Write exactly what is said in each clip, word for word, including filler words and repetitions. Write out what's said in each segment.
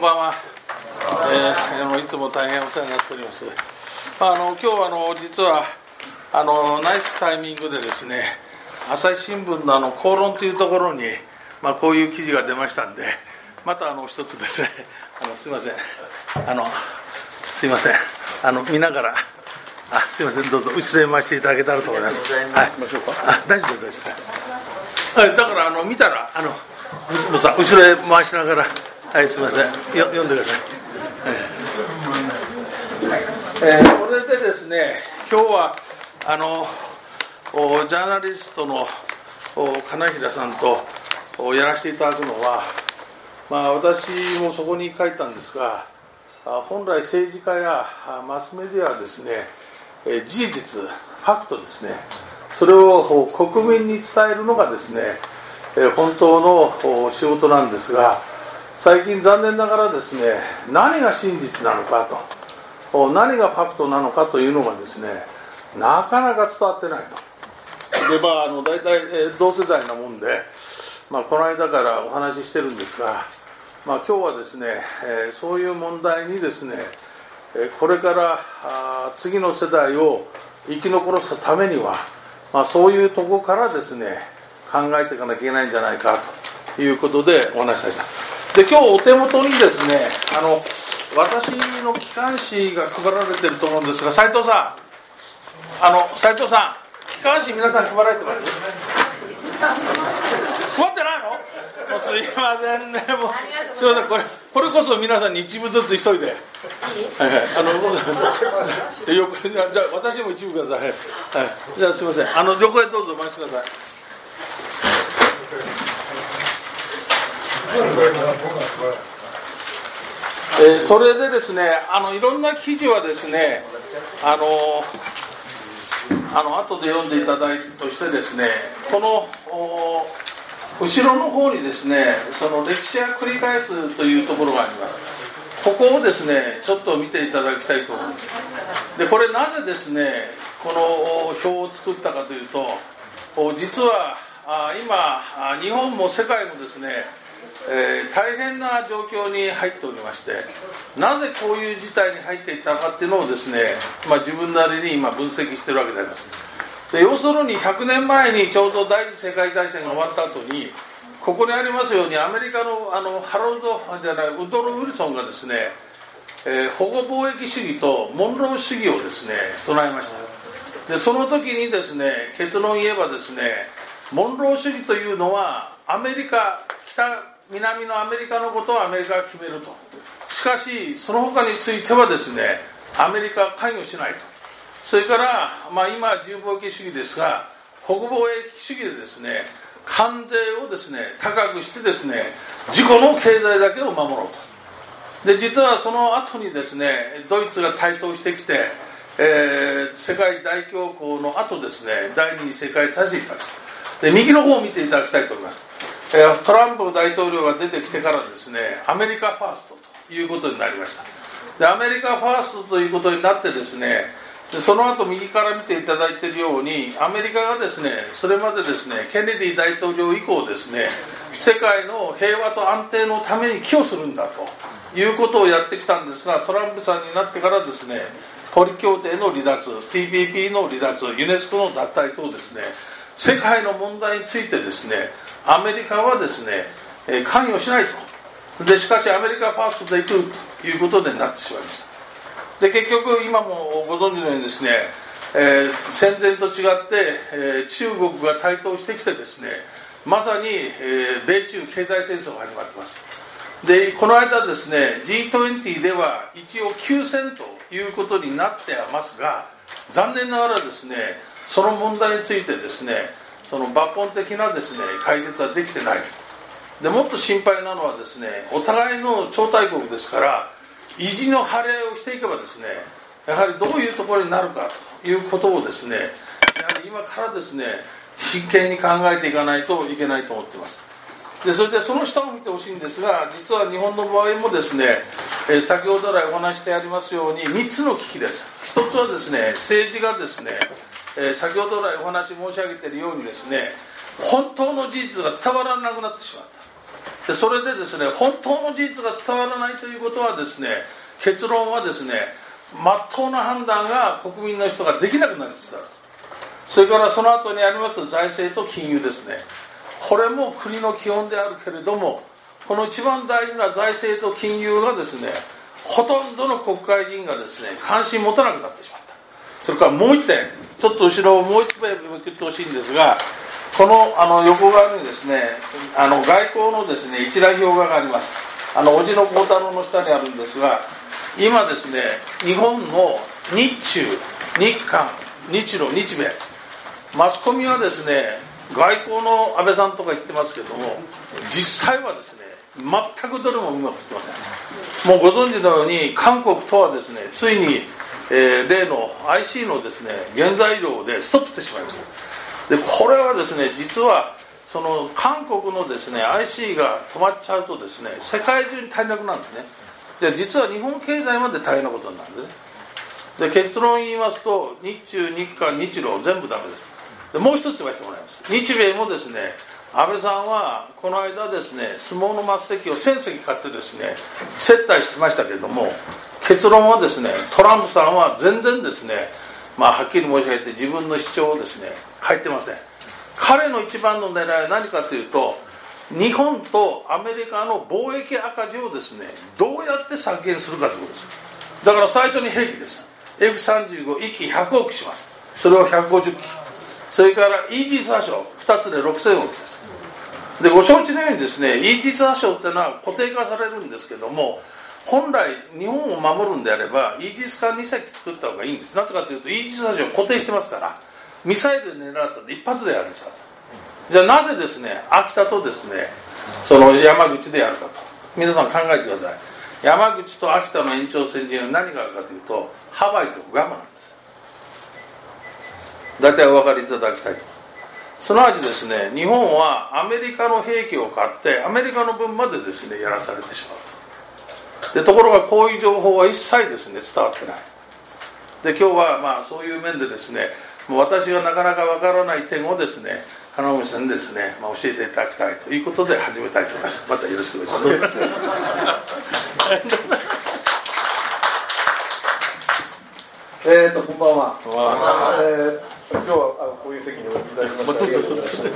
んばんは。えー、あのいつも大変お世話になっております。あの今日はあの実はあのナイスタイミングでですね、朝日新聞のあの公論というところに、まあ、こういう記事が出ましたんで、またあの一つですね、あのすいません、あのすいません、あの見ながら、あすいません、どうぞ後ろへ回していただけたらと思います。はい、あ大丈夫です。はい、だからあの見たらあのもうさ後ろへ回しながら、はい、すみません、よ読んでください。えー、これでですね、今日はあのジャーナリストの金平さんとやらせていただくのは、まあ、私もそこに書いたんですが、本来政治家やマスメディアはですね、事実、ファクトですね、それを国民に伝えるのがですね、本当の仕事なんですが、最近残念ながらですね、何が真実なのかと、何がファクトなのかというのがですね、なかなか伝わってないと。で、まあ、あの大体同世代なもんで、まあ、この間からお話ししてるんですが、まあ、今日はですね、そういう問題にですね、これから次の世代を生き残らせたためには、まあ、そういうところからですね、考えていかなきゃいけないんじゃないかということでお話しました。で、今日お手元にですね、あの私の機関紙が配られていると思うんですが、斉藤さん、あの斉藤さん、機関紙皆さん配られてます？配ってないの？もうすいませんね、もうすいません、これこれこそ皆さんに一部ずつ急いで、はいはい、あのよくじゃあ私も一部ください。はい、じゃあすいません、あの横へどうぞお待ちください。えー、それでですね、あのいろんな記事はですね、あのあの後で読んでいただいたとしてですね、この後ろの方にですね、その歴史が繰り返すというところがあります。ここをですね、ちょっと見ていただきたいと思います。で、これなぜですね、この表を作ったかというと、実は今日本も世界もですね、えー、大変な状況に入っておりまして、なぜこういう事態に入っていったのかっていうのをですね、まあ、自分なりに今分析しているわけであります。で、要するにひゃくねんまえにちょうど第一次世界大戦が終わった後に、ここにありますようにアメリカ の, あのハロルドじゃないウッドロー・ウィルソンがですね、えー、保護貿易主義とモンロー主義をですね唱えました。で、その時にですね、結論言えばですね、モンロー主義というのはアメリカ、北南のアメリカのことをアメリカが決めると。しかしその他についてはですね、アメリカは関与しないと。それから、まあ、今自由貿易主義ですが、保護貿易主義でですね、関税をですね高くしてですね、自己の経済だけを守ろうと。で、実はその後にですね、ドイツが台頭してきて、えー、世界大恐慌の後ですね、第二次世界大戦に立つ。で、右の方を見ていただきたいと思います。トランプ大統領が出てきてからですね、アメリカファーストということになりました。で、アメリカファーストということになってですね、でその後右から見ていただいているように、アメリカがですね、それまでですね、ケネディ大統領以降ですね、世界の平和と安定のために寄与するんだということをやってきたんですが、トランプさんになってからですね、パリ協定の離脱、 ティーピーピー の離脱、ユネスコの脱退とですね、世界の問題についてですね、アメリカはですね、関与しないと。で、しかしアメリカファーストでいくということでなってしまいました。で、結局今もご存知のようにですね、えー、戦前と違って、えー、中国が台頭してきてですね、まさに、えー、米中経済戦争が始まっています。で、この間ですね、ジートゥエンティー では一応休戦ということになってはますが、残念ながらですね、その問題についてですね、その抜本的なですね解決はできてない。で、もっと心配なのはですね、お互いの超大国ですから意地の張り合いをしていけばですね、やはりどういうところになるかということをですね、やはり今からですね真剣に考えていかないといけないと思っています。で、それでその下を見てほしいんですが、実は日本の場合もですね、えー、先ほど来お話してありますようにみっつの危機です。一つはですね、政治がですね、えー、先ほど来お話申し上げているようにですね、本当の事実が伝わらなくなってしまった。 でそれでですね、本当の事実が伝わらないということはですね、結論はですね、真っ当な判断が国民の人ができなくなりつつあると。それからその後にあります財政と金融ですね、これも国の基本であるけれども、この一番大事な財政と金融がですね、ほとんどの国会議員がですね、関心持たなくなってしまった。それからもう一点、ちょっと後ろをもう一遍めくってほしいんですが、この、あの横側にですね、あの外交のですね、一覧表があります。あの、おじの孝太郎の下にあるんですが、今ですね、日本の日中、日韓、日露、日米、マスコミはですね、外交の安倍さんとか言ってますけども、実際はですね、全くどれもうまくいってません。もうご存知のように、韓国とはですね、ついに、えー、例の アイシー のですね、原材料でストップしてしまいました。で、これはですね、実はその韓国のですね アイシー が止まっちゃうとですね、世界中に足りなくなるんですね。で、実は日本経済まで大変なことになるんですね。で、結論を言いますと、日中、日韓、日露全部ダメです。で、もう一つ言わせてもらいます。日米もですね、安倍さんはこの間ですね、相撲の末席をせん席買ってですね、接待してましたけれども、結論はですね、トランプさんは全然ですね、まあはっきり申し上げて自分の主張をですね、変えてません。彼の一番の狙いは何かというと、日本とアメリカの貿易赤字をですね、どうやって削減するかということです。だから最初に兵器です。エフさんじゅうご いっきひゃくおくします。それをひゃくごじゅっき。それからイージス・アショーふたつでろくせんおくです。で、ご承知のようにですね、イージス・アショーっていうのは固定化されるんですけども、本来日本を守るんであればイージス艦に隻作った方がいいんです。なぜかというと、イージス・アショー固定してますから、ミサイルで狙ったら一発でやるんです。じゃあなぜですね、秋田とですね、その山口でやるかと。皆さん考えてください。山口と秋田の延長線には何があるかというと、ハワイとグアムなんです。大体お分かりいただきたいと。すなわちですね、日本はアメリカの兵器を買ってアメリカの分までですね、やらされてしまうと。で、ところがこういう情報は一切ですね、伝わってない。で、今日はまあそういう面でですね、もう私がなかなかわからない点をですね、金森さんにですね、まあ、教えていただきたいということで始めたいと思います。またよろしくお願いします。 えっとこんばんは。えー今日はあのこういう席にお呼びいただきましてありがとうございます。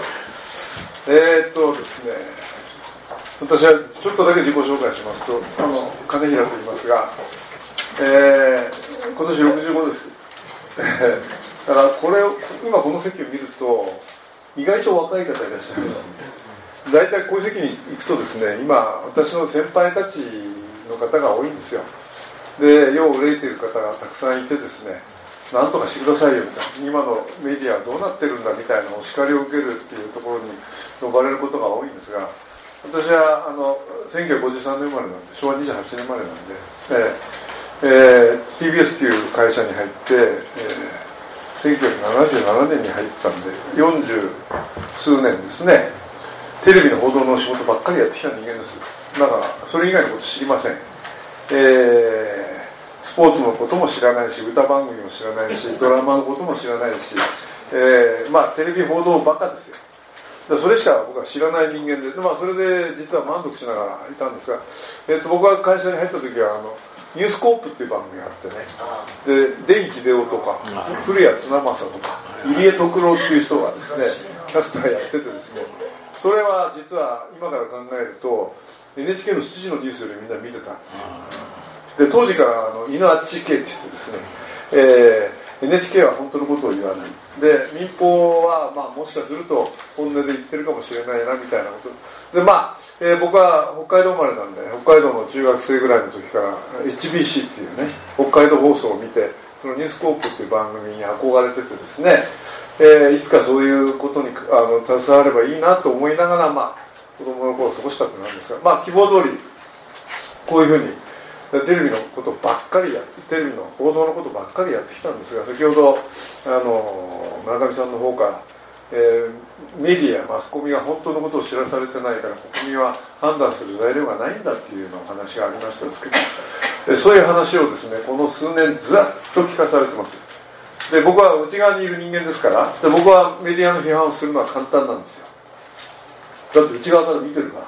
えっとですね、私はちょっとだけ自己紹介しますと、あの金平と言いますが、えー、今年ろくじゅうごです。だからこれを今この席を見ると意外と若い方いらっしゃいます。大体こういう席に行くとですね、今私の先輩たちの方が多いんですよ。で、世を憂いている方がたくさんいてですね、なんとかしてくださいよみたいな、今のメディアはどうなってるんだみたいなお叱りを受けるっていうところに呼ばれることが多いんですが、私はあのせんきゅうひゃくごじゅうさんねん生まれなんで、しょうわにじゅうはちねん生まれなんで、えーえー、ティービーエス っていう会社に入って、えー、せんきゅうひゃくななじゅうななねんに入ったんでよんじゅうすうねんですね、テレビの報道の仕事ばっかりやってきた人間です。だからそれ以外のこと知りません。えースポーツのことも知らないし、歌番組も知らないし、ドラマのことも知らないし、えー、まあテレビ報道ばっかですよ。だそれしか僕は知らない人間で、まあ、それで実は満足しながらいたんですが、えー、と僕が会社に入った時はあのニュースコープっていう番組があってね、で電気秀夫とか古谷綱正とか入江徳郎っていう人がですねキャスターやっててですね、それは実は今から考えると エヌエイチケー のしちじのニュースよりみんな見てたんですよ。で当時からあの犬あっち系って言ってですね、えー、エヌエイチケー は本当のことを言わないで、民放はまあもしかすると本音で言ってるかもしれないなみたいなことで、まあ、えー、僕は北海道生まれなんで、北海道の中学生ぐらいの時から エイチビーシー っていうね北海道放送を見て、そのニュースコープっていう番組に憧れててですね、えー、いつかそういうことにあの携わればいいなと思いながら、まあ子供の頃過ごしたってなんですが、まあ希望通りこういうふうにテレビのことばっかりやテレビの報道のことばっかりやってきたんですが、先ほどあの村上さんの方から、えー、メディアマスコミが本当のことを知らされてないから国民は判断する材料がないんだっていうような話がありましたですけど、えー、そういう話をですねこの数年ずっと聞かされてます。で僕は内側にいる人間ですから、で僕はメディアの批判をするのは簡単なんですよ。だって内側から見てるから。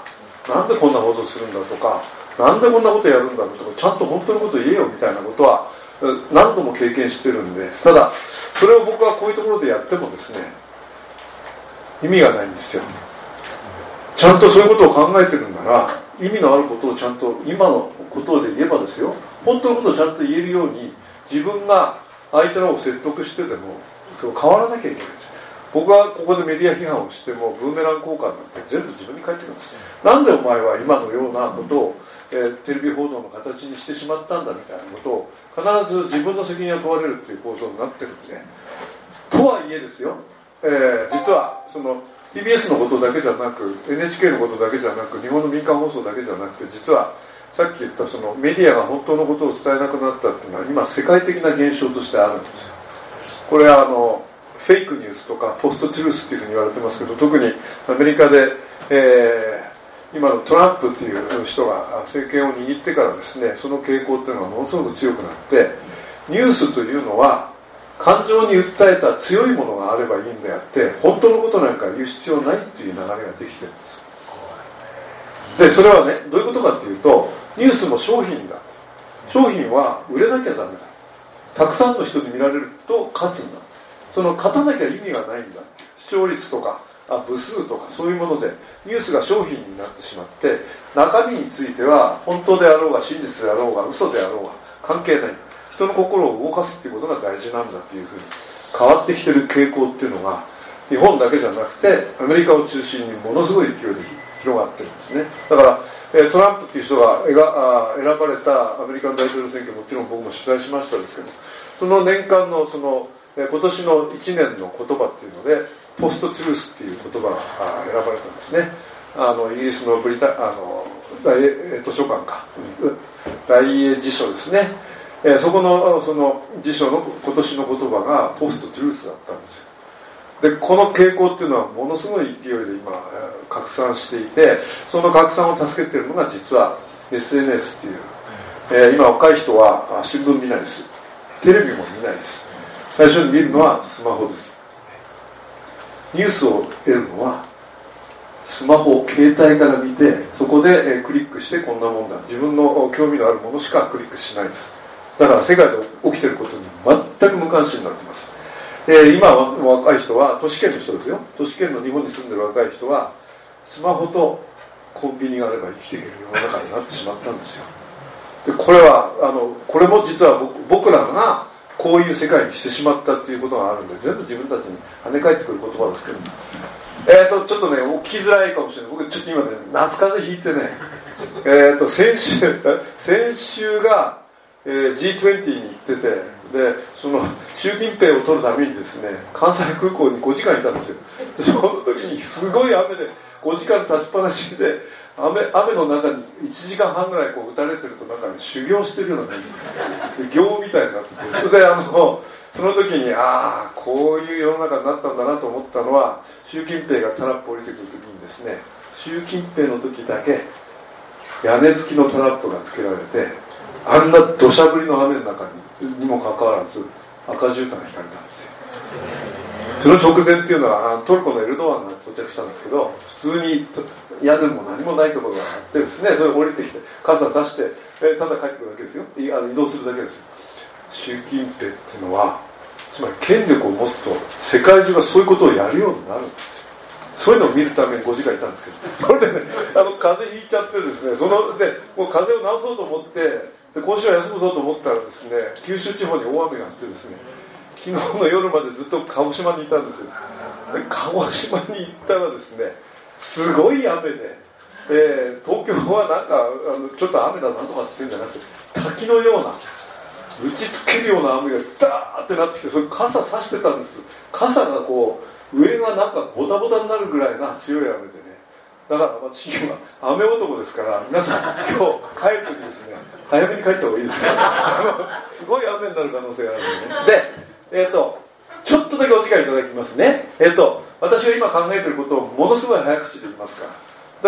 なんでこんな報道するんだとか、なんでこんなことやるんだとか、ちゃんと本当のこと言えよみたいなことは何度も経験してるんで、ただそれを僕はこういうところでやってもですね、意味がないんですよ。ちゃんとそういうことを考えてるんなら、意味のあることをちゃんと今のことで言えばですよ、本当のことをちゃんと言えるように自分が相手のを説得してでもそう変わらなきゃいけないんです。僕はここでメディア批判をしてもブーメラン効果なんて全部自分に返ってくるんです。なんでお前は今のようなことを、えー、テレビ報道の形にしてしまったんだみたいなことを必ず自分の責任を問われるっていう構造になってるんで、とはいえですよ、えー、実はその ティービーエス のことだけじゃなく エヌエイチケー のことだけじゃなく日本の民間放送だけじゃなくて、実はさっき言ったそのメディアが本当のことを伝えなくなったっていうのは今世界的な現象としてあるんですよ。これはあのフェイクニュースとかポストトゥルースっていうふうに言われてますけど、特にアメリカで、えー、今のトランプっていう人が政権を握ってからですね、その傾向っていうのがものすごく強くなって、ニュースというのは感情に訴えた強いものがあればいいんであって本当のことなんか言う必要ないっていう流れができてるんです。でそれはね、どういうことかっていうと、ニュースも商品だ、商品は売れなきゃダメだ、たくさんの人に見られると勝つんだ、その勝たなきゃ意味がないんだ、視聴率とかあ部数とかそういうものでニュースが商品になってしまって、中身については本当であろうが真実であろうが嘘であろうが関係ない、人の心を動かすっていうことが大事なんだっていうふうに変わってきてる傾向っていうのが日本だけじゃなくてアメリカを中心にものすごい勢いで広がってるんですね。だからトランプっていう人が選ばれたアメリカの大統領選挙、もちろん僕も取材しましたですけど、その年間のその今年のいちねんの言葉っていうのでポストトゥルースっていう言葉が選ばれたんですね。あのイギリスのブリタあの大英図書館か大英辞書ですね、えー、そこのその辞書の今年の言葉がポストトゥルースだったんですよ。でこの傾向っていうのはものすごい勢いで今拡散していて、その拡散を助けているのが実は エスエヌエス っていう、えー、今若い人は新聞見ないです、テレビも見ないです、最初に見るのはスマホです。ニュースを得るのはスマホを携帯から見て、そこでクリックしてこんなもんだ、自分の興味のあるものしかクリックしないです。だから世界で起きていることに全く無関心になっています。えー、今若い人は都市圏の人ですよ、都市圏の日本に住んでる若い人はスマホとコンビニがあれば生きていける世の中になってしまったんですよ。でこれはあのこれも実は 僕, 僕らがこういう世界にしてしまったっていうことがあるんで、全部自分たちに跳ね返ってくる言葉ですけど、えーとちょっとね聞きづらいかもしれない。僕ちょっと今ね夏風邪ひいてね、えーと先週先週が、えー、ジートゥエンティー に行ってて、でその習近平を取るためにですね関西空港にごじかんいたんですよ。でその時にすごい雨でごじかん立ちっぱなしで 雨, 雨の中にいちじかんはんぐらいこう打たれてるとなんか、ね、修行してるような感じで行みたいになってて、それであのその時にああこういう世の中になったんだなと思ったのは、習近平がタラップ降りてくる時にですね、習近平の時だけ屋根付きのタラップがつけられて、あんな土砂降りの雨の中ににもかかわらず赤絨毯が引かれたんですよ。その直前っていうのはトルコのエルドアンが到着したんですけど、普通に屋根も何もないところがあってですね、それを降りてきて傘差して、えー、ただ帰ってくるだけですよ、いあの移動するだけですよ。習近平っていうのはつまり権力を持つと世界中がそういうことをやるようになるんですよ。そういうのを見るためにごじかんいたんですけど、それでねあの風邪ひいちゃってですね、そのでもう風邪を治そうと思ってで今週は休むぞと思ったらですね、九州地方に大雨が降ってですね、昨日の夜までずっと鹿児島にいたんですよ。で鹿児島に行ったらですね、すごい雨で、えー、東京はなんかあのちょっと雨だなとかっていうんじゃなくて、滝のような打ちつけるような雨がダーってなってきて、それ傘差してたんです。傘がこう上がなんかボタボタになるぐらいな強い雨でね、だから私今雨男ですから、皆さん今日帰る時ですね早めに帰った方がいいですねすごい雨になる可能性があるんでね。で、えーとちょっとだけお時間いただきますね。えっ、ー、と私が今考えていることをものすごい早口で言いますから、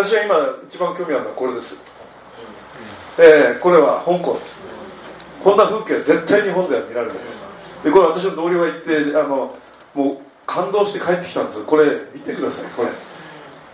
私が今一番興味あるのはこれです。えー、これは香港です。こんな風景絶対日本では見られるんです。でこれ私の同僚が行ってあのもう感動して帰ってきたんですよ。これ見てください。これこれ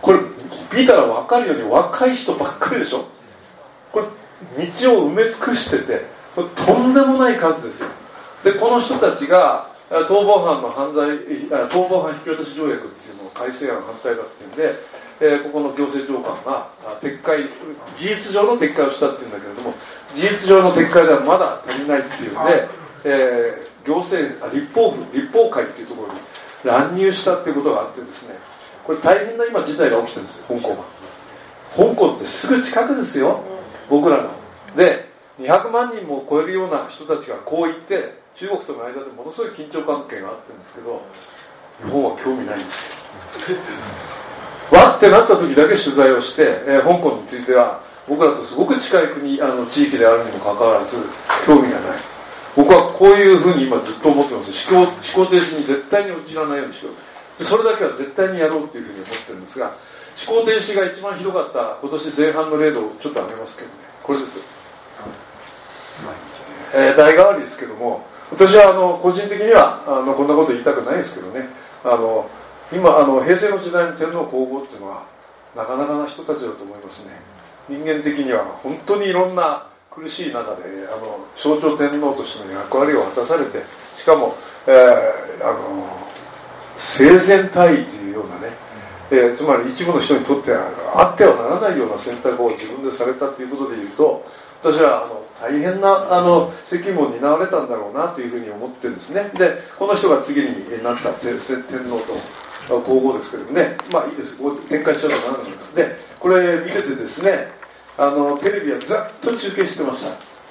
見たら分かるように若い人ばっかりでしょ。これ道を埋め尽くしてて、これとんでもない数ですよ。でこの人たちが逃亡犯の犯罪逃亡犯引き渡し条約っていうのを改正案反対だっていうんで、えー、ここの行政長官が撤回、事実上の撤回をしたっていうんだけれども、事実上の撤回ではまだ足りないっていうんで、えー、行政立法府立法会っていうところに乱入したっていうことがあってですね、これ大変な今事態が起きてるんですよ。香港は香港ってすぐ近くですよ、僕らの。でにひゃくまんにんも超えるような人たちがこう言って中国との間でものすごい緊張関係があってるんですけど、日本は興味ないんですよ。わってなった時だけ取材をして、えー、香港については僕らとすごく近い国あの地域であるにもかかわらず興味がない。僕はこういうふうに今ずっと思ってます。思考、思考停止に絶対に陥らないようにしよう。それだけは絶対にやろうというふうに思ってるんですが、思考停止が一番ひどかった今年前半の例をちょっと挙げますけどね、これです。えー、代替わりですけども、私はあの個人的にはあのこんなこと言いたくないですけどね、あの今あの平成の時代の天皇皇后っていうのはなかなかな人たちだと思いますね。人間的には本当にいろんな苦しい中であの象徴天皇としての役割を果たされて、しかも、えー、あの生前退位というようなね、えー、つまり一部の人にとってはあってはならないような選択を自分でされたということでいうと、私はあの大変なあの責務を担われたんだろうなというふうに思ってるんですね。でこの人が次になった天皇と皇后ですけどね、まあいいです、ここ展開しちゃうのかなで、これ見ててですね、あのテレビはずっと中継してました。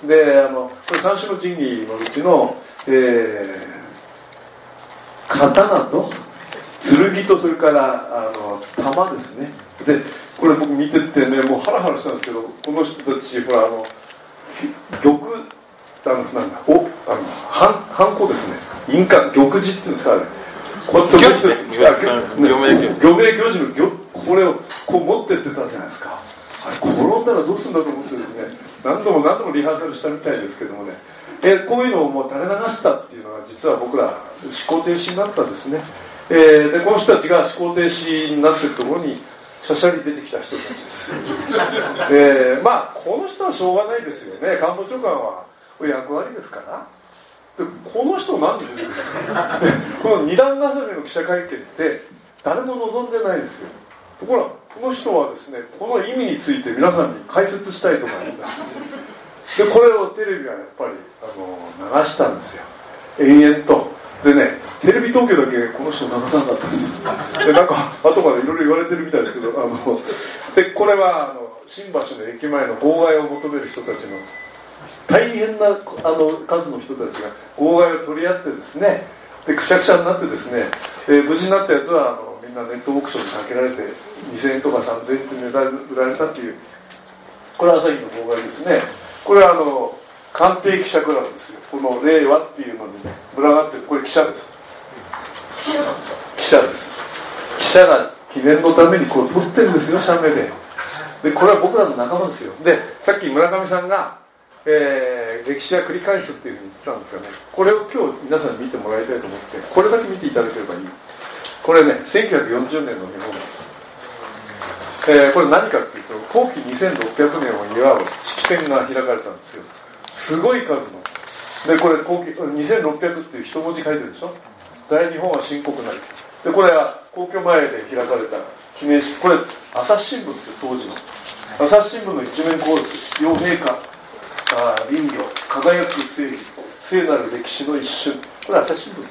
であのこれ三種の神器のうちの、えー、刀と剣とそれからあの玉ですね。でこれ僕見ててね、もうハラハラしたんですけど、この人たちほらあの玉あのなんだおあのハンハンコですね、印鑑玉璽っていうんですか、あれこうやって持って魚名行事の魚、これをこう持ってってたじゃないですか。あれ転んだらどうするんだと思ってですね、何度も何度もリハーサルしたみたいですけどもね、えこういうのをもう垂れ流したっていうのが実は僕ら思考停止になったんですね。えー、でこの人たちが思考停止になっているところにしゃしゃり出てきた人たちです。えー、まあこの人はしょうがないですよね。官房長官は役割ですから。でこの人なんで出てくるんですか。この二段重ねの記者会見って誰も望んでないですよ。ところがこの人はですね、この意味について皆さんに解説したいとか言うんですでこれをテレビはやっぱりあの流したんですよ、延々と。でね、テレビ東京だけこの人流さなかったんですでなんか後からいろいろ言われてるみたいですけど、あのでこれはあの新橋の駅前の号外を求める人たちの大変なあの数の人たちが号外を取り合ってですね、でくしゃくしゃになってですね、えー、無事になったやつはあのみんなネットオークションにかけられてにせんえんとかさんぜんえんって値段売られたっていう、これは朝日の号外ですね。これはあの官邸記者クラブですよ。この令和っていうのに群がってる、これ記者です。記者です。記者が記念のためにこう撮ってるんですよ、写メで。でこれは僕らの仲間ですよ。でさっき村上さんが、えー、歴史は繰り返すっていうふうに言ってたんですがね、これを今日皆さんに見てもらいたいと思って、これだけ見ていただければいい。これね、せんきゅうひゃくよんじゅうねんの日本です。えー、これ何かっていうと、後期にせんろっぴゃくねんを祝う式典が開かれたんですよ。すごい数の。で、これ後期にせんろっぴゃくっていう一文字書いてるでしょ。大日本は深刻なり。で、これは皇居前で開かれた記念式。これ朝日新聞ですよ、当時の。朝日新聞の一面構図。両陛下、あ林業、輝く正義、聖なる歴史の一瞬。これ朝日新聞です。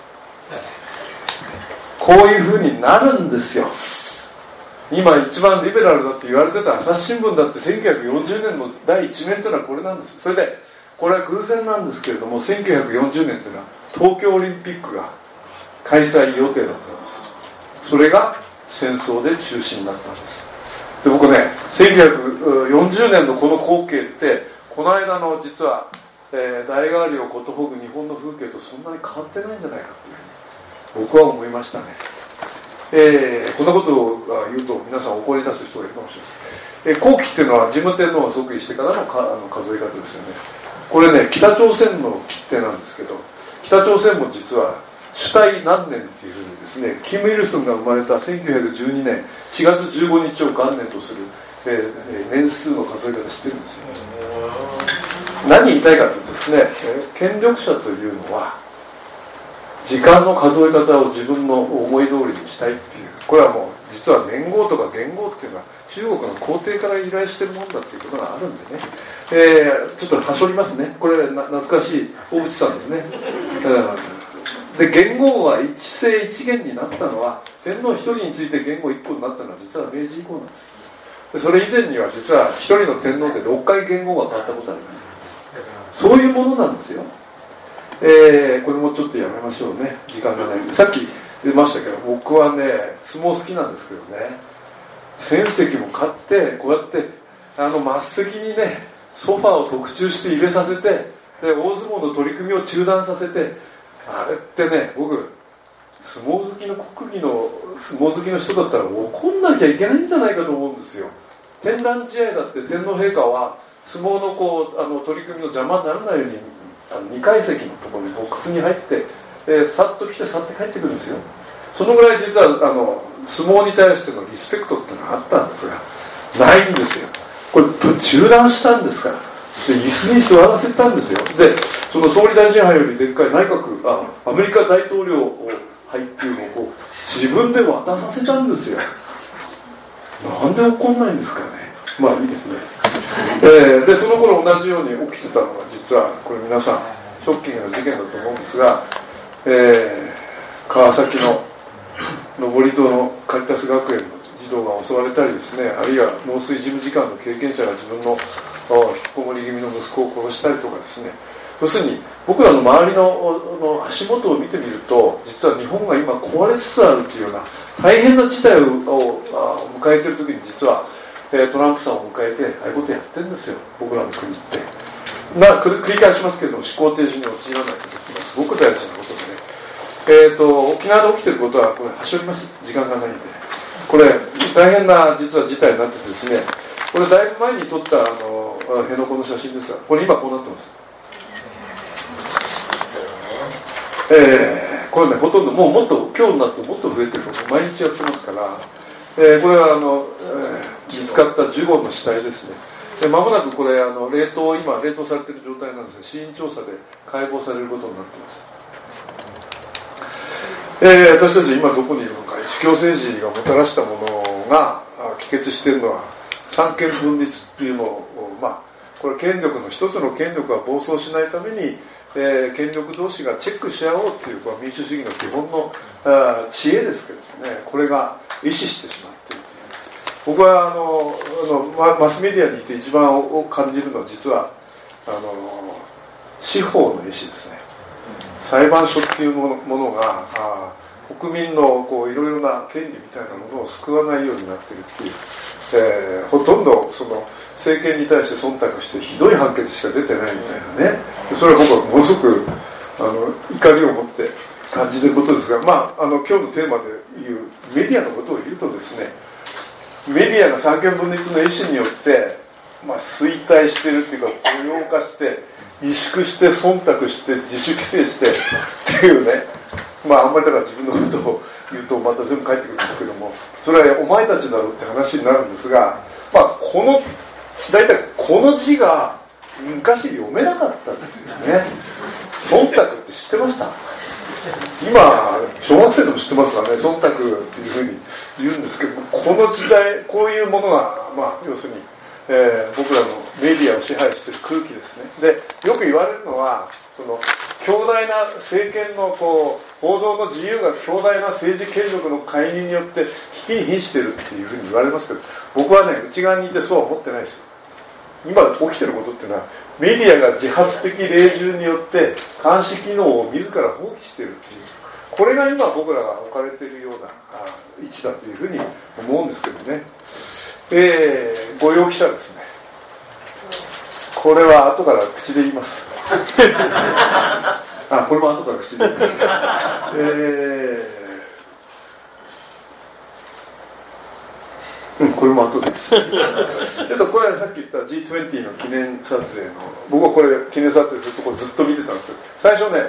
こういう風になるんですよ。今一番リベラルだって言われてた朝日新聞だってせんきゅうひゃくよんじゅうねんの第一面というのはこれなんです。それでこれは偶然なんですけれども、せんきゅうひゃくよんじゅうねんというのは東京オリンピックが開催予定だったんです。それが戦争で中止になったんです。で僕ね、せんきゅうひゃくよんじゅうねんのこの光景ってこの間の実は、えー、代替わりをことほぐ日本の風景とそんなに変わってないんじゃないかというふうに僕は思いましたね。えー、こんなことを言うと皆さん怒り出す人がいるかもしれない。えー、後期っていうのは自分天皇が即位してからのかあの数え方ですよね。これね、北朝鮮の切手なんですけど、北朝鮮も実は主体何年っていうふうにですね、キム・イルソンが生まれたせんきゅうひゃくじゅうにねんしがつじゅうごにちを元年とする、えー、年数の数え方してるんですよ。何言いたいかというとですね、権力者というのは時間の数え方を自分の思い通りにしたいっていう、これはもう実は年号とか元号っていうのは中国の皇帝から依頼してるもんだっていうことがあるんでね、えー、ちょっとはしょりますね。これな懐かしい大渕さんですね。で元号は一世一元になったのは、天皇一人について元号一個になったのは実は明治以降なんです。でそれ以前には実は一人の天皇でろっかい元号が変わったことあります。そういうものなんですよ。えー、これもちょっとやめましょうね、時間がないんで。さっき出ましたけど、僕はね相撲好きなんですけどね、戦績も勝ってこうやってあの末席にねソファーを特注して入れさせて、で大相撲の取り組みを中断させて、あれってね、僕相撲好きの国技の相撲好きの人だったら怒んなきゃいけないんじゃないかと思うんですよ。天覧試合だって天皇陛下は相撲のこうあの取り組みの邪魔にならないようにあのにかい席のところにボックスに入って、えー、さっと来てさって帰ってくるんですよ。そのぐらい実はあの相撲に対してのリスペクトっていうのがあったんですが、ないんですよ。これ中断したんですから。で椅子に座らせたんですよ。でその総理大臣杯よりでっかい内閣あアメリカ大統領杯っていうのをこう自分で渡させたんですよ。なんで怒んないんですかね。まあいいですね。えー、でその頃同じように起きてたのが、実はこれ皆さんショッキングな事件だと思うんですが、えー、川崎の登戸のカリタス学園の児童が襲われたりですね、あるいは農水事務次官の経験者が自分の引きこもり気味の息子を殺したりとかですね、要するに僕らの周り の, の足元を見てみると、実は日本が今壊れつつあるというような大変な事態を迎えている時に、実はトランプさんを迎えてああいうことやってるんですよ、僕らの国ってな。繰り返しますけれども、思考停止に陥らないというのはすごく大事なことでね、えー、と沖縄で起きていることはこれはしょります、時間がないんで。これ大変な実は事態になっててですね、これだいぶ前に撮ったあの辺野古の写真ですが、これ今こうなってます。えー、これね、ほとんどもうもっと今日になってもっと増えてると毎日やってますから、えー、これはあの、えー、見つかったジュゴンの死体ですね。で間もなくこれあの冷凍今冷凍されている状態なんですが、死因調査で解剖されることになっています。えー、私たち今どこにいるのか、一強政治がもたらしたものが帰結しているのは三権分立というのを、まあこれ権力の一つの権力が暴走しないために、えー、権力同士がチェックし合おうというこれ民主主義の基本のあ知恵ですけれどもね、これが壊死してしまっている。僕はあのあのマスメディアにいて一番を感じるのは、実はあの司法の壊死ですね。裁判所っていうもの、ものがあ国民のこういろいろな権利みたいなものを救わないようになっているっていう、えー、ほとんどその政権に対して忖度してひどい判決しか出てないみたいなね、それは僕はものすごくあの怒りを持って感じていることですが、まあ、あの今日のテーマでいうメディアのことを言うとですね、メディアが三権分立の意思によって、まあ、衰退しているっていうか雇用化して萎縮して忖度して自主規制してっていうね、まああんまりだから自分のことを言うとまた全部返ってくるんですけども、それはお前たちだろうって話になるんですが、まあこの大体この字が昔読めなかったんですよね。忖度って知ってました？今小学生でも知ってますからね、忖度っていうふうに言うんですけど、この時代こういうものが、まあ要するにえー、僕らのメディアを支配している空気ですね。でよく言われるのは、その強大な政権のこう報道の自由が強大な政治権力の介入によって危機に瀕しているっていうふうに言われますけど、僕はね内側にいてそうは思ってないです。今起きてることっていうのは、メディアが自発的隷従によって監視機能を自ら放棄しているっていう、これが今僕らが置かれているような位置だというふうに思うんですけどね。えー、御用記者ですね。これは後から口で言いますあ、これも後から口で言いますえー、うん、これも後ですえっとこれはさっき言った ジーにじゅう の記念撮影の、僕はこれ記念撮影するとこずっと見てたんですよ。最初ね、こ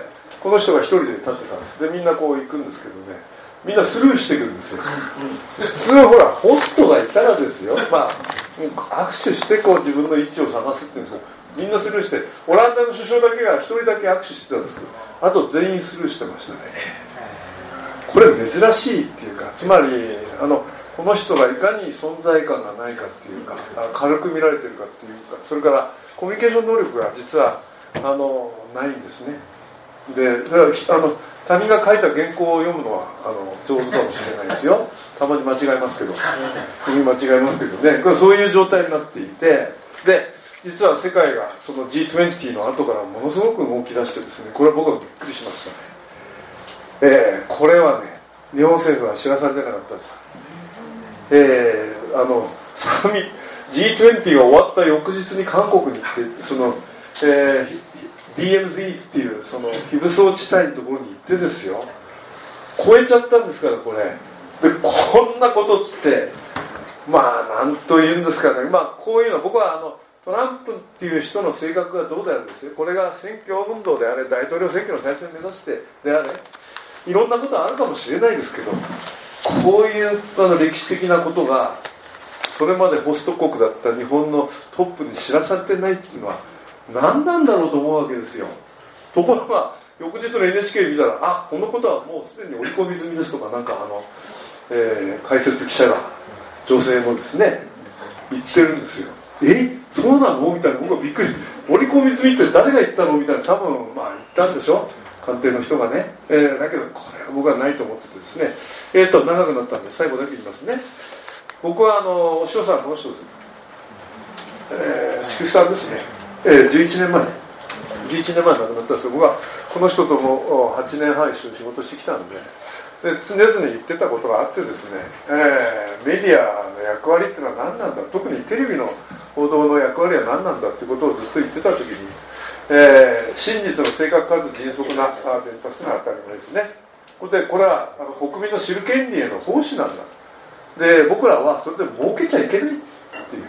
この人が一人で立ってたんです。でみんなこう行くんですけどね、みんなスルーしてくるんですよ。普通はほらホストがいたらですよ、まあ握手してこう自分の位置を探すっていうんですけど、みんなスルーして、オランダの首相だけが一人だけ握手してたんですけど、あと全員スルーしてましたね。これ珍しいっていうか、つまりあのこの人がいかに存在感がないかっていうか、軽く見られてるかっていうか、それからコミュニケーション能力が実はあのないんですね。であの他人が書いた原稿を読むのはあの上手かもしれないですよ。たまに間違えますけど間違えますけどね、これそういう状態になっていて、で実は世界がその ジーにじゅう の後からものすごく動き出してですね、これは僕はびっくりしましたね。えー、これはね日本政府は知らされてなかったです。えー、あのサミ ジーにじゅう が終わった翌日に韓国に行ってその、えー、ディーエムゼット っていうその非武装地帯のところに行ってですよ、超えちゃったんですからこれで、こんなことってまあ何と言うんですかね、まあこういうの僕はあのトランプっていう人の性格がどうであれですよ、これが選挙運動であれ大統領選挙の再選を目指してであれいろんなことはあるかもしれないですけど、こういうあの歴史的なことがそれまでホスト国だった日本のトップに知らされてないっていうのは何なんだろうと思うわけですよ。ところが翌日の エヌエイチケー 見たら、あ、このことはもうすでに織り込み済みですとか、なんかあの、えー、解説記者が女性もですね言ってるんですよ。え、そうなのみたいな、僕はびっくり、織り込み済みって誰が言ったのみたいな、多分まあ言ったんでしょ、官邸の人がね、えー、だけどこれは僕はないと思っててですね、えー、と長くなったんで最後だけ言いますね。僕はあのお師匠さんこの人です、えー、菊池さんですね、えー、じゅういちねんまえじゅういちねんまえ亡くなったんですけど、僕はこの人ともはちねんはん一緒に仕事してきたんで、で常々言ってたことがあってですね、えー、メディアの役割っていうのは何なんだ、特にテレビの報道の役割は何なんだってことをずっと言ってた時に、えー、真実の正確かつ迅速な伝達が当たり前ですね。でこれはあの国民の知る権利への奉仕なんだ。で僕らはそれで儲けちゃいけないっていう。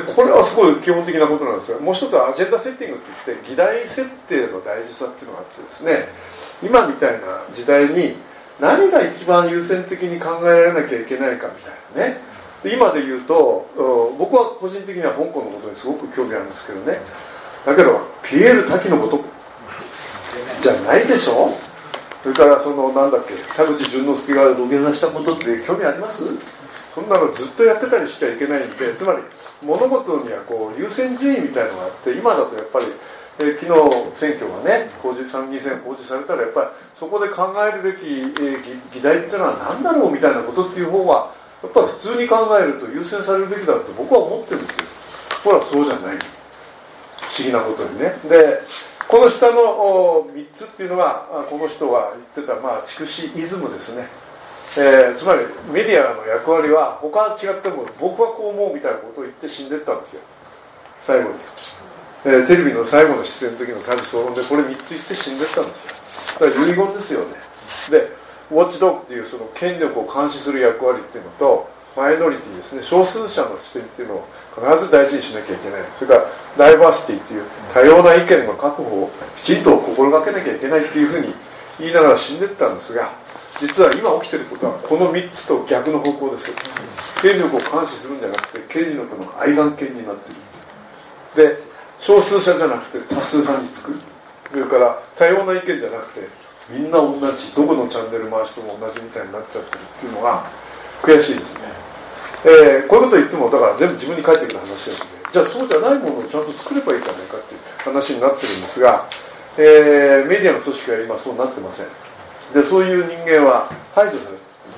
でこれはすごい基本的なことなんですが、もう一つはアジェンダセッティングっていって議題設定の大事さっていうのがあってですね、今みたいな時代に何が一番優先的に考えられなきゃいけないかみたいなね。今で言うと僕は個人的には香港のことにすごく興味あるんですけどね、だけどピエール滝のことじゃないでしょ。それからそのなんだっけ、田口淳之介が土下座したことって興味あります？そんなのずっとやってたりしちゃいけないんで、つまり物事にはこう優先順位みたいなのがあって、今だとやっぱり、えー、昨日選挙がね公示参議院選挙公示されたらやっぱりそこで考えるべき、えー、議題っていうのは何だろうみたいなことっていう方がやっぱり普通に考えると優先されるべきだと僕は思ってるんですよ。ほらそうじゃない、不思議なことにね。でこの下のみっつっていうのがこの人が言ってた、まあ、筑紫イズムですね、えー、つまりメディアの役割は他は違っても僕はこう思うみたいなことを言って死んでったんですよ最後に、えー、テレビの最後の出演の時の家事討論でこれみっつ言って死んでったんですよ。だから遺言ですよね。でウォッチドッグっていうその権力を監視する役割っていうのとマイノリティですね、少数者の視点っていうのを必ず大事にしなきゃいけない。それからダイバーシティっていう多様な意見の確保をきちんと心がけなきゃいけないっていうふうに言いながら死んでったんですが、実は今起きてることはこのみっつと逆の方向です。権力を監視するんじゃなくて権力の愛眼権になっている。で少数者じゃなくて多数派につく。それから多様な意見じゃなくてみんな同じ、どこのチャンネル回しても同じみたいになっちゃってるっていうのが悔しいですね。えー、こういうこと言ってもだから全部自分に返ってくる話なので、じゃあそうじゃないものをちゃんと作ればいいじゃないかっていう話になってるんですが、えー、メディアの組織は今そうなってません。でそういう人間は排除されています。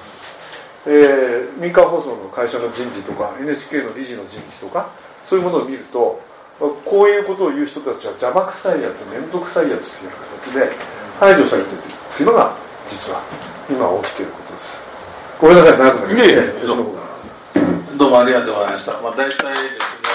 えー、民間放送の会社の人事とか エヌエイチケー の理事の人事とかそういうものを見ると、こういうことを言う人たちは邪魔くさいやつ、面倒くさいやつという形で排除されているというのが実は今起きていることです。ごめんなさい、長くなりました。 どうもどうもありがとうございました。まあ、大体ですね、あの私の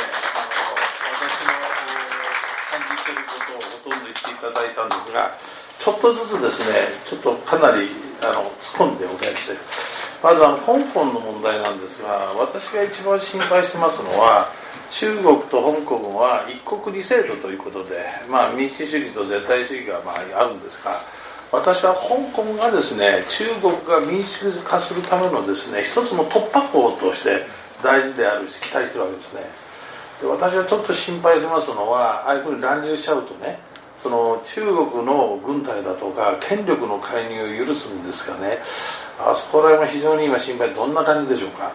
感じていることをほとんど言っていただいたんですが、ちょっとずつですね、ちょっとかなりあの突っ込んでお伝えして、まずあの香港の問題なんですが、私が一番心配してますのは、 中国と香港は一国二制度ということで、まあ、民主主義と絶対主義がまああるんですが、私は香港がですね、中国が民主化するためのですね、一つの突破口として大事であるし期待してるわけですね。で、私はちょっと心配しますのは、ああいうふうに乱入しちゃうとね、その中国の軍隊だとか権力の介入を許すんですがね、あそこら辺は非常に今心配。どんな感じでしょうか。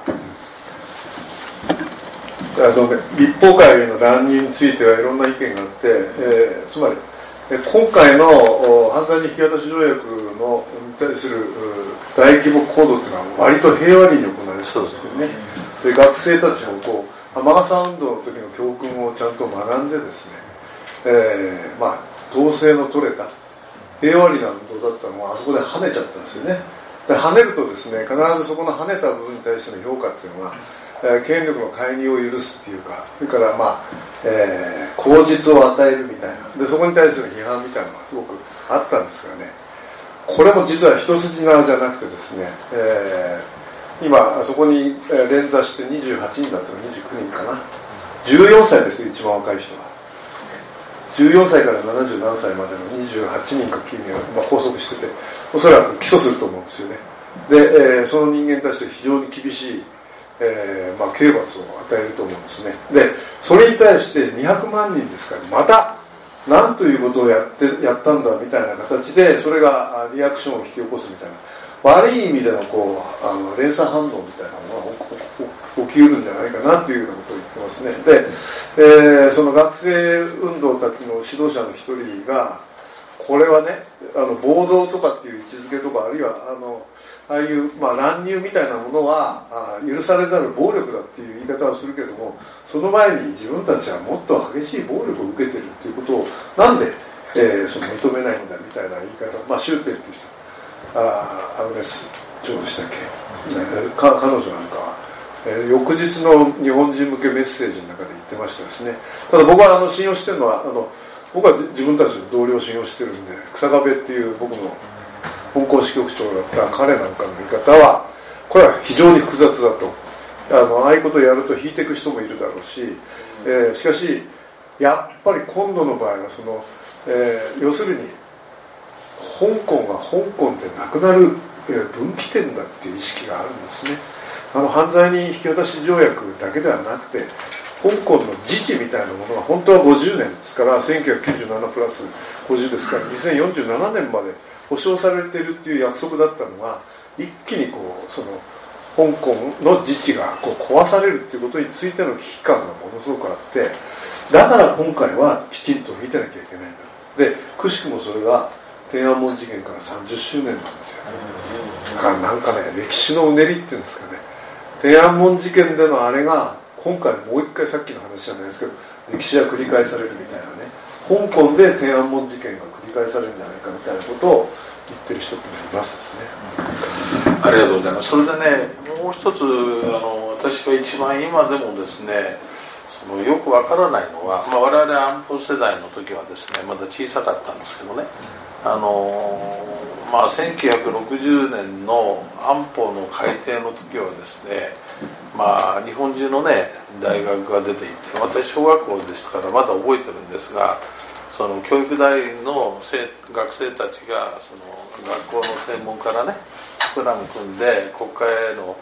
あの、ね、立法会への乱入についてはいろんな意見があって、えー、つまり今回の犯罪人引き渡し条約のに対する大規模行動というのは割と平和裏に行われてたんですよね。で、学生たちもこう雨傘運動の時の教訓をちゃんと学んでですね、えー、まあ統制の取れた平和裏な運動だったのはあそこで跳ねちゃったんですよね。で、跳ねるとですね、必ずそこの跳ねた部分に対しての評価っていうのは、えー、権力の介入を許すっていうか、それからまあ、えー、口実を与えるみたいなで、そこに対する批判みたいなのがすごくあったんですがね、これも実は一筋縄じゃなくてですね、えー、今そこに連座してにじゅうはちにんだったらにじゅうきゅうにんかな、じゅうよんさいですよ、一番若い人は。じゅうよんさいからななじゅうなんさいまでのにじゅうはちにんかきゅうにんが、まあ、拘束してて、おそらく起訴すると思うんですよね。で、えー、その人間に対して非常に厳しい、えーまあ、刑罰を与えると思うんですね。で、それに対してにひゃくまんにんですから、また何ということをやってやったんだみたいな形で、それがリアクションを引き起こすみたいな、悪い意味でのこうあの連鎖反応みたいなものが起きうるんじゃないかなというようなことを言ってますね。で、えー、その学生運動たちの指導者の一人が、これはね、あの暴動とかっていう位置づけとか、あるいはあのああいう、まあ、乱入みたいなものはあ許されざる暴力だっていう言い方をするけども、その前に自分たちはもっと激しい暴力を受けてるっていうことをなんで、えー、その認めないんだみたいな言い方、まあ、シューテンっていう人、あアグネス・ジョーでしたっけ、ね、か彼女なんかは、えー、翌日の日本人向けメッセージの中で言ってましたですね。ただ僕はあの信用してるのは、あの僕は自分たちの同僚を信用してるんで、草壁っていう僕の香港支局長だった彼なんかの見方は、これは非常に複雑だと。あのああいうことをやると引いていく人もいるだろうし、えー、しかしやっぱり今度の場合はその、えー、要するに香港が香港でなくなる、えー、分岐点だっていう意識があるんですね。あの犯罪人引き渡し条約だけではなくて、香港の自治みたいなものが本当はごじゅうねんですから、せんきゅうひゃくきゅうじゅうななプラスごじゅうですからにせんよんじゅうななねんまで保障されているっていう約束だったのが、一気にこうその香港の自治がこう壊されるっていうことについての危機感がものすごくあって、だから今回はきちんと見てなきゃいけないんだ。で、くしくもそれが天安門事件からさんじゅっしゅうねんなんですよ。だからなんかね、歴史のうねりっていうんですかね、天安門事件でのあれが今回もう一回、さっきの話じゃないですけど、歴史が繰り返されるみたいなね、香港で天安門事件が繰り返されるんじゃないかみたいなことを言ってる人っていますですね。 ありがとうございます。それでね、もう一つ、あの私が一番今でもですね、そのよくわからないのは、まあ、我々安保世代の時はですね、まだ小さかったんですけどね、あのまあ、せんきゅうひゃくろくじゅうねんの安保の改定の時はですね、まあ、日本中のね大学が出ていて、私小学校ですからまだ覚えてるんですが、その教育大の学生たちがその学校の専門家らねスクラム組んで国会への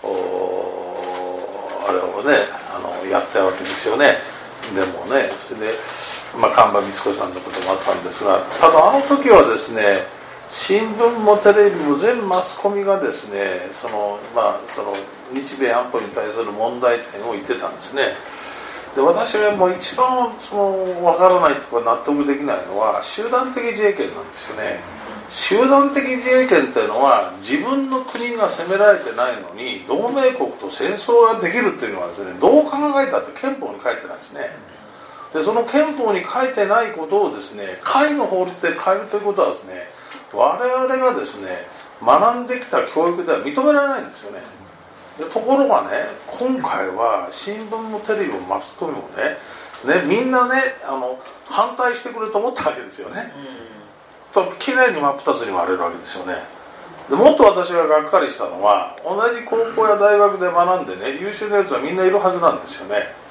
あれをねあのやったわけですよね。でもね、それで、まあ、神場光子さんのこともあったんですが、ただあの時はですね、新聞もテレビも全マスコミがですね、その、まあ、その日米安保に対する問題点を言ってたんですね。で、私がもう一番その分からないとか納得できないのは集団的自衛権なんですよね。集団的自衛権っていうのは自分の国が攻められてないのに同盟国と戦争ができるっていうのはですね、どう考えたって憲法に書いてないですね。で、その憲法に書いてないことをですね、会の法律で変えるということはですね、我々がですね学んできた教育では認められないんですよね。でところがね、今回は新聞もテレビもマスコミもね、ねみんなねあの反対してくれると思ったわけですよね。ときれいに真っ二つに割れるわけですよね。でもっと私ががっかりしたのは、同じ高校や大学で学んでね優秀なやつはみんないるはずなんですよね。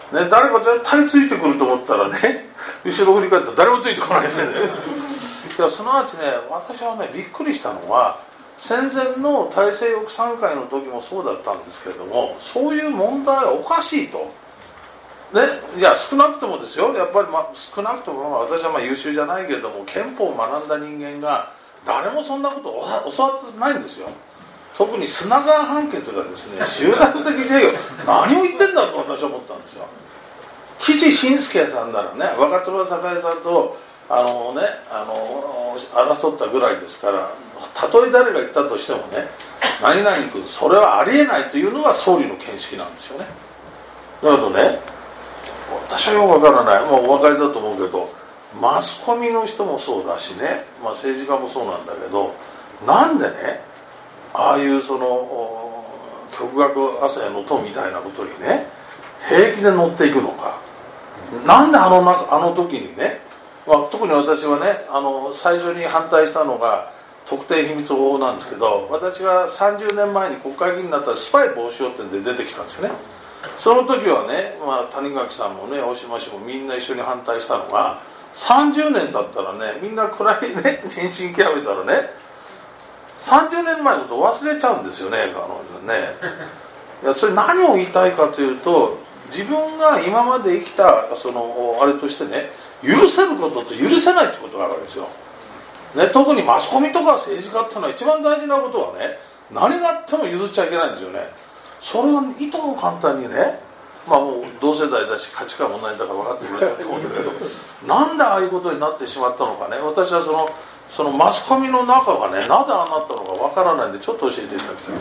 ね、誰か絶対ついてくると思ったらね、後ろ振り返ったら誰もついてこないですよね。いや、すなわちね、私はねびっくりしたのは、戦前の大西洋さん会の時もそうだったんですけれども、そういう問題はおかしいと、ね、いや少なくともですよ、やっぱり、まあ、少なくとも私はまあ優秀じゃないけれども、憲法を学んだ人間が誰もそんなことを教わってないんですよ。特に砂川判決がですね、集団的自由、何を言ってんだと私は思ったんですよ。岸信介さんならね、若椿栄さんとあの、ね、あの争ったぐらいですから、たとえ誰が言ったとしてもね、何々君それはありえないというのが総理の見識なんですよね。だけどね、私はよくわからない、もうお分かりだと思うけど、マスコミの人もそうだしね、まあ、政治家もそうなんだけど、なんでね、ああいうその極学朝やの党みたいなことにね平気で乗っていくのか、なんであのあの時にね、まあ、特に私はね、あの最初に反対したのが特定秘密法なんですけど、私がさんじゅうねんまえに国会議員になったらスパイ防止法って出てきたんですよね。その時はね、まあ、谷垣さんもね大島氏もみんな一緒に反対したのが、さんじゅうねん経ったらね、みんな暗いね人心極めたらね、さんじゅうねんまえのこと忘れちゃうんですよね、彼女ね。いや、それ何を言いたいかというと、自分が今まで生きたそのあれとしてね、許せることと許せないってことがあるわけですよ、ね、特にマスコミとか政治家っていうのは一番大事なことはね、何があっても譲っちゃいけないんですよね。それがいとも簡単にね、まあもう同世代だし価値観も同じだから分かってくれたと思うんだけど、なんでああいうことになってしまったのかね、私はそのそのマスコミの中がね、なぜああなったのか分からないんで、ちょっと教えていただきたい。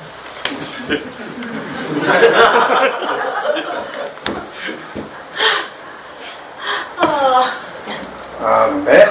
あのね、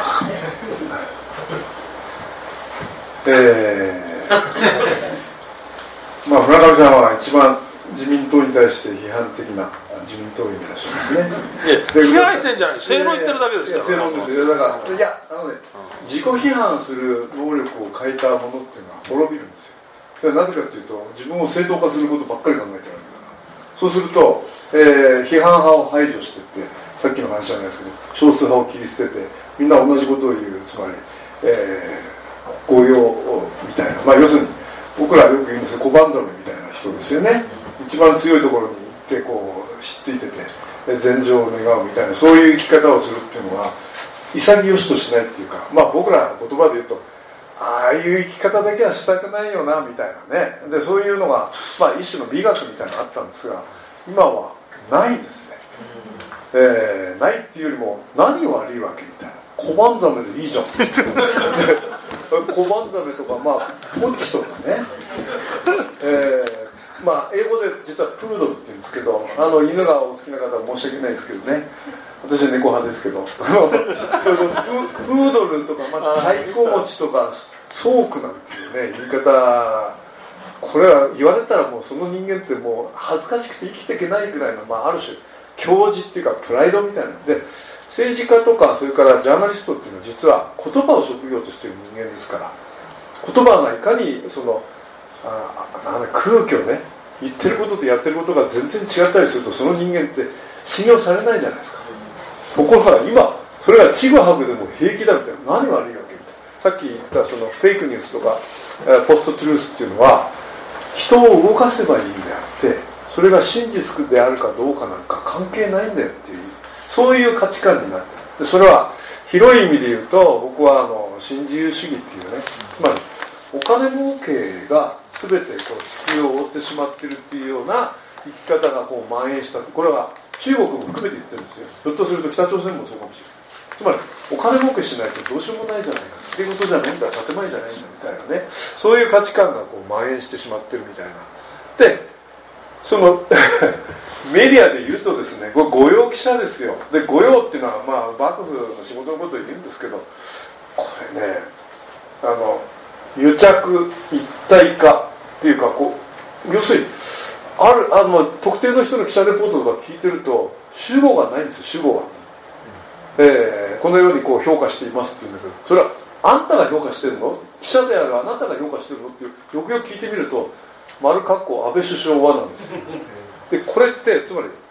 えー、まあ村上さんは一番自民党に対して批判的な自民党員でいらっしゃいますね。 批判してんじゃない、正論言ってるだけですから、ね、 正論ですよ。だからいやあのね、自己批判する能力を欠いたものっていうのは滅びるんですよ。なぜかというと、自分を正当化することばっかり考えてるわけだから。そうすると、えー、批判派を排除していって、さっきの話じゃないですけど、少数派を切り捨ててみんな同じことを言う、つまり、えー、御用みたいな、まあ要するに僕らよく言うんですけど、小判ザメみたいな人ですよね。一番強いところに行ってこうひっついてて善情を願うみたいな、そういう生き方をするっていうのは潔しとしないっていうか、まあ僕らの言葉で言うと、ああいう生き方だけはしたくないよなみたいなね。でそういうのが、まあ、一種の美学みたいなのがあったんですが、今はないですね、えー、ないっていうよりも、何悪いわけみたいな、小判ザメでいいじゃん小判ザメとか、まあポチとかね、えー、まあ英語で実はプードルって言うんですけど、あの犬がお好きな方は申し訳ないですけどね、私は猫派ですけどプードルとか、まあ、太鼓持ちとかソークなんていうね言い方、これは言われたらもうその人間ってもう恥ずかしくて生きていけないぐらいの、まあ、ある種矜持っていうかプライドみたいなで、政治家とかそれからジャーナリストっていうのは実は言葉を職業としている人間ですから、言葉がいかにそのああ空虚ね、言ってることとやってることが全然違ったりすると、その人間って信用されないじゃないですか。ところが今それがちぐはぐでも平気だみたいな、何悪いわけみたいな。さっき言ったそのフェイクニュースとかポストトゥルースっていうのは人を動かせばいいんであって、それが真実であるかどうかなんか関係ないんだよっていう、そういう価値観になってる。でそれは広い意味で言うと、僕はあの新自由主義っていうね、つまりお金儲けが全てこう地球を覆ってしまってるっていうような生き方がこう蔓延した。これは中国も含めて言ってるんですよ。ひょっとすると北朝鮮もそうかもしれない。つまりお金儲けしないとどうしようもないじゃないかっていうことじゃないんだ、建前じゃないんだみたいなね、そういう価値観がこう蔓延してしまってるみたいな。でそのメディアで言うとですね、これ御用記者ですよ。で御用っていうのは、まあ、幕府の仕事のことを言うんですけど、これね、あの癒着一体化っていうか、こう要するにあるあの特定の人の記者レポートとか聞いてると主語がないんですよ、主語が、えー、このようにこう評価していますっていうんだけど、それはあんたが評価してるの、記者であるあなたが評価してるのっていう、よくよく聞いてみると丸括弧安倍首相はなんですよ。でこれってつまり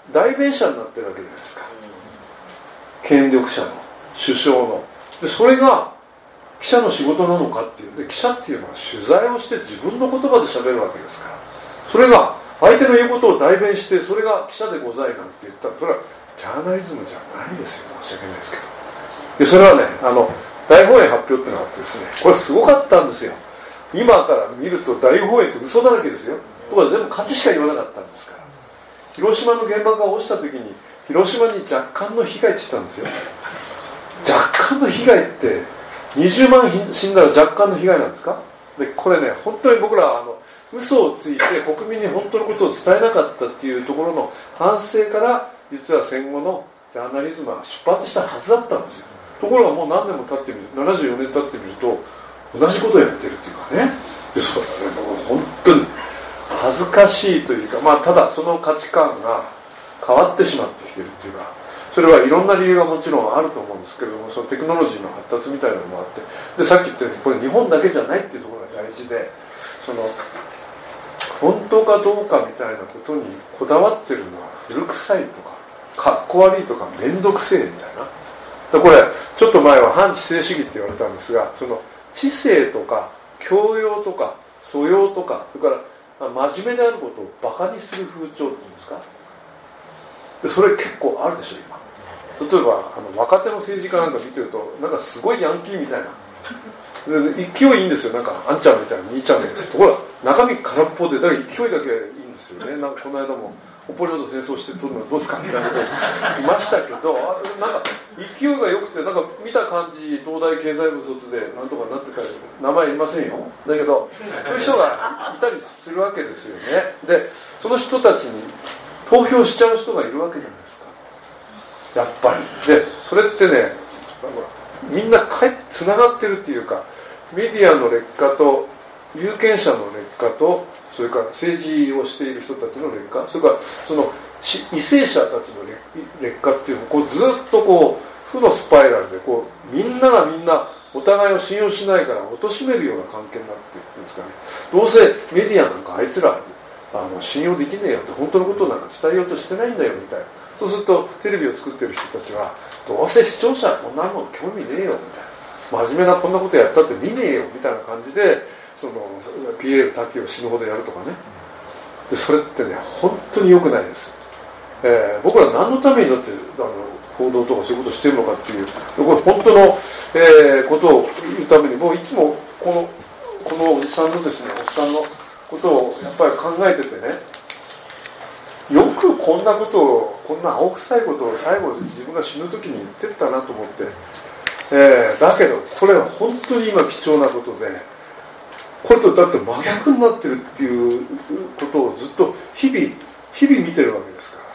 代弁者になってるわけじゃないですか。権力者の、首相の。でそれが記者の仕事なのかっていうで、記者っていうのは取材をして自分の言葉で喋るわけですから、それが相手の言うことを代弁して、それが記者でございなんて言ったら、それはジャーナリズムじゃないですよ。申し訳ないですけど。でそれはね、あの大放映発表っていうのがあってですね、これすごかったんですよ。今から見ると大放映って嘘だらけですよ。とか全部勝ちしか言わなかったんですから。広島の原爆が落ちた時に、広島に若干の被害って言ったんですよ。若干の被害ってにじゅうまん死んだら若干の被害なんですか。でこれね、本当に僕らはあの嘘をついて国民に本当のことを伝えなかったっていうところの反省から、実は戦後のジャーナリズムは出発したはずだったんですよ。ところがもう何年も経ってみる、ななじゅうよねん経ってみると同じことをやってるっていうかね。でそれはね、もう本当に恥ずかしいというか、まあただその価値観が変わってしまってきてるっていうか、それはいろんな理由がもちろんあると思うんですけれども、そのテクノロジーの発達みたいなのもあって、でさっき言ったようにこれ日本だけじゃないっていうところが大事で、その本当かどうかみたいなことにこだわってるのは古臭いとかかっこ悪いとか面倒くせえみたいな。でこれちょっと前は反知性主義って言われたんですが、その知性とか教養とか素養とか、それから真面目であることをバカにする風潮っていうんですか。でそれ結構あるでしょ今。例えばあの若手の政治家なんか見てると、なんかすごいヤンキーみたいな、で勢いいいんですよ。なんかあんちゃんみたいな兄ちゃんで、ところが中身空っぽで、だから勢いだけいいんですよね。なんかこの間も北方領土戦争して取るのどうですかみたいなこといましたけど、なんか勢いが良くて、なんか見た感じ東大経済部卒でなんとかなってたり、名前言いませんよ。だけどそういう人がいたりするわけですよね。でその人たちに投票しちゃう人がいるわけじゃないですか、やっぱり。でそれってね、みんなかいつながってるっていうか、メディアの劣化と有権者の劣化と、それから政治をしている人たちの劣化、それからその為政者たちの劣化っていうのをこうずっとこう負のスパイラルで、こうみんながみんなお互いを信用しないから貶めるような関係になっていくんですかね。どうせメディアなんかあいつらあの信用できねえよって、本当のことなんか伝えようとしてないんだよみたいな。そうするとテレビを作ってる人たちは、どうせ視聴者はこんなもん興味ねえよみたいな、真面目なこんなことやったって見ねえよみたいな感じで、その ピーエル 滝を死ぬほどやるとかね。でそれってね、本当に良くないです、えー、僕ら何のためにだってあの報道とかそういうことをしてるのかっていう、これ本当の、えー、ことを言うために、もういつもこのこのおじさんのですね、おっさんのことをやっぱり考えててね、よくこんなことを、こんな青臭いことを最後自分が死ぬ時に言ってったなと思って、えー、だけどこれは本当に今貴重なことで、これとだって真逆になってるっていうことをずっと日々日々見てるわけですから。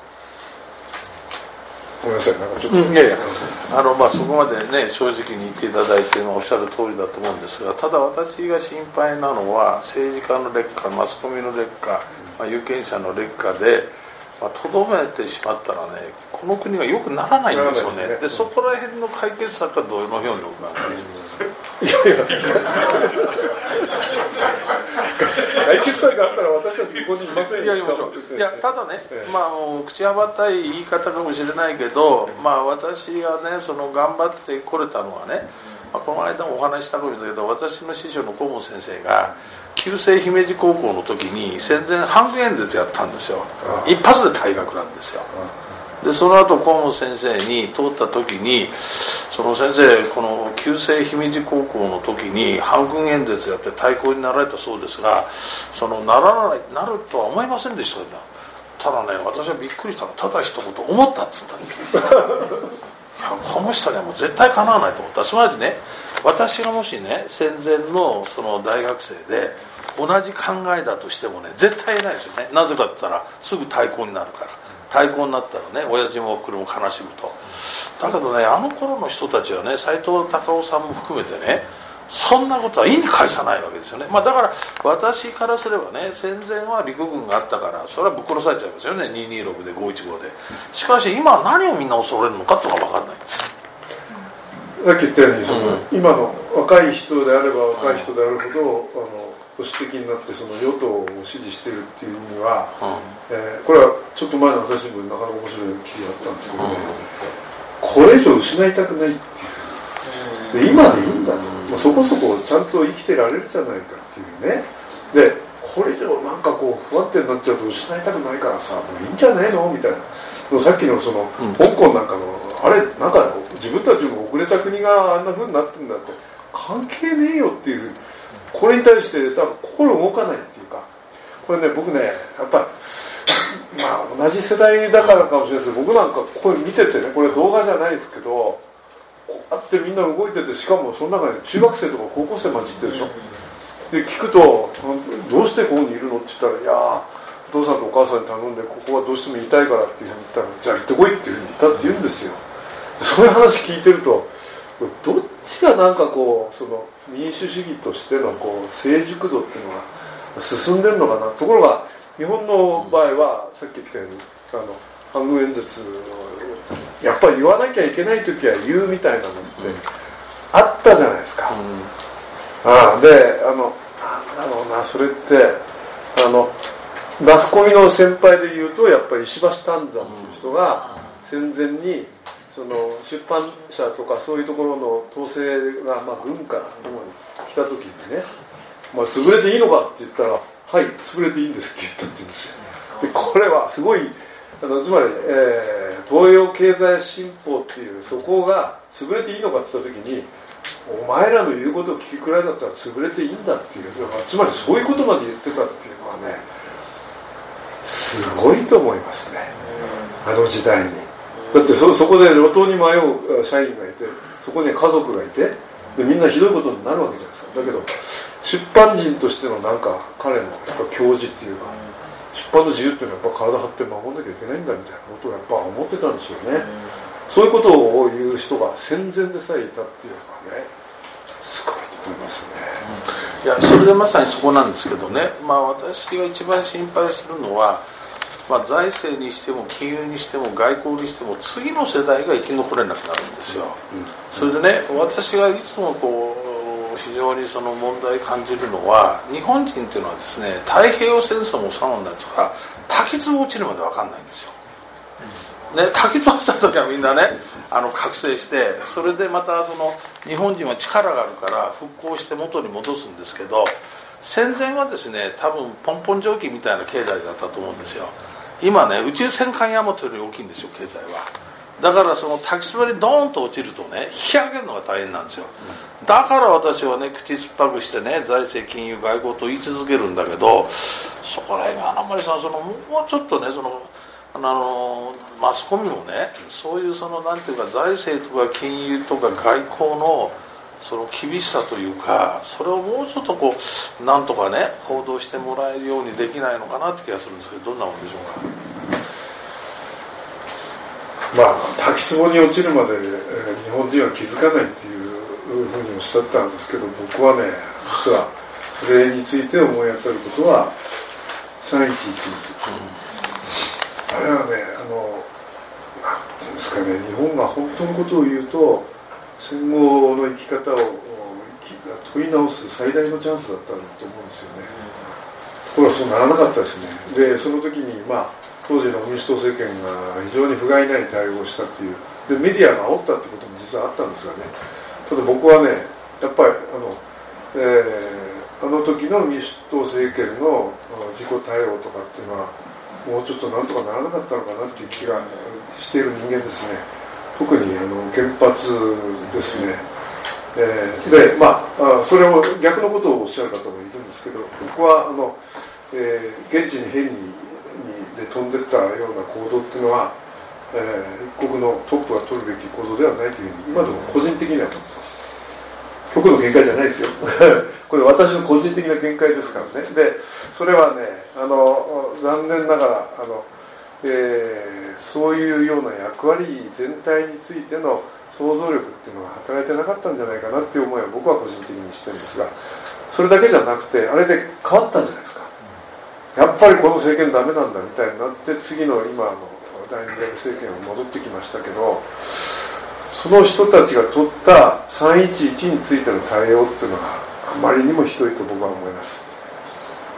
ごめんなさい、なんかちょっと、うん、いやいや、 あのまあそこまでね正直に言っていただいているのはおっしゃる通りだと思うんですが、ただ私が心配なのは政治家の劣化、マスコミの劣化、まあ、有権者の劣化でとど、まあ、めてしまったらね、この国が良くならないんですよね。で、ね、そこら辺の解決策はどのようにお考えですか。いやいや解決策があったら私たちここにいませんよ。 いやいや、いやただね、ええ、まあ口はばったい言い方かもしれないけど、まあ私がねその頑張ってこれたのはね、まあ、この間もお話したかもしれないけど、私の師匠の河本先生が旧制姫路高校の時に戦前反軍演説やったんですよ。一発で退学なんですよ。でその後河本先生に通った時に、その先生この旧制姫路高校の時に反軍演説やって対抗になられたそうですが、そのならないなるとは思いませんでした。ただね、私はびっくりしたのは、ただ一言思ったっつったんですよ。いやこの人にはもう絶対かなわないと思った。すなわちね、私がもしね戦前のその大学生で同じ考えだとしてもね、絶対ないですよね。なぜかって言ったらすぐ対抗になるから。対抗になったらね、親父もおふくろも悲しむと。だけどね、あの頃の人たちはね、斎藤隆夫さんも含めてね、そんなことは意に介さないわけですよね。まあだから私からすればね、戦前は陸軍があったからそれはぶっ殺されちゃいますよね、にひゃくにじゅうろくでごひゃくじゅうごで。しかし今は何をみんな恐れるのかってのが分かんないんです。 さっき言ったようにその、うん、今の若い人であれば若い人であるほど、あの保守的になってその与党を支持しているっていう意味は、うんえー、これはちょっと前の朝日新聞でなかなか面白い記事があったんですけどね、うん、これ以上失いたくないっていう、で今でいいんだと、まあ、そこそこちゃんと生きてられるじゃないかっていうね、でこれ以上なんかこう不安定になっちゃうと失いたくないからさ、もういいんじゃないのみたいな、さっきのその、うん、香港なんかのあれなんか自分たちも遅れた国があんな風になってるんだって関係ねえよっていう、これに対して多分心動かないっていうか、これね僕ねやっぱりまあ同じ世代だからかもしれないですけど、僕なんかこれ見ててね、これ動画じゃないですけど、こうやってみんな動いてて、しかもその中に中学生とか高校生混じってるでしょ。で聞くとどうしてここにいるのって言ったら、いやお父さんとお母さんに頼んでここはどうしてもいたいからっていうふうに言ったら、じゃあ行ってこいっていうふうに言ったって言うんですよ。そういう話聞いてると、どっちがなんかこうその民主主義としてのこう成熟度っていうのが進んでるのかな。ところが日本の場合はさっき言ったようにあの反軍演説をやっぱり言わなきゃいけない時は言うみたいなのってあったじゃないですか、うん、ああであのなんだろうな、それってあのマスコミの先輩で言うとやっぱり石橋湛山という人が戦前にその出版社とかそういうところの統制が、まあ、軍から来た時にね、まあ、潰れていいのかって言ったら、はい潰れていいんですって言ったって言うんですよ。でこれはすごいあのつまり、えー、東洋経済新報っていうそこが潰れていいのかって言った時に、お前らの言うことを聞くくらいだったら潰れていいんだっていう、つまりそういうことまで言ってたっていうのはね、すごいと思いますね、あの時代に。だって そ, そこで路頭に迷う社員がいて、そこに家族がいて、でみんなひどいことになるわけじゃないですか。だけど出版人としてのなんか彼のやっぱ教示っていうか、出版の自由っていうのはやっぱ体張って守んなきゃいけないんだみたいなことをやっぱ思ってたんでしょうね。そういうことを言う人が戦前でさえいたっていうのはね、すごいと思いますね。 いやそれでまさにそこなんですけどね、まあ私が一番心配するのは、まあ、財政にしても金融にしても外交にしても次の世代が生き残れなくなるんですよ、うん、それでね、私がいつもこう非常にその問題感じるのは、日本人っていうのはですね、太平洋戦争もそうなんですが、滝壺落ちるまで分かんないんですよ、ね、滝壺落ちた時はみんなねあの覚醒して、それでまたその日本人は力があるから復興して元に戻すんですけど、戦前はですね多分ポンポン蒸気みたいな経済だったと思うんですよ。今ね宇宙戦艦ヤマトより大きいんですよ、経済は。だからその滝壺にドーンと落ちるとね、引き上げるのが大変なんですよ。だから私はね口酸っぱくしてね、財政金融外交と言い続けるんだけど、そこら辺があんまりさ、そのもうちょっとね、そのあのマスコミもね、そういうそのなんていうか財政とか金融とか外交のその厳しさというか、それをもうちょっとこうなんとかね報道してもらえるようにできないのかなって気がするんですけど、どんなもんでしょうか。 まあ滝壺に落ちるまで、えー、日本人は気づかないっていうふうにおっしゃったんですけど、僕はね実はそれについて思い当たることはさんいちいちです、うん、あれはね、あのなんていうんですかね、日本が本当のことを言うと戦後の生き方を問い直す最大のチャンスだったんだと思うんですよね。ところがそうならなかったですね。でその時にまあ当時の民主党政権が非常に不甲斐ない対応をしたっていうで、メディアが煽ったってことも実はあったんですがね、ただ僕はねやっぱりあの、えー、あの時の民主党政権の自己対応とかっていうのはもうちょっとなんとかならなかったのかなっていう気がしている人間ですね。特にあの原発ですね、えー、でまあそれを逆のことをおっしゃる方もいるんですけど、僕はあの、えー、現地に変にで飛んでったような行動っていうのは、えー、一国のトップが取るべき行動ではないというふうに今でも個人的には思ってます。局の見解じゃないですよこれ私の個人的な見解ですからね。でそれはね、あの残念ながらあの、えー、そういうような役割全体についての想像力っていうのが働いてなかったんじゃないかなっていう思いは僕は個人的にしてるんですが、それだけじゃなくてあれで変わったんじゃないですか。やっぱりこの政権ダメなんだみたいになって次の今の第二代政権が戻ってきましたけど、その人たちが取ったさんいちいちについての対応っていうのはあまりにもひどいと僕は思います。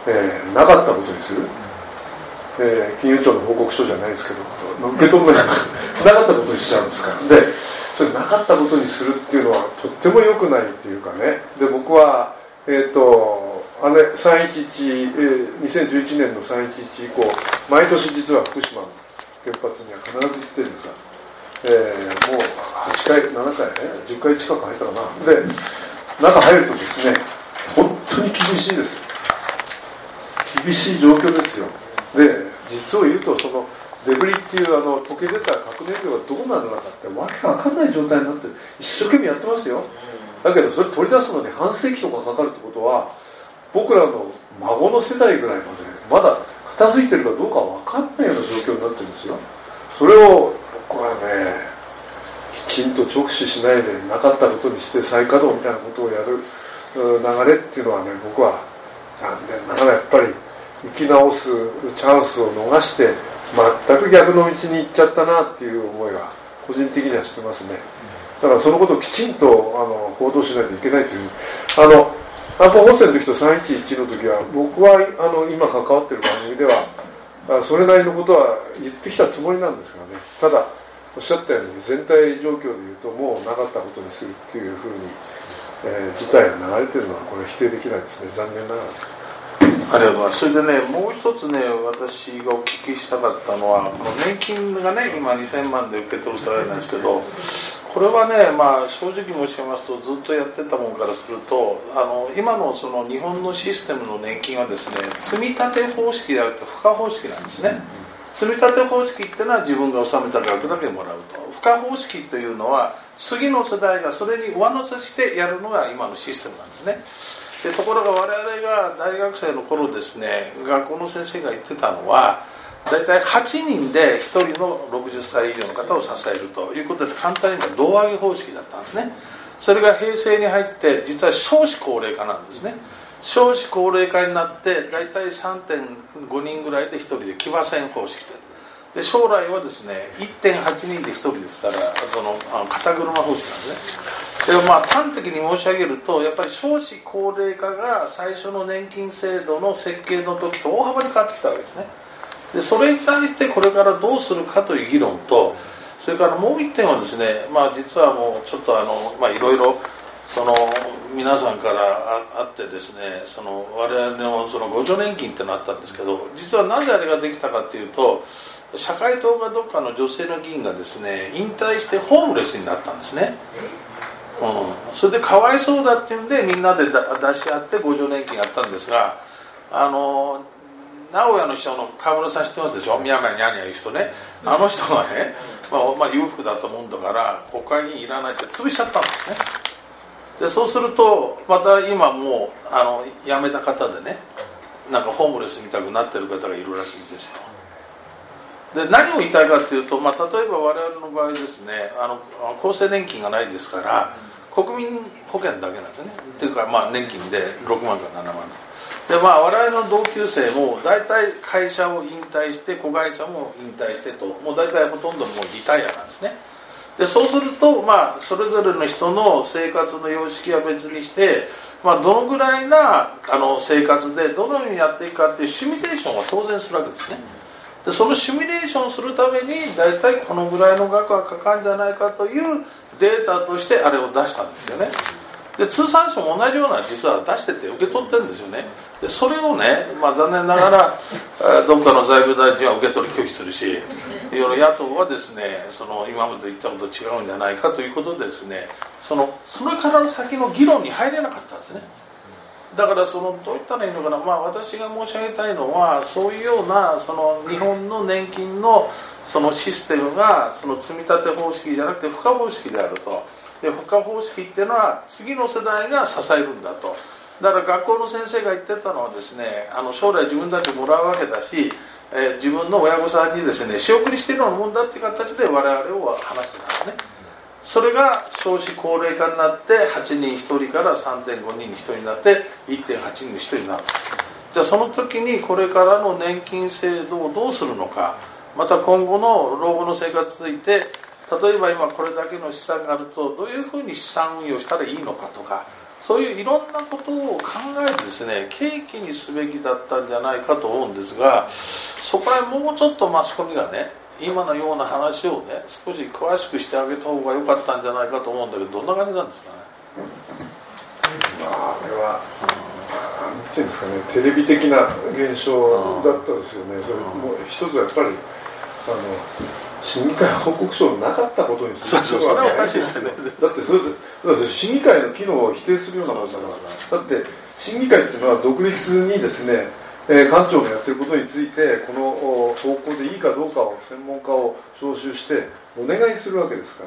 えー、なかったことにする、えー、金融庁の報告書じゃないですけど受け止めなかったことにしちゃうんですからでそれなかったことにするっていうのはとっても良くないっていうかねで僕は、えーとあれさんいちいち、えー、にせんじゅういちねんのさんいちいち以降毎年実は福島の原発には必ず行ってるんですが、えー、もうはちかいななかい、ね、じゅっかい近く入ったかなで中入るとですね本当に厳しいです厳しい状況ですよで実を言うとそのデブリっていうあの溶け出た核燃料がどうなるのかってわけわかんない状態になってる一生懸命やってますよだけどそれ取り出すのに半世紀とかかかるってことは僕らの孫の世代ぐらいまでまだ片付いてるかどうかわかんないような状況になってるんですよそれを僕はねきちんと直視しないでなかったことにして再稼働みたいなことをやる流れっていうのはね僕は残念ながらやっぱり生き直すチャンスを逃して全く逆の道に行っちゃったなっていう思いが個人的にはしてますねだからそのことをきちんとあの報道しないといけないというあの安保法制の時とさんいちいちの時は僕はあの今関わってる番組ではそれなりのことは言ってきたつもりなんですがねただおっしゃったように全体状況でいうともうなかったことにするっていうふうに、えー、事態が流れてるのはこれ否定できないですね残念ながらありがとうございますそれでねもう一つね私がお聞きしたかったのはこの年金がね今にせんまんで受け取るとあれなんですけどこれはね、まあ、正直申し上げますとずっとやってたものからするとあの今 の, その日本のシステムの年金はですね積み立て方式であると付加方式なんですね積み立て方式っていうのは自分が納めた額だけもらうと付加方式というのは次の世代がそれに上乗せしてやるのが今のシステムなんですねでところが我々が大学生の頃ですね学校の先生が言ってたのはだいたいはちにんでひとりのろくじゅっさい以上の方を支えるということで簡単に言うと胴上げ方式だったんですねそれが平成に入って実は少子高齢化なんですね少子高齢化になってだいたい さんてんごにんぐらいでひとりで騎馬戦方式で将来はですね いってんはちにんでひとりですからその肩車方式なんですねでもまあ端的に申し上げるとやっぱり少子高齢化が最初の年金制度の設計の時と大幅に変わってきたわけですねでそれに対してこれからどうするかという議論とそれからもう一点はですねまあ実はもうちょっとあのまあいろいろその皆さんからあってですねその我々のその互助年金ってのあったんですけど実はなぜあれができたかっていうと社会党かどっかの女性の議員がですね引退してホームレスになったんですね、うん、それでかわいそうだっていうんでみんなで出し合って互助年金やったんですがあの名古屋の人の川村さん知ってますでしょ宮前にゃんにゃいう人ねあの人がね、まあ、まあ裕福だったもんだから国会議員いらないって潰しちゃったんですねでそうするとまた今もうあの辞めた方でねなんかホームレスみたくなってる方がいるらしいんですよで何を言いたいかっていうと、まあ、例えば我々の場合ですねあの厚生年金がないですから国民保険だけなんですねっていうか、まあ、年金でろくまんからななまんで、まあ、我々の同級生も大体会社を引退して子会社も引退してともう大体ほとんどもうリタイアなんですねでそうすると、まあ、それぞれの人の生活の様式は別にして、まあ、どのぐらいなあの生活でどのようにやっていくかっていうシミュレーションは当然するわけですねでそのシミュレーションをするために大体このぐらいの額はかかるんじゃないかというデータとしてあれを出したんですよねで通産省も同じような実は出してて受け取ってるんですよねでそれをね、まあ、残念ながらどっかの財務大臣は受け取り拒否するし野党はですねその今まで言ったことと違うんじゃないかということでですねそのそれからの先の議論に入れなかったんですねだからそのどういったらいいのかな、まあ、私が申し上げたいのはそういうようなその日本の年金のそのシステムがその積み立て方式じゃなくて付加方式であるとで付加方式っていうのは次の世代が支えるんだとだから学校の先生が言ってたのはですねあの将来自分たちもらうわけだし、えー、自分の親御さんにですね仕送りしているようなもんだっていう形で我々を話してたんですねそれが少子高齢化になってはちにんひとりから さんてんごにんにひとりになって いってんはちにんにひとりになるじゃあその時にこれからの年金制度をどうするのかまた今後の老後の生活について例えば今これだけの資産があるとどういうふうに資産運用したらいいのかとかそういういろんなことを考えてですね、契機にすべきだったんじゃないかと思うんですが、そこら辺もうちょっとマスコミがね、今のような話をね、少し詳しくしてあげた方が良かったんじゃないかと思うんだけど、どんな感じなんですかね。 まあ、あれは、なんていうんですかね、テレビ的な現象だったですよね。それもう一つはやっぱり、あの審議会報告書のなかったことにする必要はないですよね。 だってそれだって審議会の機能を否定するようなことだから。だって審議会っていうのは独立にですね、えー、官庁のやってることについてこの方向でいいかどうかを専門家を招集してお願いするわけですから。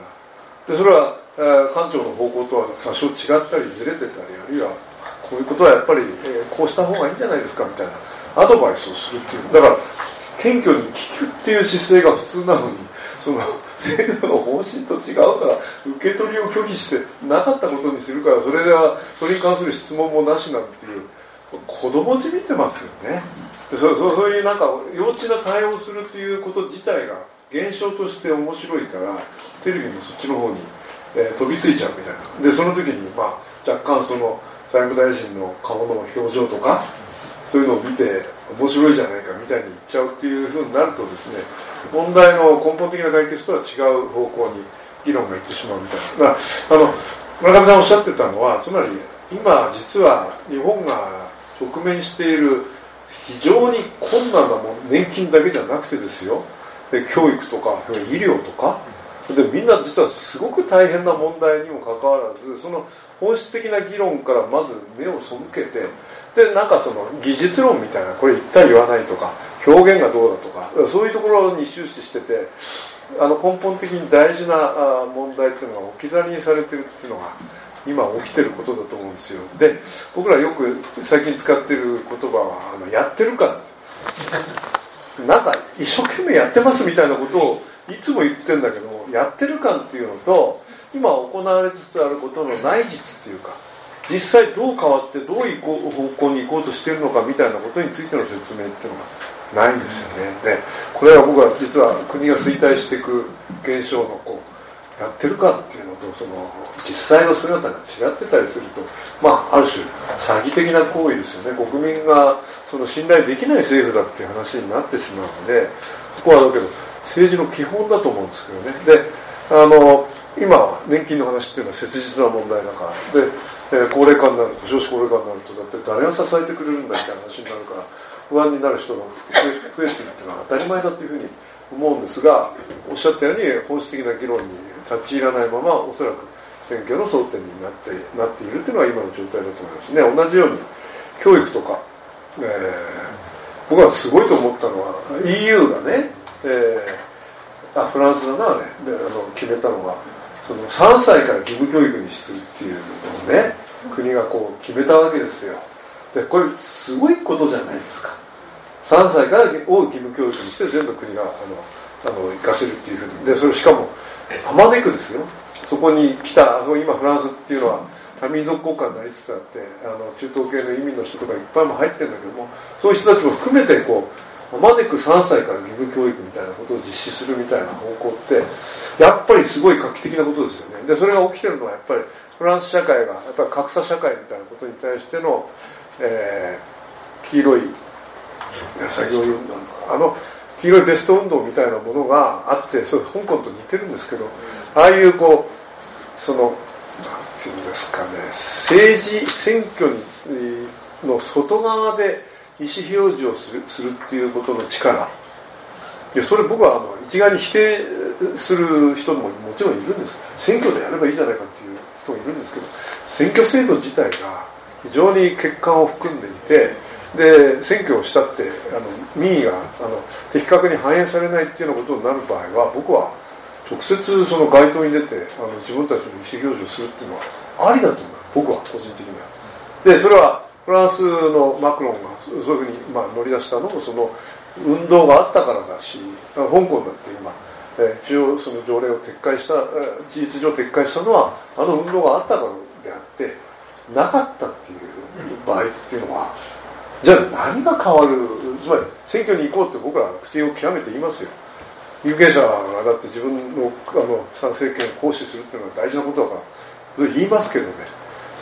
でそれは、えー、官庁の方向とは多少違ったりずれてたり、あるいはこういうことはやっぱり、えー、こうした方がいいんじゃないですかみたいなアドバイスをするっていう。だから謙虚に聞くっていう姿勢が普通なのに、その制度の方針と違うから受け取りを拒否してなかったことにするから、それではそれに関する質問もなしなんていう子供じみてますよね。で そ, そ, そういうなんか幼稚な対応をするっていうこと自体が現象として面白いから、テレビもそっちの方に、えー、飛びついちゃうみたいな。でその時に、まあ、若干その財務大臣の顔の表情とかそういうのを見て面白いじゃないかみたいに言っちゃうっていうふうになるとですね、問題の根本的な解決とは違う方向に議論がいってしまうみたいな。だからあの村上さんおっしゃってたのは、つまり今実は日本が直面している非常に困難なもの、年金だけじゃなくてですよ、で教育とか医療とかで、みんな実はすごく大変な問題にもかかわらず、その本質的な議論からまず目を背けて、でなんかその技術論みたいな、これ言ったり言わないとか表現がどうだとか、そういうところに終始してて、あの根本的に大事な問題っていうのが置き去りにされてるっていうのが今起きてることだと思うんですよ。で僕らよく最近使ってる言葉はあのやってる感ですなんか一生懸命やってますみたいなことをいつも言ってるんだけど、やってる感っていうのと今行われつつあることの内実っていうか、実際どう変わってどういう方向に行こうとしているのかみたいなことについての説明っていうのがないんですよね。でこれは僕は実は国が衰退していく現象のこうやってるかっていうのと、その実際の姿が違ってたりすると、まあある種詐欺的な行為ですよね。国民がその信頼できない政府だっていう話になってしまうので、ここはだけど政治の基本だと思うんですけどね。であの今年金の話っていうのは切実な問題だからで、えー、高齢化になると、少子高齢化になると、だって誰が支えてくれるんだみたいな話になるから不安になる人が増えているっていうのは当たり前だというふうに思うんですが、おっしゃったように本質的な議論に立ち入らないままおそらく選挙の争点になってなっているというのは今の状態だと思いますね。同じように教育とか、えー、僕はすごいと思ったのは イーユー がね、えー、あフランスだなあれであの決めたのが、そのさんさいから義務教育にするっていうのをね、国がこう決めたわけですよ。でこれすごいことじゃないですか。さんさいからを義務教育にして全部国があのあの生かせるっていうふうに。でそれしかもあまねくですよ、そこに来た今フランスっていうのは多民族国家になりつつあって、あの中東系の移民の人とかいっぱいも入ってるんだけども、そういう人たちも含めてこうあまねくさんさいから義務教育みたいなことを実施するみたいな方向ってやっぱりすごい画期的なことですよね。でそれが起きてるのはやっぱりフランス社会がやっぱり格差社会みたいなことに対しての、えー、黄色い先ほどあの黄色いベスト運動みたいなものがあって、それ香港と似てるんですけど、ああいうこうそのなんていうんですかね、政治選挙にの外側で意思表示をするするっていうことの力、いやそれ僕はあの一概に否定する人ももちろんいるんです。選挙でやればいいじゃないかっていう人もいるんですけど、選挙制度自体が非常に欠陥を含んでいて、で選挙をしたってあの民意があの的確に反映されないっていうようなことになる場合は、僕は直接その街頭に出てあの自分たちの意思表示をするっていうのはありだと思う、僕は個人的には。でそれはフランスのマクロンがそういうふうに、まあ、乗り出したのもその運動があったからだし、香港だって今、えー、一応その条例を撤回した、事実上撤回したのはあの運動があったからであってなかったっていう場合っていうのは、じゃあ何が変わる、つまり選挙に行こうって僕らは口を極めて言いますよ。有権者がだって自分のあの参政権を行使するっていうのは大事なことだからそれ言いますけどね、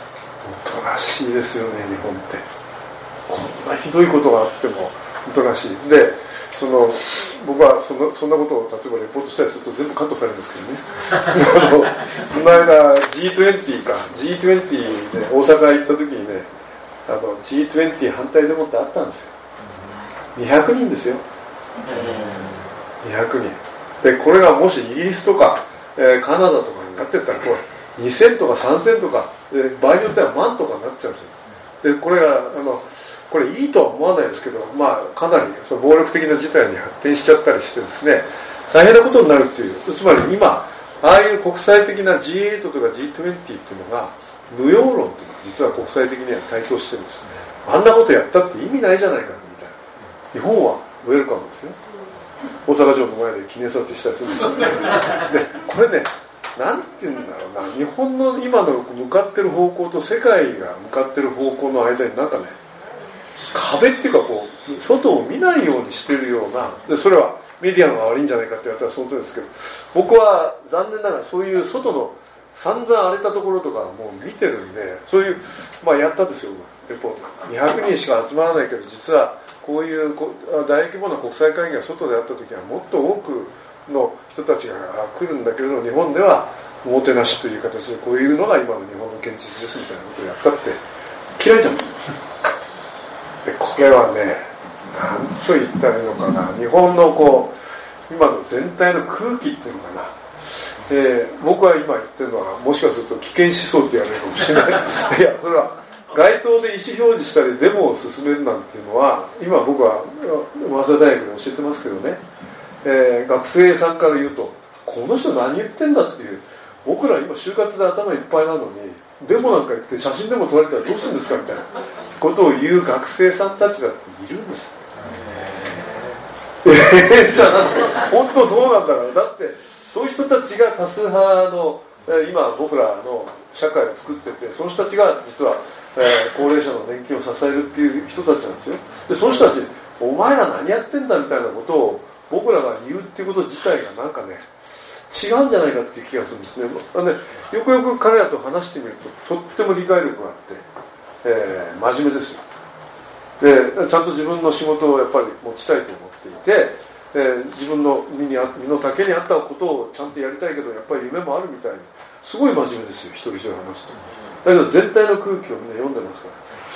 おとなしいですよね、日本って。こんなひどいことがあってもおとなしいで、その僕はそんな、そんなことを例えばレポートしたりすると全部カットされるんですけどねあのこの間 ジートゥエンティー か ジートゥエンティー で大阪行った時にね、あの ジートゥエンティー 反対デモってあったんですよ。にひゃくにんですよ、にひゃくにんで、これがもしイギリスとか、えー、カナダとかになってったらこうにせんとかさんぜんとか、えー、場合によっては万とかになっちゃうんですよ。でこれがあのこれいいとは思わないですけど、まあ、かなりその暴力的な事態に発展しちゃったりしてですね、大変なことになるっていう、つまり今ああいう国際的な ジーエイト とか ジートゥエンティー っていうのが無用論っていうのが実は国際的には台頭してるんです。あんなことやったって意味ないじゃないかみたいな。日本はウェルカムですよ。大阪城の前で記念撮影したりするんですよでこれね、なんていうんだろうな、日本の今の向かってる方向と世界が向かってる方向の間になんかね、壁っていうかこう外を見ないようにしてるような、でそれはメディアが悪いんじゃないかって言われたらその通りですけど、僕は残念ながらそういう外の散々荒れたところとかもう見てるんで、そういうまあやったんですよレポート。にひゃくにんしか集まらないけど、実はこういう大規模な国際会議が外であった時はもっと多くの人たちが来るんだけれど、日本ではおもてなしという形でこういうのが今の日本の現実ですみたいなことをやったって嫌いなんですよ。でこれはね、何と言ったらいいのかな、日本のこう今の全体の空気っていうのかな、で僕は今言ってるのはもしかすると危険思想って言われるかもしれないいや、それは街頭で意思表示したりデモを進めるなんていうのは、今僕は早稲田大学で教えてますけどね、えー、学生さんから言うとこの人何言ってんだっていう、僕ら今就活で頭いっぱいなのにデモなんか言って写真でも撮られたらどうするんですかみたいなことを言う学生さんたちだっているんです。えー、じゃあ本当そうなんだから、だってそういう人たちが多数派の今僕らの社会を作ってて、その人たちが実は、えー、高齢者の年金を支えるっていう人たちなんですよ。でその人たち、お前ら何やってんだみたいなことを僕らが言うっていうこと自体がなんかね違うんじゃないかっていう気がするんですね。あのね、よくよく彼らと話してみるととっても理解力があって、えー、真面目ですよ。でちゃんと自分の仕事をやっぱり持ちたいと思っていて、えー、自分の身に身の丈に合ったことをちゃんとやりたいけどやっぱり夢もあるみたいにすごい真面目ですよ、一人一人話すと。だけど全体の空気をみんな読んでますから、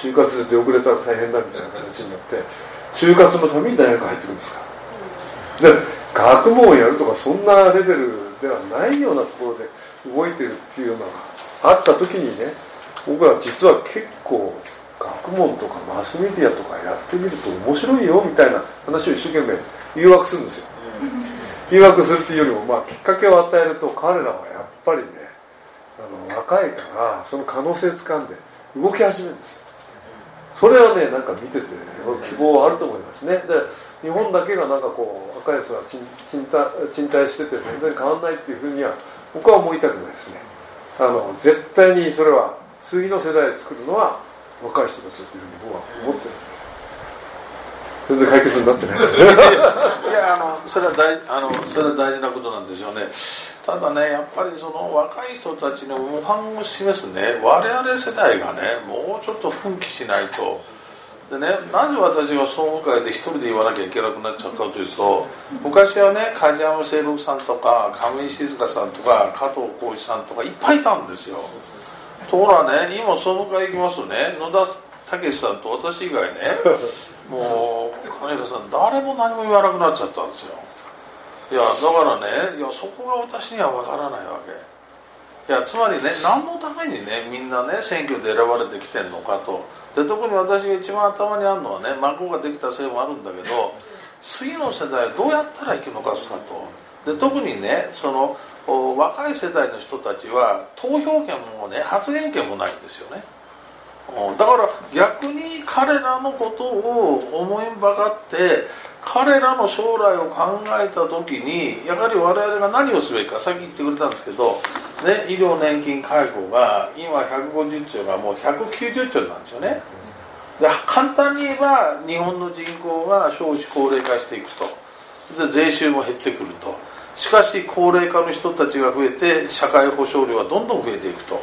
就活で出遅れたら大変だみたいな形になって就活のために大学入ってくるんですから。で学問をやるとかそんなレベルではないようなところで動いてるっていうのがあった時にね、僕ら実は結構学問とかマスメディアとかやってみると面白いよみたいな話を一生懸命誘惑するんですよ。誘惑するっていうよりも、まあ、きっかけを与えると彼らはやっぱりね、あの若いからその可能性掴んで動き始めるんですよ。それはね、なんか見てて希望あると思いますね。で日本だけがなんかこう若いやつが賃貸、賃貸してて全然変わんないっていうふうには僕は思いたくないですね。あの絶対にそれは次の世代を作るのは若い人たちっていうふうに僕は思ってる。全然解決になってないですいや、あのそれは大あのそれは大事なことなんですよね。ただね、やっぱりその若い人たちの模範を示すね、我々世代がね、もうちょっと奮起しないと。でね、なぜ私が総務会で一人で言わなきゃいけなくなっちゃったかというと、昔はね、梶山清六さんとか亀井静香さんとか加藤浩一さんとかいっぱいいたんですよ。ところがね、今総務会行きますとね、野田武さんと私以外ねもう金平さん誰も何も言わなくなっちゃったんですよ。いやだからね、いやそこが私には分からないわけ。いやつまりね、何のためにねみんなね選挙で選ばれてきてんのかと。で特に私が一番頭にあるのはね、孫ができたせいもあるんだけど、次の世代どうやったら生き残すかと。で特にね、その若い世代の人たちは投票権もね発言権もないんですよね。だから逆に彼らのことを思いばかって彼らの将来を考えた時にやはり我々が何をすべきか、さっき言ってくれたんですけど、ね、医療年金介護が今ひゃくごじゅっちょうがもうひゃくきゅうじゅっちょうなんですよね。で簡単に言えば日本の人口が少子高齢化していくと、で税収も減ってくると。しかし高齢化の人たちが増えて社会保障料はどんどん増えていくと。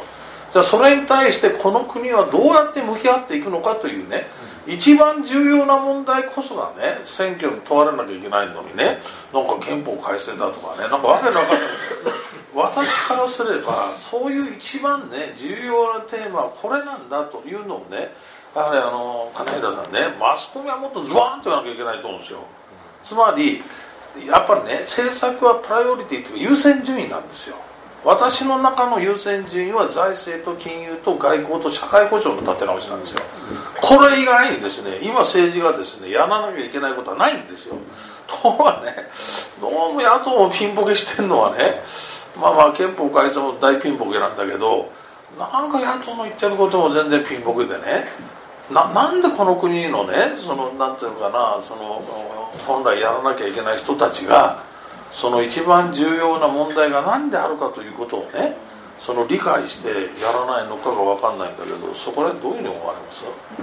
じゃあそれに対してこの国はどうやって向き合っていくのかというね、一番重要な問題こそがね、選挙に問われなきゃいけないのにね、なんか憲法改正だとかね、なんかわけなかった私からすればそういう一番ね重要なテーマはこれなんだというのをね、やはりあの金平さんね、マスコミはもっとズバーンと言わなきゃいけないと思うんですよ。つまりやっぱりね、政策はプライオリティというか優先順位なんですよ。私の中の優先順位は財政と金融と外交と社会保障の立て直しなんですよ。これ以外にですね、今政治がですねやらなきゃいけないことはないんですよ。ところがね、どうも野党もピンボケしてるのはね、まあまあ憲法改正も大ピンボケなんだけど、なんか野党の言ってることも全然ピンボケでね、な, なんでこの国のね、そのなんていうのかな、その本来やらなきゃいけない人たちがその一番重要な問題が何であるかということをね、その理解してやらないのかが分かんないんだけど、そこら辺どういうふうに思われます？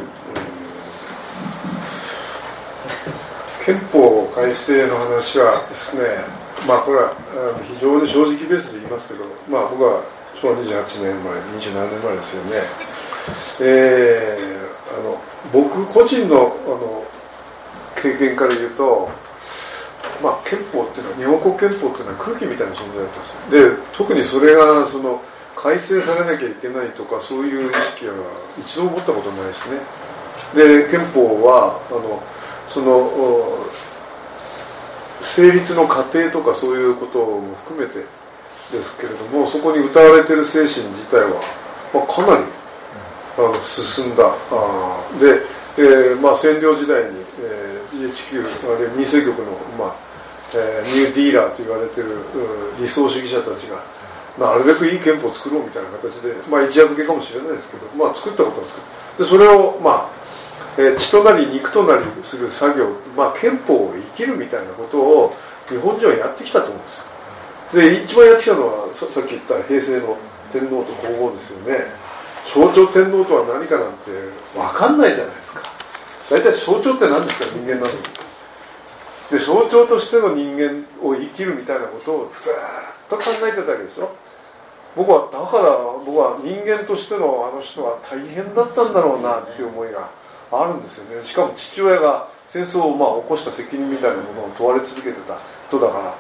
憲法改正の話はですね、まあこれは非常に正直ベースで言いますけど、まあ僕は昭和にじゅうはちねんまえ、にじゅうななねんまえですよね。えー、あの僕個人のあの経験から言うと、まあ憲法っていうのは、日本国憲法っていうのは空気みたいな存在だったんですよ。で、特にそれがその改正されなきゃいけないとかそういう意識は一度も持ったことないですね。で、憲法はあのその成立の過程とかそういうことも含めてですけれども、そこに歌われている精神自体は、まあ、かなりあの進んだ。あで、えーまあ、占領時代に、えー、ジーエイチキュー あるいは民政局の、まあえー、ニューディーラーと言われている理想主義者たちが、まあ、なるべくいい憲法を作ろうみたいな形で、まあ、一夜漬けかもしれないですけど、まあ、作ったことは作る。でそれを、まあえー、血となり肉となりする作業、まあ、憲法を生きるみたいなことを日本人はやってきたと思うんですよ。で一番やってきたのは さ, さっき言った平成の天皇と皇后ですよね。象徴天皇とは何かなんて分かんないじゃないですか。大体象徴って何ですか、人間なのに。で象徴としての人間を生きるみたいなことをずっと考えてたわけですよ。僕はだから僕は人間としてのあの人は大変だったんだろうなっていう思いがあるんですよね。しかも父親が戦争をまあ起こした責任みたいなものを問われ続けてた人だから、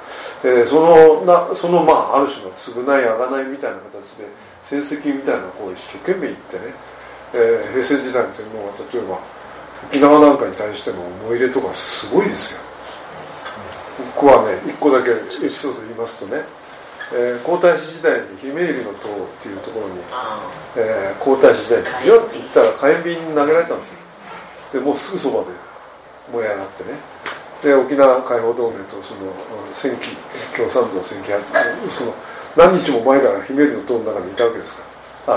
えー、そのなそのまあある種の償いあがないみたいな形で戦績みたいなこう一生懸命言ってね、えー、平成時代の天皇は例えば沖縄なんかに対しての思い入れとかすごいですよ。僕はね一個だけエピソード言いますとね、えー、皇太子時代にひめゆりの塔っていうところに、えー、皇太子時代にビヨッと行ったら火炎瓶に投げられたんですよ。でもうすぐそばで燃え上がってね、で沖縄解放同盟とその戦記共産党戦記その何日も前からひめゆりの塔の中にいたわけですから、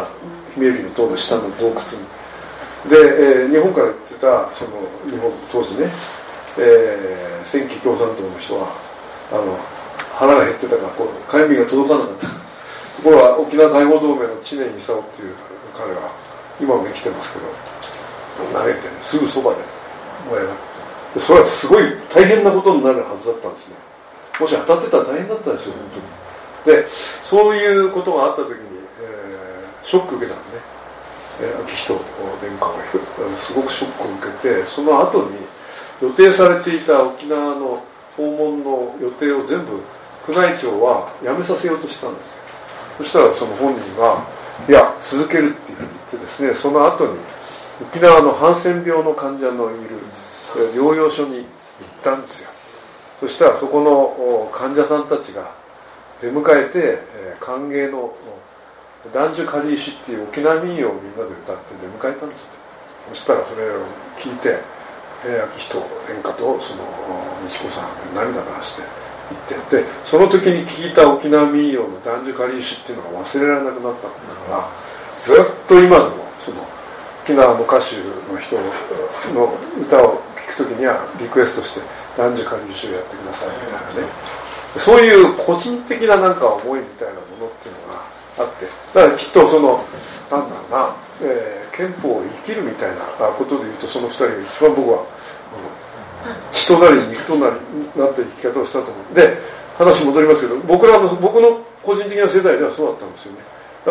あひめゆりの塔の下の洞窟にで、えー、日本から行ってたその日本当時ね、えー、戦記共産党の人はあの腹が減ってたからこう火炎瓶が届かなかったところは沖縄解放同盟の知念勲っていう彼は今も生きてますけど投げて、ね、すぐそばで燃え上がって、でそれはすごい大変なことになるはずだったんですね。もし当たってたら大変だったんですよ本当に。でそういうことがあった時に、えー、ショック受けたのね、えー、昭仁殿下がすごくショックを受けて、その後に予定されていた沖縄の訪問の予定を全部宮内庁はやめさせようとしたんですよ。そしたらその本人がいや続けるっていうふうに言ってですね、その後に沖縄のハンセン病の患者のいる療養所に行ったんですよ。そしたらそこの患者さんたちが出迎えて歓迎の男女カリーシっていう沖縄民謡をみんなで歌って出迎えたんですって。そしたらそれを聞いて昭仁殿下とその美智子さん涙流して言ってで、その時に聞いた沖縄民謡の男女カリーシっていうのが忘れられなくなったんだから、ずっと今でもその沖縄の歌手の人の歌を聴くときにはリクエストして男女カリーシをやってくださいみたいなね、そういう個人的ななんか思いみたいなものっていうのがあって、だからきっとそのなんだろうな、えー、憲法を生きるみたいなことでいうとそのふたりが一番僕は血となり肉となりなった生き方をしたと思う。で話戻りますけど、僕らの僕の個人的な世代ではそうだったんですよね。だから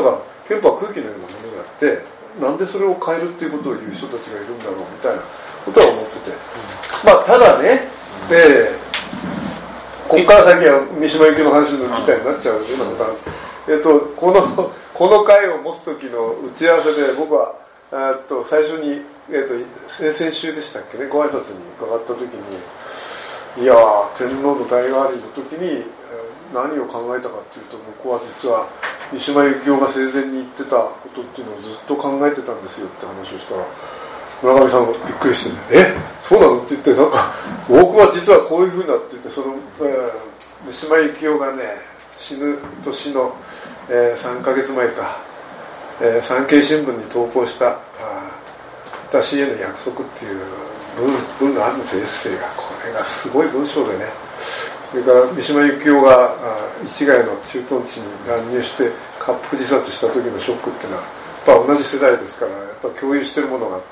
憲法は空気のようなものがあって、なんでそれを変えるっていうことを言う人たちがいるんだろうみたいなことは思ってて、まあただね、えー、ここから先は三島由紀夫の話みたいになっちゃうようなことは、えっとこのこの会を持つ時の打ち合わせで僕はえっと最初に、えっと先々週でしたっけね、ご挨拶に伺った時に、いやー天皇の代替わりの時に何を考えたかっていうと、僕は実は三島由紀夫が生前に言ってたことっていうのをずっと考えてたんですよって話をしたら、村上さんがびっくりしてね、えそうなのって言って、なんか僕は実はこういうふうになってて、その、えー、三島由紀夫がね死ぬ年の、えー、さんかげつまえか、えー、産経新聞に投稿した私への約束っていう文, 文があるんですよ、エッセイが。これがすごい文章でね、それから三島由紀夫が市街の駐屯地に乱入して滑腹自殺した時のショックっていうのはやっぱ同じ世代ですから、やっぱ共有してるものがあって、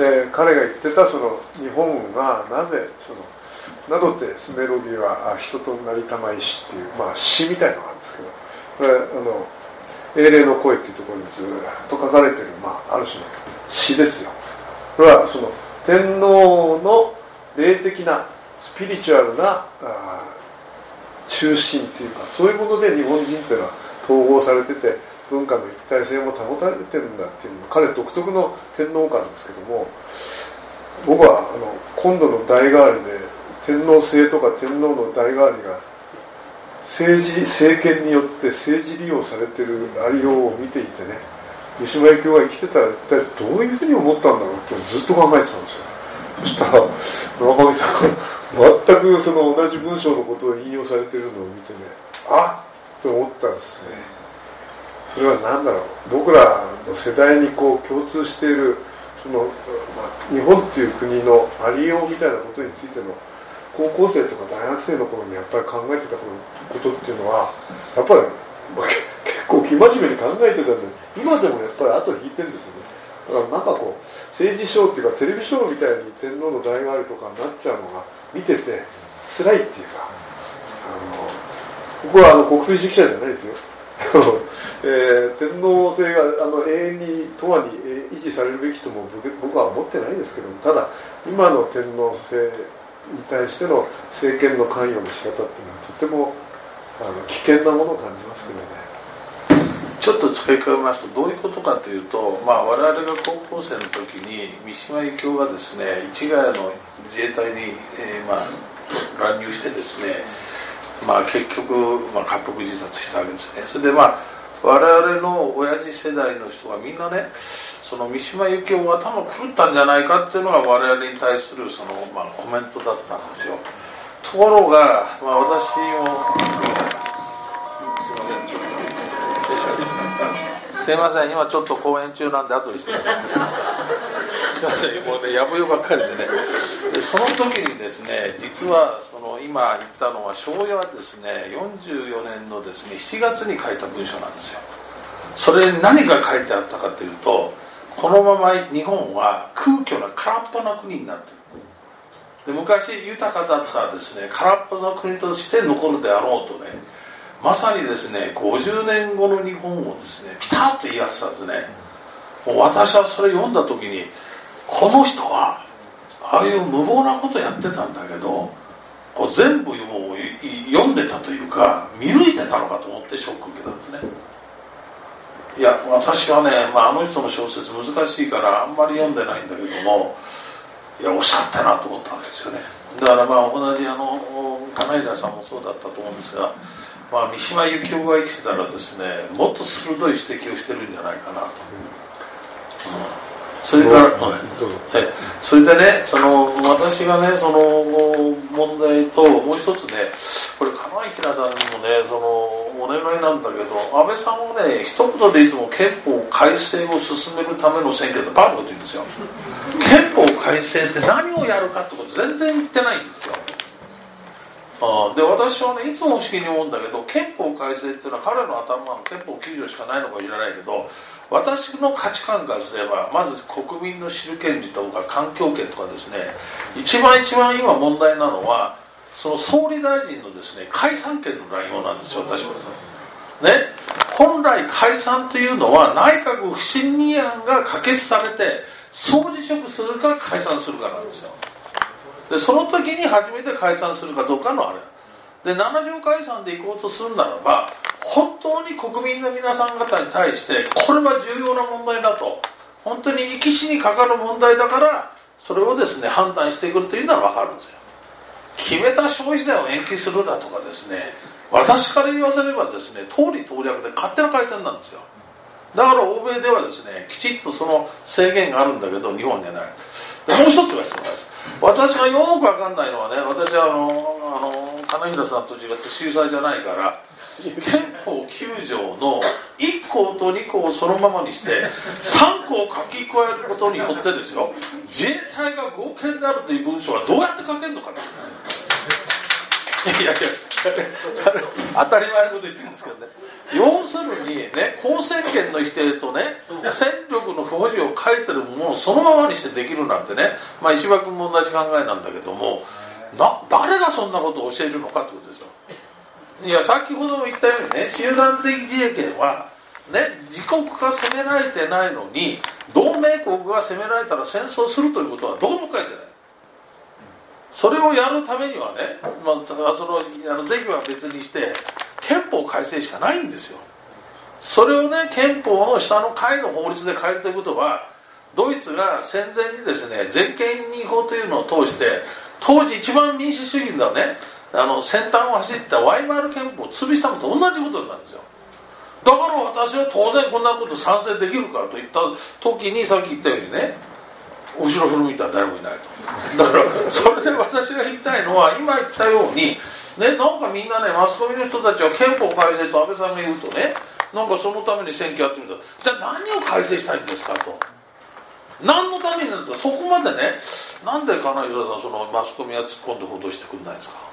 で彼が言ってたその日本がなぜそのなどってスメロギは人となりたまいしっていう、まあ、詩みたいのがあるんですけど、これあの英霊の声っていうところにずっと書かれてる、まあ、ある種の詩ですよ。これはその天皇の霊的なスピリチュアルな中心っていうか、そういうもので日本人っていうのは統合されてて、文化の一体性も保たれてるんだっていうのが彼独特の天皇観ですけども、僕はあの今度の代替わりで天皇制とか天皇の代替わりが政治政権によって政治利用されてるありようを見ていてね、三島由紀夫が生きてたら一体どういうふうに思ったんだろうってずっと考えてたんですよ。そしたら村上さんが全くその同じ文章のことを引用されているのを見てね、あっと思ったんですね。それは何だろう、僕らの世代にこう共通しているその、まあ、日本っていう国のありようみたいなことについての高校生とか大学生の頃にやっぱり考えてたことっていうのはやっぱり、まあ、結構生真面目に考えてたんで、今でもやっぱり後引いてるんですよね。だからなんかこう政治ショーっていうかテレビショーみたいに天皇の代替わりとかになっちゃうのが見てて辛いっていうか、あの僕はあの国粋主義者じゃないですよえー、天皇制があの永遠に永遠に維持されるべきとも僕は思ってないですけども、ただ今の天皇制に対しての政権の関与の仕方っていうのはとてもあの危険なものを感じますけどね。 ちょっと付け加えますとどういうことかというと、まあ、我々が高校生の時に三島由紀夫がですね市ヶ谷の自衛隊に、えーまあ、乱入してですね、まあ、結局、まあ、滑腹自殺したわけですね。それでまあ我々の親父世代の人がみんなね、その三島由紀夫が頭狂ったんじゃないかっていうのが我々に対するその、まあ、コメントだったんですよ。ところが、まあ、私もすいませんちょっとすいません今ちょっと講演中なんで後にしてください。すいませんもうねやぶよばっかりでね。でその時にですね、実はその今言ったのは庄屋はですねよんじゅうよねんのですねしちがつに書いた文章なんですよ。それに何が書いてあったかというと、このまま日本は空虚な空っぽな国になっている。で昔豊かだったですね空っぽな国として残るであろうとね、まさにですねごじゅうねんごの日本をですねピタッと言い当てたんですね。もう私はそれ読んだ時に、この人はああいう無謀なことやってたんだけどこう全部もう読んでたというか見抜いてたのかと思ってショックを受けたんですね。いや私はね、まあ、あの人の小説難しいからあんまり読んでないんだけども、いや惜しかったなと思ったんですよね。だからまあ同じあの金平さんもそうだったと思うんですが、まあ、三島由紀夫が生きてたらですねもっと鋭い指摘をしてるんじゃないかなと、うん、それから、うん、えそれでねその私がねその問題ともう一つね、これ金平さんにもねそのお願いなんだけど、安倍さんもね一言でいつも憲法改正を進めるための選挙ってバカなこと言うんですよ。憲法改正って何をやるかってこと全然言ってないんですよ。あで私はねいつも不思議に思うんだけど、憲法改正っていうのは彼の頭の憲法きゅうじょうしかないのかもしれないけど、私の価値観からすればまず国民の知る権利とか環境権とかですね、一番一番今問題なのはその総理大臣のですね解散権の乱用なんですよ。私はね、本来解散というのは内閣不信任案が可決されて総辞職するか解散するかなんですよ。でその時に初めて解散するかどうかのあれで、なな条解散で行こうとするならば、本当に国民の皆さん方に対してこれは重要な問題だと、本当に生き死にかかる問題だからそれをですね判断してくるというのは分かるんですよ。決めた消費税を延期するだとかですね、私から言わせればですね、通り通略で勝手な解散なんですよ。だから欧米ではですねきちっとその制限があるんだけど日本にはない。でもう一つ言わせてもらいます。私がよく分かんないのはね、私はあのあの金平さんと違って秀才じゃないから憲法きゅう条のいっ項とに項をそのままにしてさん項を書き加えることによってですよ、自衛隊が合憲であるという文章はどうやって書けるのかな。いやいやそれ当たり前のこと言ってるんですけどね、要するにね、公選権の否定とね戦力の不保持を書いてるものをそのままにしてできるなんてね、まあ、石破君も同じ考えなんだけども、な誰がそんなことを教えるのかってことですよ。いや先ほども言ったようにね、集団的自衛権は、ね、自国が攻められてないのに同盟国が攻められたら戦争するということはどこも書いてない。それをやるためにはね、まあ、そのあの是非は別にして憲法改正しかないんですよ。それをね憲法の下の階の法律で変えるということは、ドイツが戦前にですね全権委任法というのを通して当時一番民主主義のねあの先端を走ったワイマール憲法を潰したのと同じことになるんですよ。だから私は当然こんなこと賛成できるかといった時に、さっき言ったようにね、後ろ振り向いたら誰もいないと。だからそれで私が言いたいのは、今言ったようにね、なんかみんなねマスコミの人たちは憲法改正と安倍さんが言うとね、なんかそのために選挙やってみたら、じゃあ何を改正したいんですかと、何のためになんだ、そこまでね、なんで金井さんそのマスコミは突っ込んで報道してくれないんですか。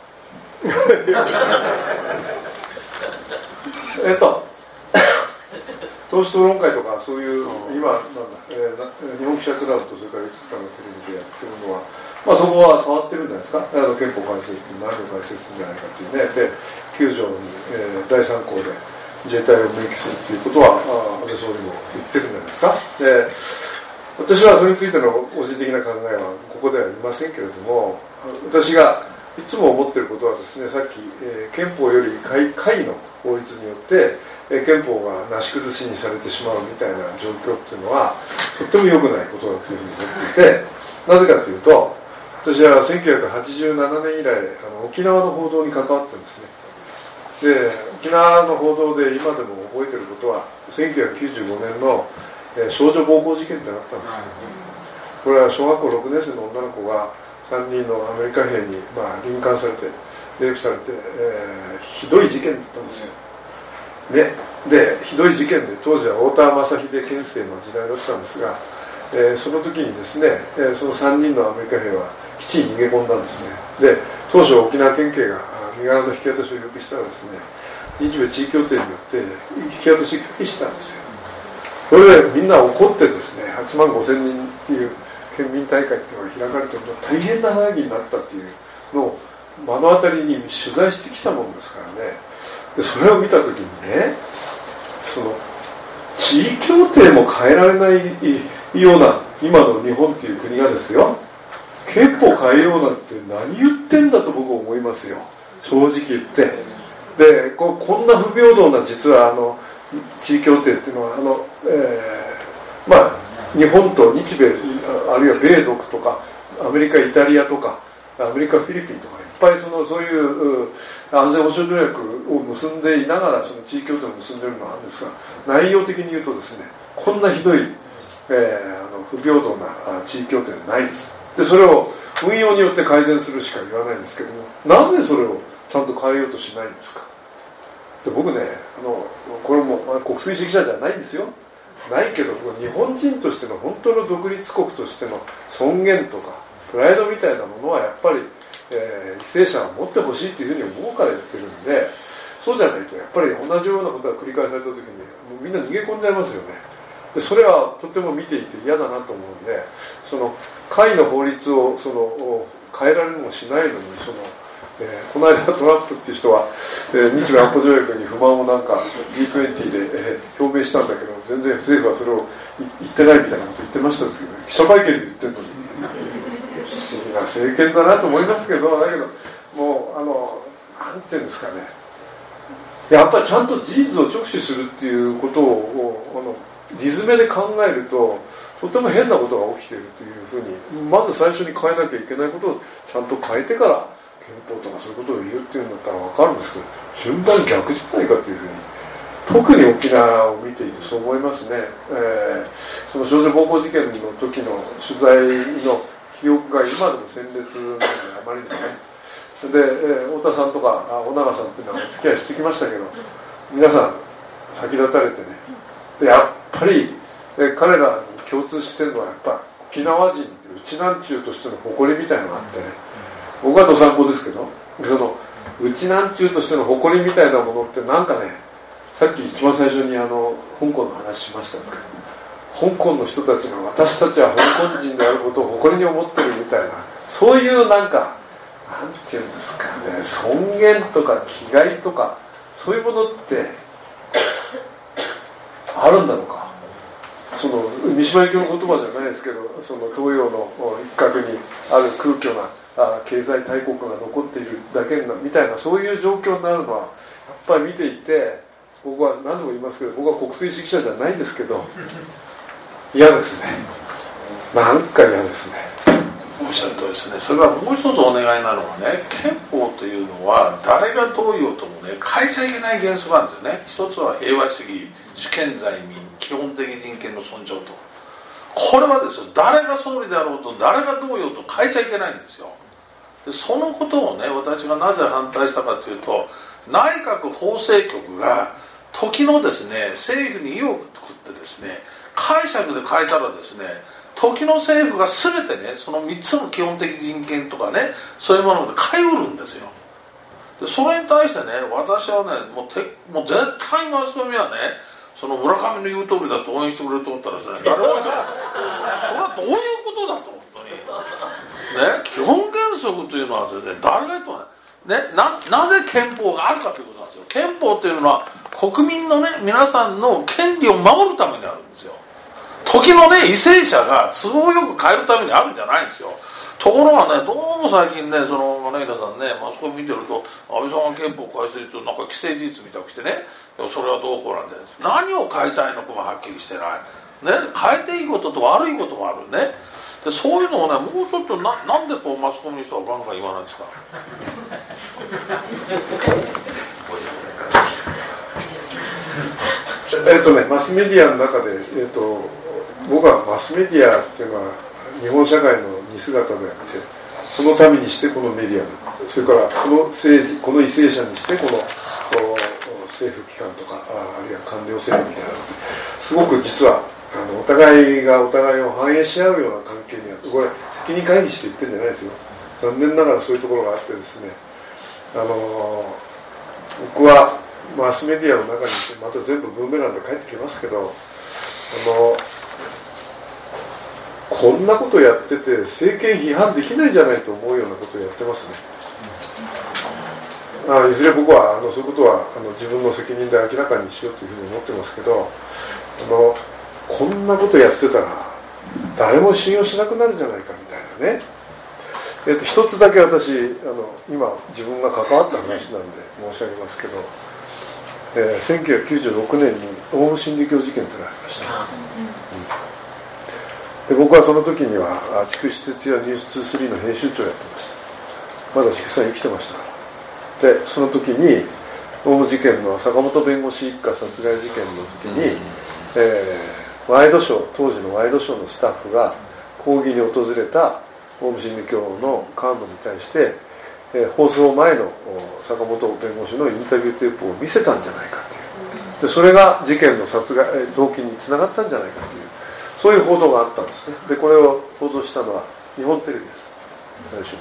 えっと党首討論会とかそういう、うん、今なんだ、えー、日本記者クラブとそれからいくつかのテレビでやってるのは、まあ、そこは触ってるんじゃないですか。あの憲法改正って何を改正するんじゃないかっていうね。できゅう条に、えー、だいさん項で自衛隊を明記するっていうことは安倍総理も言ってるんじゃないですか。で私はそれについての個人的な考えはここでは言いませんけれども、私がいつも思っていることはですね、さっき、えー、憲法より下位の法律によって、えー、憲法がなし崩しにされてしまうみたいな状況っていうのはとっても良くないことだというふうに思っていて、なぜかというと、私はせんきゅうひゃくはちじゅうななねん以来あの沖縄の報道に関わってるんですね。で沖縄の報道で今でも覚えていることは、せんきゅうひゃくきゅうじゅうごねんの、えー、少女暴行事件ってあったんです。これは小学校ろくねん生の女の子がさんにんのアメリカ兵に、まあ、臨間されてレイプされて、えー、ひどい事件だったんですよ、ね、でひどい事件で当時は太田正秀県政の時代だったんですが、えー、その時にですね、えー、そのさんにんのアメリカ兵は基地に逃げ込んだんですね。で当初沖縄県警が身柄の引き渡しを要求したらですね、日米地位協定によって引き渡し拒否したんですよ。それでみんな怒ってですね、はちまんごせんにんっていう県民大会っていうのが開かれて大変な騒ぎになったっていうのを目の当たりに取材してきたものですからね。でそれを見た時にね、その地位協定も変えられないような今の日本っていう国がですよ、憲法変えようなんて何言ってんだと僕は思いますよ、正直言って。で こ, こんな不平等な実はあの地位協定っていうのはあの、えー、まあ日本と日米あるいは米独とかアメリカイタリアとかアメリカフィリピンとかいっぱいそのそういう安全保障条約を結んでいながらその地位協定を結んでいるのなんですが、内容的に言うとですね、こんなひどい、えー、あの不平等な地位協定はないです。でそれを運用によって改善するしか言わないんですけども、なぜそれをちゃんと変えようとしないんですか。で僕ね、あのこれも国粋主義者じゃないんですよ、ないけど日本人としての本当の独立国としての尊厳とかプライドみたいなものはやっぱり、えー、為政者は持ってほしいというふうに思うから言ってるんで、そうじゃないとやっぱり同じようなことが繰り返された時にもうみんな逃げ込んじゃいますよね。でそれはとても見ていて嫌だなと思うんで、その会の法律をその変えられるもしないのにそのえー、この間トランプっていう人は、えー、日米安保条約に不満をなんか ジートゥエンティー で、えー、表明したんだけど、全然政府はそれを言ってないみたいなこと言ってましたですけど、記者会見で言ってるのに不思議な政権だなと思いますけど、だけどもうあのなんていうんですかね、やっぱりちゃんと事実を直視するっていうことをあのリズムで考えると、とても変なことが起きているというふうに、まず最初に変えなきゃいけないことをちゃんと変えてから憲法とかそういうことを言うっていうんだったら分かるんですけど、順番逆じゃないかというふうに、特に沖縄を見ていてそう思いますね。えー、その少女暴行事件の時の取材の記憶が今でも鮮烈なんで、あまりにもね。で、えー、太田さんとか尾長さんっていうのはお付き合いしてきましたけど、皆さん先立たれてね、でやっぱり、えー、彼らに共通してるのはやっぱ沖縄人ってうちなんちゅうとしての誇りみたいなのがあってね、僕はどさんこですけど、そのうちなんちゅうとしての誇りみたいなものってなんかね、さっき一番最初にあの香港の話しましたんですけど、香港の人たちが私たちは香港人であることを誇りに思ってるみたいな、そういうなんかなんていうんですかね、尊厳とか気概とかそういうものってあるんだろうか。その三島由紀夫の言葉じゃないですけど、その東洋の一角にある空虚なあ経済大国が残っているだけなみたいな、そういう状況になるのはやっぱり見ていて、僕は何度も言いますけど、僕は国粋主義者じゃないんですけど嫌ですね。なんか嫌ですね。 おっしゃるとおりですね。それはもう一つお願いなのはね、憲法というのは誰がどう言おうともね変えちゃいけない原則なんですよね。一つは平和主義、主権在民、基本的人権の尊重と、これはですよ、誰が総理であろうと誰がどう言おうと変えちゃいけないんですよ。でそのことをね、私がなぜ反対したかというと、内閣法制局が時のですね政府に意を送ってですね解釈で変えたらですね、時の政府が全てねそのみっつの基本的人権とかね、そういうもので変えうるんですよ。でそれに対してね、私はねもうてもう絶対マスコミはね、その村上の言う通りだと応援してくれると思ったらですね、誰も言ってない。これはどういうことだと、本当にね、基本原則というのはですね、誰が言ってもね、な, なぜ憲法があるかということなんですよ。憲法というのは国民のね皆さんの権利を守るためにあるんですよ。時のね為政者が都合よく変えるためにあるんじゃないんですよ。ところがね、どうも最近ね、その金田さんね、マスコミ見てると、安倍さんが憲法改正となんか既成事実みたくしてね、それはどうこうなんで、何を変えたいのかもはっきりしてない、ね、変えていいことと悪いこともあるね。でそういうのをね、もうちょっと な, なんでこうマスコミの人はガンガン言わないんですか。 えっとね、マスメディアの中で、えっと、僕はマスメディアっていうのは日本社会の似姿であって、そのためにしてこのメディア、それからこの政治、この為政者にしてこの政府機関とか、あるいは官僚制度みたいな、すごく実はあのお互いがお互いを反映し合うような関係にあって、これ責任会議して言ってるんじゃないですよ。残念ながらそういうところがあってですね、あの僕はマスメディアの中にいて、また全部ブーメランで帰ってきますけど、あのこんなことやってて政権批判できないじゃないと思うようなことをやってますね。あいずれ僕はあのそういうことはあの自分の責任で明らかにしようというふうに思ってますけど、あのこんなことやってたら誰も信用しなくなるじゃないかみたいなね。えっと、一つだけ私あの今自分が関わった話なんで申し上げますけど、えー、せんきゅうひゃくきゅうじゅうろくねんにオウム真理教事件というのがありました、うん、で僕はその時には筑紫哲也ニュースにじゅうさんの編集長をやってました。まだ筑紫さん生きてましたから。でその時にオウム事件の坂本弁護士一家殺害事件の時に、うんえー、ワイドショー当時のワイドショーのスタッフが抗議に訪れたオウム真理教の幹部に対して、えー、放送前の坂本弁護士のインタビューテープを見せたんじゃないかっていう。でそれが事件の殺害動機につながったんじゃないかという、そういう報道があったんですね。でこれを報道したのは日本テレビです、最初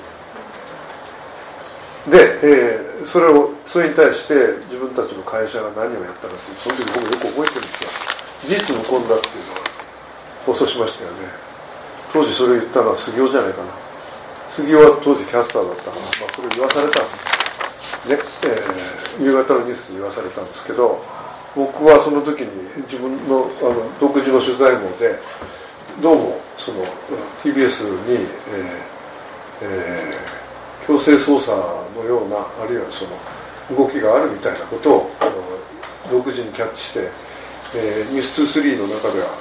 に。で、えー、それをそれに対して自分たちの会社が何をやったかという、その時僕よく覚えてるんですが、事実無根だっていうのを放送しましたよね。当時それを言ったのは杉尾じゃないかな。 杉尾は当時キャスターだったから、まあ、それを言わされたんですね、えー、夕方のニュースで言わされたんですけど、僕はその時に自分の、あの独自の取材網でどうもその ティービーエス に、えーえー、強制捜査のようなあるいはその動きがあるみたいなことをあの独自にキャッチして、えー、ニュースにじゅうさんの中では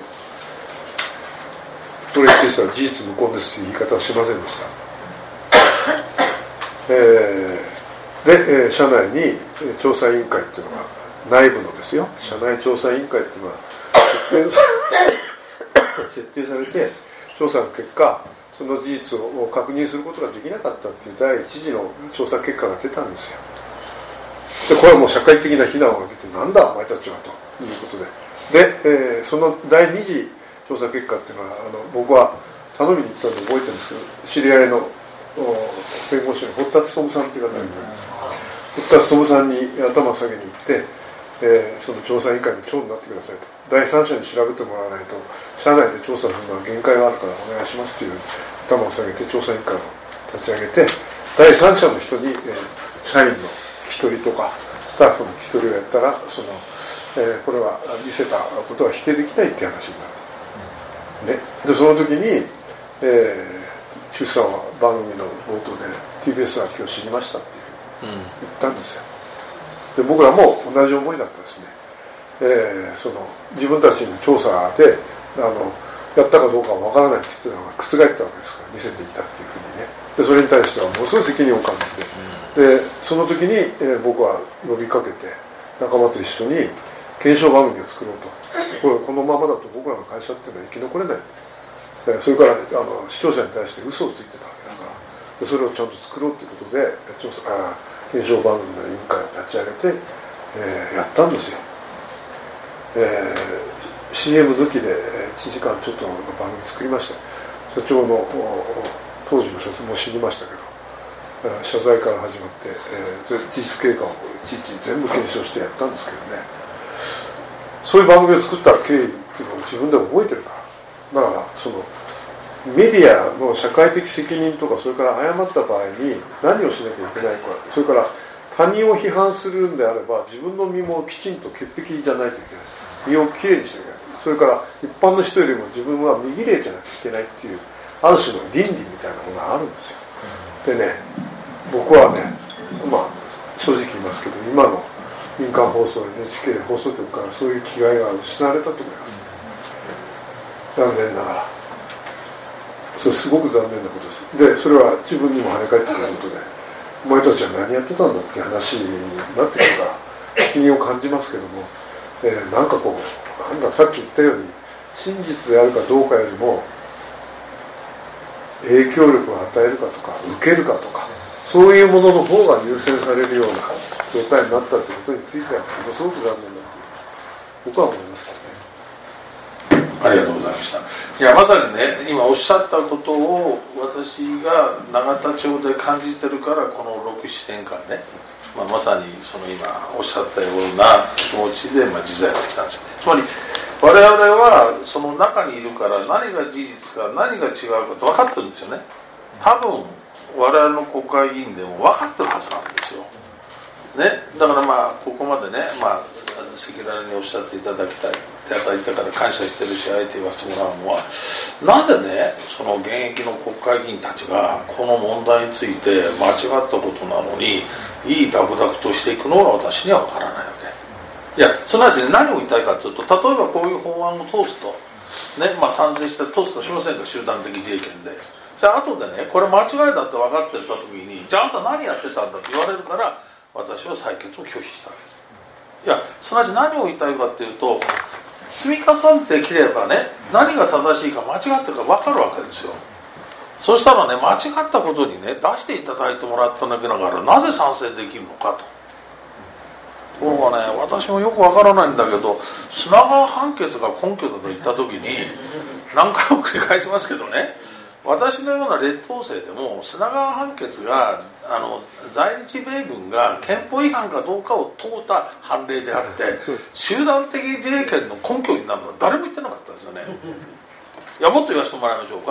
それについては事実無根ですという言い方はしませんでした、えー、で、えー、社内に調査委員会っていうのが内部のですよ、社内調査委員会っていうのは設定されて、調査の結果その事実を確認することができなかったっていう第一次の調査結果が出たんですよ。でこれはもう社会的な非難を浴びて、なんだお前たちはということで、で、えー、その第二次調査結果っていうのはあの僕は頼みに行ったんで覚えてるんですけど、知り合いの弁護士の堀田勉さんという方がいます。堀田勉さんに頭を下げに行って、えー、その調査委員会の長になってくださいと、第三者に調べてもらわないと社内で調査するのは限界があるからお願いしますという頭を下げて調査委員会を立ち上げて、第三者の人に、えー、社員の聞き取りとかスタッフの聞き取りをやったら、その、えー、これは見せたことは否定できないっていう話になる。ね、でその時に、えー、中さんは番組の冒頭で ティービーエス は今日死にましたって言ったんですよ。で僕らも同じ思いだったですね、えー、その自分たちの調査であのやったかどうかは分からないって言ってたのが覆ったわけですから、見せていたっていうふうにね。でそれに対してはものすごい責任を感じて、でその時に、えー、僕は呼びかけて仲間と一緒に検証番組を作ろうと。これこのままだと僕らの会社っていうのは生き残れない。それからあの視聴者に対して嘘をついてたわけだから、でそれをちゃんと作ろうということで調査あ検証番組の委員会を立ち上げて、えー、やったんですよ、えー、シーエム 抜きでいちじかんちょっとの番組作りました。社長の当時の社長も知りましたけど、謝罪から始まって、えー、事実経過をいちいち全部検証してやったんですけどね、そういう番組を作った経緯っていうのを自分で覚えてるから。だからそのメディアの社会的責任とか、それから誤った場合に何をしなきゃいけないか、それから他人を批判するんであれば自分の身もきちんと潔癖じゃないといけない、身をきれいにしなきゃいけない、それから一般の人よりも自分は身綺麗じゃなきゃいけないっていうある種の倫理みたいなものがあるんですよ。でね、僕はね、まあ正直言いますけど、今の民間放送 エヌエイチケー 放送局からそういう気概が失われたと思います。残念ながらそれすごく残念なことです。でそれは自分にも跳ね返ってくることで、お前たちは何やってたんだっていう話になってくるから責任を感じますけども、えー、なんかこうなんださっき言ったように真実であるかどうかよりも影響力を与えるかとか受けるかとか、そういうものの方が優先されるような状態になったということについてはものすごく残念だと僕は思いますけどね。 ありがとうございました。いやまさにね、今おっしゃったことを私が永田町で感じてるから、このろく、ななねんかんね、まあ、まさにその今おっしゃったような気持ちで、まあ、実在やってきたんですよね。つまり我々はその中にいるから何が事実か何が違うかと分かってるんですよね。多分我々の国会議員でも分かってるはずなんですよ、ね、だからまあここまでね、まあ赤裸々におっしゃっていただきたいいただいたから感謝してるし、あえて言わせてもらうのは、なぜねその現役の国会議員たちがこの問題について間違ったことなのにいいダクダクとしていくのが私には分からないわけ。いやすなわち、ね、何を言いたいかというと、例えばこういう法案を通すとね、まあ賛成して通すとしませんか、集団的自衛権で。じゃあ後でね、これ間違いだって分かってた時に、じゃああんた何やってたんだって言われるから、私は採決を拒否したわけです。いやすなわち何を言いたいかっていうと、積み重ねてきればね、何が正しいか間違ってるか分かるわけですよ。そしたらね、間違ったことにね出していただいてもらっただけだから、なぜ賛成できるのかと。ところがね、私もよく分からないんだけど、砂川判決が根拠だと言った時に、何回も繰り返しますけどね、私のような劣等生でも砂川判決があの在日米軍が憲法違反かどうかを問うた判例であって、集団的自衛権の根拠になるのは誰も言ってなかったんですよね。いやもっと言わせてもらいましょうか。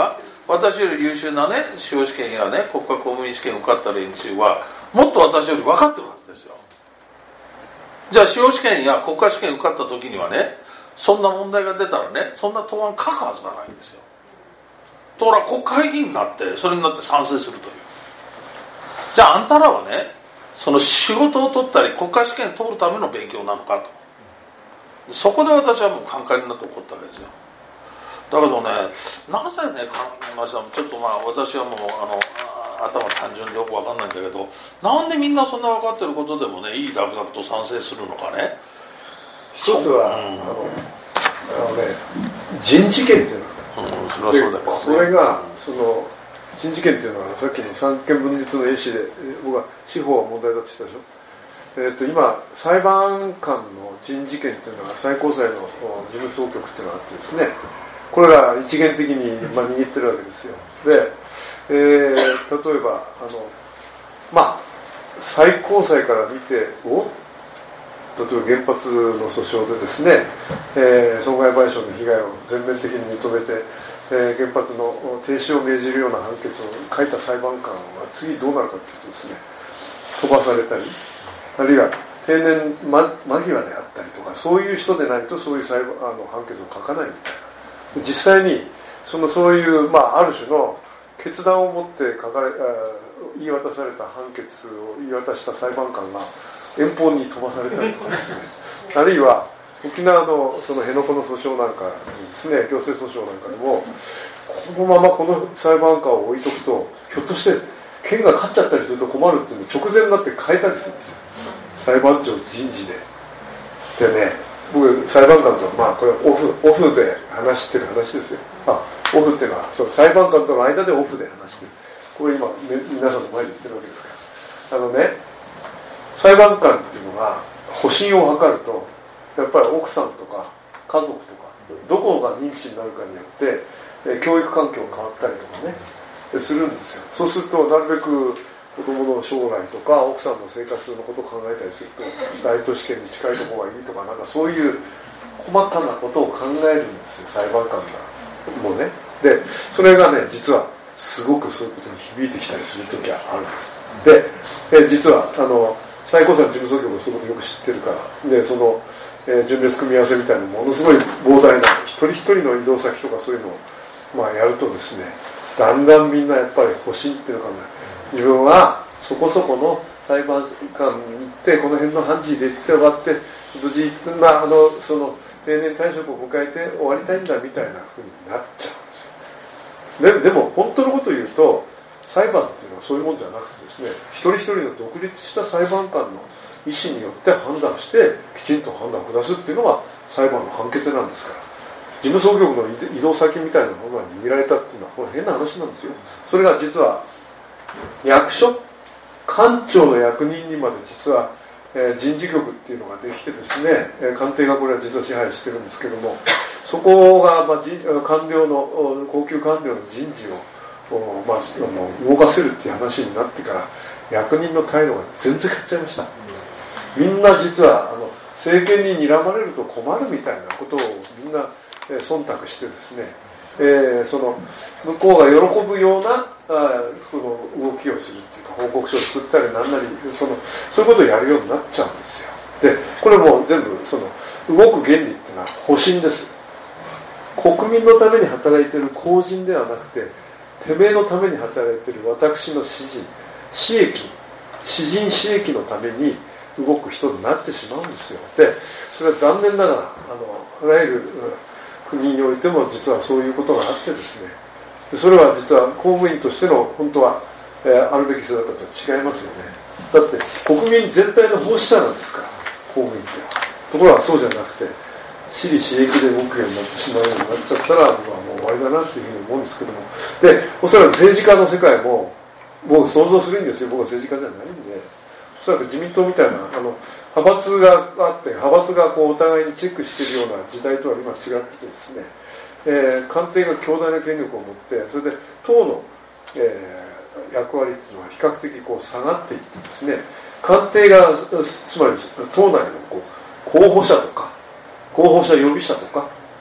私より優秀なね司法試験やね国家公務員試験受かった連中はもっと私より分かってるはずですよ。じゃあ司法試験や国家試験受かった時にはねそんな問題が出たらねそんな答案書くはずがないんですよ。ところが国会議員になってそれになって賛成するという。じゃああんたらはねその仕事を取ったり国家試験を取るための勉強なのかと、そこで私はもう寛解になって怒ったわけですよ。だけどね、なぜね、ちょっとまあ私はもうあの頭単純でよく分かんないんだけど、なんでみんなそんな分かってることでもねいいダクダクと賛成するのかね。 一つは、うん、あのあのね人事権っていうのが、うん、それはそうだけどね、これがその人事権っていうのはさっきの三権分立の絵師で僕は司法は問題だって言ったでしょ。えー、と今裁判官の人事権っていうのが最高裁の事務総局っていうのがあってですね、これが一元的に、まあ、握ってるわけですよ。で、えー、例えばあのまあ最高裁から見てお例えば原発の訴訟でですね、えー、損害賠償の被害を全面的に認めて、えー、原発の停止を命じるような判決を書いた裁判官は次どうなるかというとですね、飛ばされたり、あるいは定年間際であったりとか、そういう人でないとそういう裁判あの判決を書かないみたいな。実際にそのそういう、まあ、ある種の決断を持って書かれ言い渡された判決を言い渡した裁判官が遠方に飛ばされたりとかですねあるいは沖縄のその辺野古の訴訟なんかにですね、行政訴訟なんかでもこのままこの裁判官を置いとくとひょっとして県が勝っちゃったりすると困るっていうのを直前になって変えたりするんですよ、裁判長人事で。でね、僕裁判官とはまあこれオフオフで話してる話ですよ。あ、オフっていうのはその裁判官との間でオフで話してる。これ今皆さんの前で言ってるわけですから。あのね、裁判官っていうのが保身を図るとやっぱり奥さんとか家族とかどこが認知になるかによって教育環境が変わったりとかねするんですよ。そうするとなるべく子供の将来とか奥さんの生活のことを考えたりすると大都市圏に近いところがいいとか、なんかそういう細かなことを考えるんですよ、裁判官がもうね。でそれがね実はすごくそういうことに響いてきたりする時はあるんです。で実はあの最高裁の事務総局はそういうことよく知ってるからで、その、えー、順列組み合わせみたいなものすごい膨大な一人一人の移動先とかそういうのを、まあ、やるとですね、だんだんみんなやっぱり保身っていうのかな、自分はそこそこの裁判官に行ってこの辺の判事で行って終わって無事、まあ、あのその定年退職を迎えて終わりたいんだみたいな風になっちゃうんですよ。で, でも本当のことを言うと裁判っていうのはそういうもんじゃなくてですね、一人一人の独立した裁判官の意思によって判断してきちんと判断を下すっていうのが裁判の判決なんですから、事務総局の移動先みたいなものが握られたっていうのはこれ変な話なんですよ。それが実は役所官庁の役人にまで実は、えー、人事局っていうのができてですね、えー、官邸がこれは実は支配してるんですけども、そこが、まあ、人官僚の高級官僚の人事を、まあ、動かせるっていう話になってから役人の態度が全然変わっちゃいました。みんな実はあの政権に睨まれると困るみたいなことをみんな、えー、忖度してですね、えー、その向こうが喜ぶようなあその動きをするっていうか報告書を作ったりなんなり そ, のそういうことをやるようになっちゃうんですよ。でこれも全部その動く原理っていうのは保身です。国民のために働いている公人ではなくててめえのために働いている私の私人私益私人私益のために動く人になってしまうんですよ。でそれは残念ながらあのいわゆる国においても実はそういうことがあってですね、それは実は公務員としての本当は、えー、あるべき姿とは違いますよね。だって国民全体の奉仕者なんですから公務員って。ところがそうじゃなくて私利私益で動くようになってしまうようになっちゃったら、まあ、もう終わりだなっていうふうに思うんですけども、でおそらく政治家の世界も僕想像するんですよ。僕は政治家じゃないんで、おそらく自民党みたいなあの派閥があって派閥がこうお互いにチェックしているような時代とは今違っててですね、えー、官邸が強大な権力を持ってそれで党の、えー、役割っていうのは比較的こう下がっていってですね、官邸がつまり党内のこう候補者とか候補者予備者とか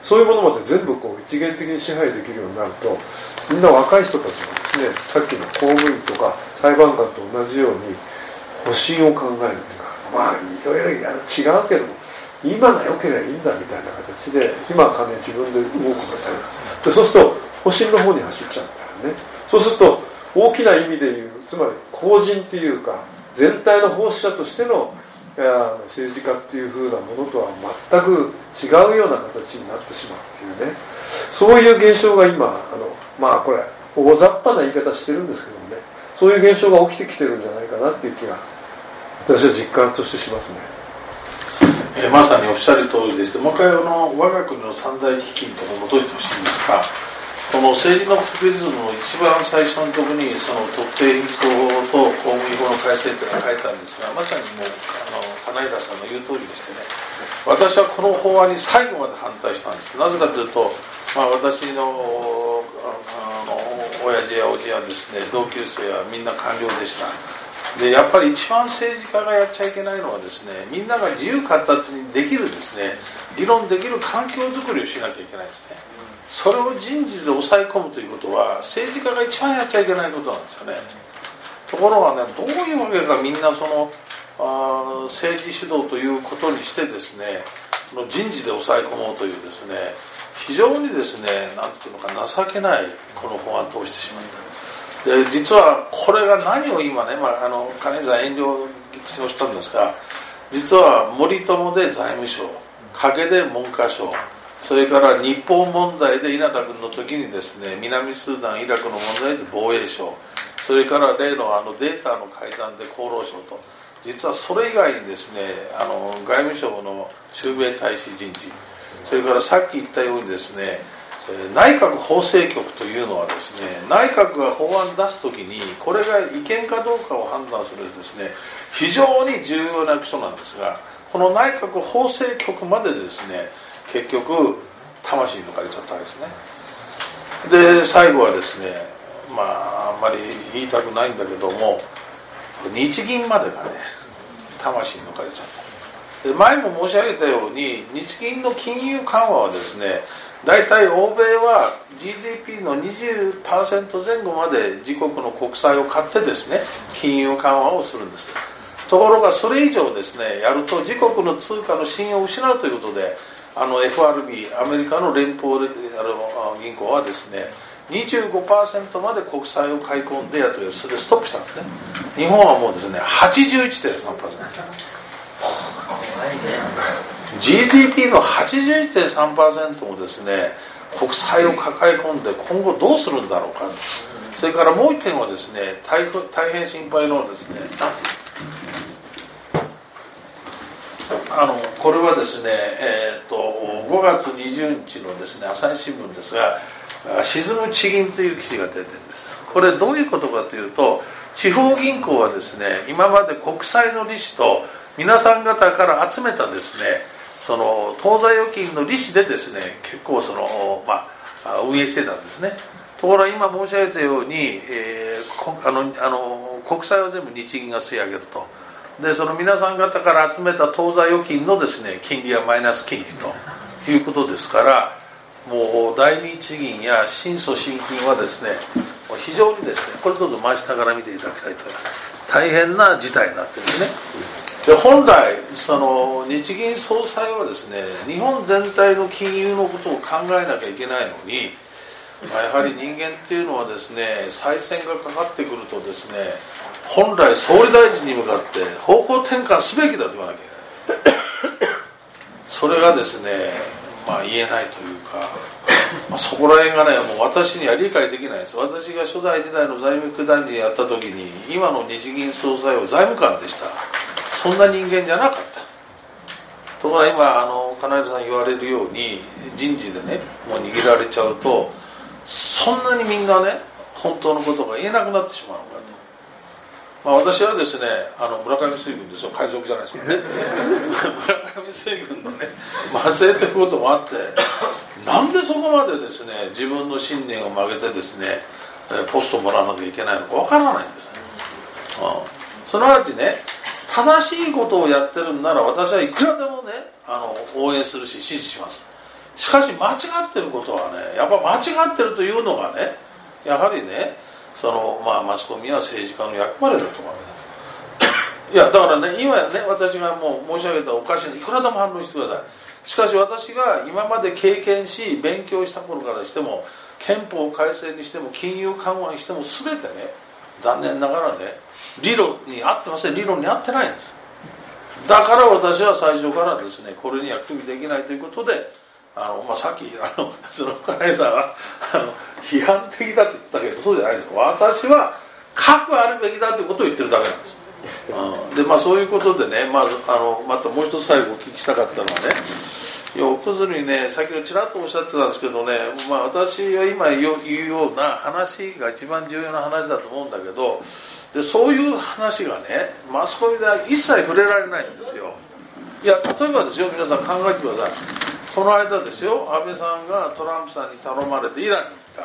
そういうものまで全部こう一元的に支配できるようになると、みんな若い人たちがですね、さっきの公務員とか裁判官と同じように保身を考えるというか、まあいろいろ違うけど今が良ければいいんだみたいな形で、今は金自分で動くんですよ。でそうすると保身の方に走っちゃうんだよね。そうすると大きな意味で言う、つまり公人っていうか全体の奉仕者としての政治家っていう風なものとは全く違うような形になってしまうっていうね、そういう現象が今、あのまあこれ大雑把な言い方してるんですけどもね、そういう現象が起きてきてるんじゃないかなっていう気が私は実感としてしますね。 えー、まさにおっしゃる通りです。もう一回あの我が国の三大基金とか戻してほしいんですが、この政治の不平等の一番最初のところにその特定秘密法と公務員法の改正というのが書いてあるんですが、まさにもうあの金平さんの言う通りでしてね、私はこの法案に最後まで反対したんです。なぜかというと、まあ、私のあの親父やおじやですね、同級生はみんな官僚でした。でやっぱり一番政治家がやっちゃいけないのはですね、みんなが自由形にできるですね、議論できる環境づくりをしなきゃいけないですね。それを人事で抑え込むということは政治家が一番やっちゃいけないことなんですよね。ところがね、どういうわけかみんなそのあ政治主導ということにしてですね、の人事で抑え込もうというですね、非常にですね、なんていうのか情けないこの法案を通してしまった。で実はこれが何を今ね、まあ、あの金井さん遠慮をしたんですが、実は森友で財務省、影で文科省、それから日本問題で稲田君の時にですね、南スーダンイラクの問題で防衛省、それから例のあのデータの改ざんで厚労省と、実はそれ以外にですね、あの外務省の駐米大使人事、それからさっき言ったようにですね、内閣法制局というのはですね、内閣が法案出すときにこれが違憲かどうかを判断するですね、非常に重要な部署なんですが、この内閣法制局までですね、結局魂に抜かれちゃったわけですね。で最後はですね、まああんまり言いたくないんだけども、日銀までがね魂に抜かれちゃった。で前も申し上げたように、日銀の金融緩和はですね、大体欧米は ジーディーピー の にじゅっパーセント 前後まで自国の国債を買ってですね、金融緩和をするんです。ところがそれ以上ですねやると自国の通貨の信用を失うということで、あの エフアールビー アメリカの連邦銀行はですね にじゅうごパーセント まで国債を買い込んでやとそれでストップしたんですね。日本はもうですね はちじゅういちてんさんパーセント、 ジーディーピー の はちじゅういちてんさんパーセント もですね国債を抱え込んで今後どうするんだろうか。それからもう一点はですね、 大, 大変心配なのはですね、あのこれはですね、えー、とごがつにじゅうにちのですね朝日新聞ですが、沈む地銀という記事が出てるんです。これどういうことかというと、地方銀行はですね、今まで国債の利子と皆さん方から集めたですね、その当座預金の利子でですね、結構その、まあ、運営してたんですね。ところが今申し上げたように、えー、あのあの国債は全部日銀が吸い上げると。でその皆さん方から集めた当座預金のですね金利はマイナス金利ということですから、もう第二地銀や新租新金はですね非常にですね、これどうぞ回しながら見ていただきたいと思います。大変な事態になってるんですね。で本来その日銀総裁はですね、日本全体の金融のことを考えなきゃいけないのに、まあ、やはり人間っていうのはですね、再選がかかってくるとですね、本来総理大臣に向かって方向転換すべきだと言わなきゃいけない。それがですね、まあ、言えないというか、まあ、そこら辺がねもう私には理解できないです。私が初代時代の財務副大臣やった時に、今の日銀総裁は財務官でした。そんな人間じゃなかった。ところが今あの金井さん言われるように人事でねもう握られちゃうと、そんなにみんなね本当のことが言えなくなってしまうのかと。まあ、私はですね、あの村上水軍ですよ、海賊じゃないですかね。村上水軍のね末裔ということもあって、なんでそこまでですね自分の信念を曲げてですねポストもらわなきゃいけないのかわからないんですね。うん、そのうちね、正しいことをやってるんなら私はいくらでもねあの応援するし支持します。 しかし間違ってることはね、やっぱ間違ってるというのがね、やはりね、そのまあマスコミは政治家の役割だと思う。いやだからね、今ね、私がもう申し上げたおかしい、いくらでも反論してください。しかし私が今まで経験し勉強した頃からしても、憲法改正にしても金融緩和にしても全てね、残念ながらね、理論に合ってません。理論に合ってないんです。だから私は最初からですね、これには組みできないということで、あの、まあ、さっきあのその金井さんはあの批判的だって言ったけど、そうじゃないです。私は核あるべきだということを言ってるだけなんです。うん、でまあそういうことでね、まずあのまたもう一つ最後お聞きしたかったのはね、要するにね、先ほどちらっとおっしゃってたんですけどね、まあ、私が今言うような話が一番重要な話だと思うんだけど、でそういう話がね、マスコミでは一切触れられないんですよ。いや例えばですよ、皆さん考えてください。その間ですよ、安倍さんがトランプさんに頼まれてイランに行った。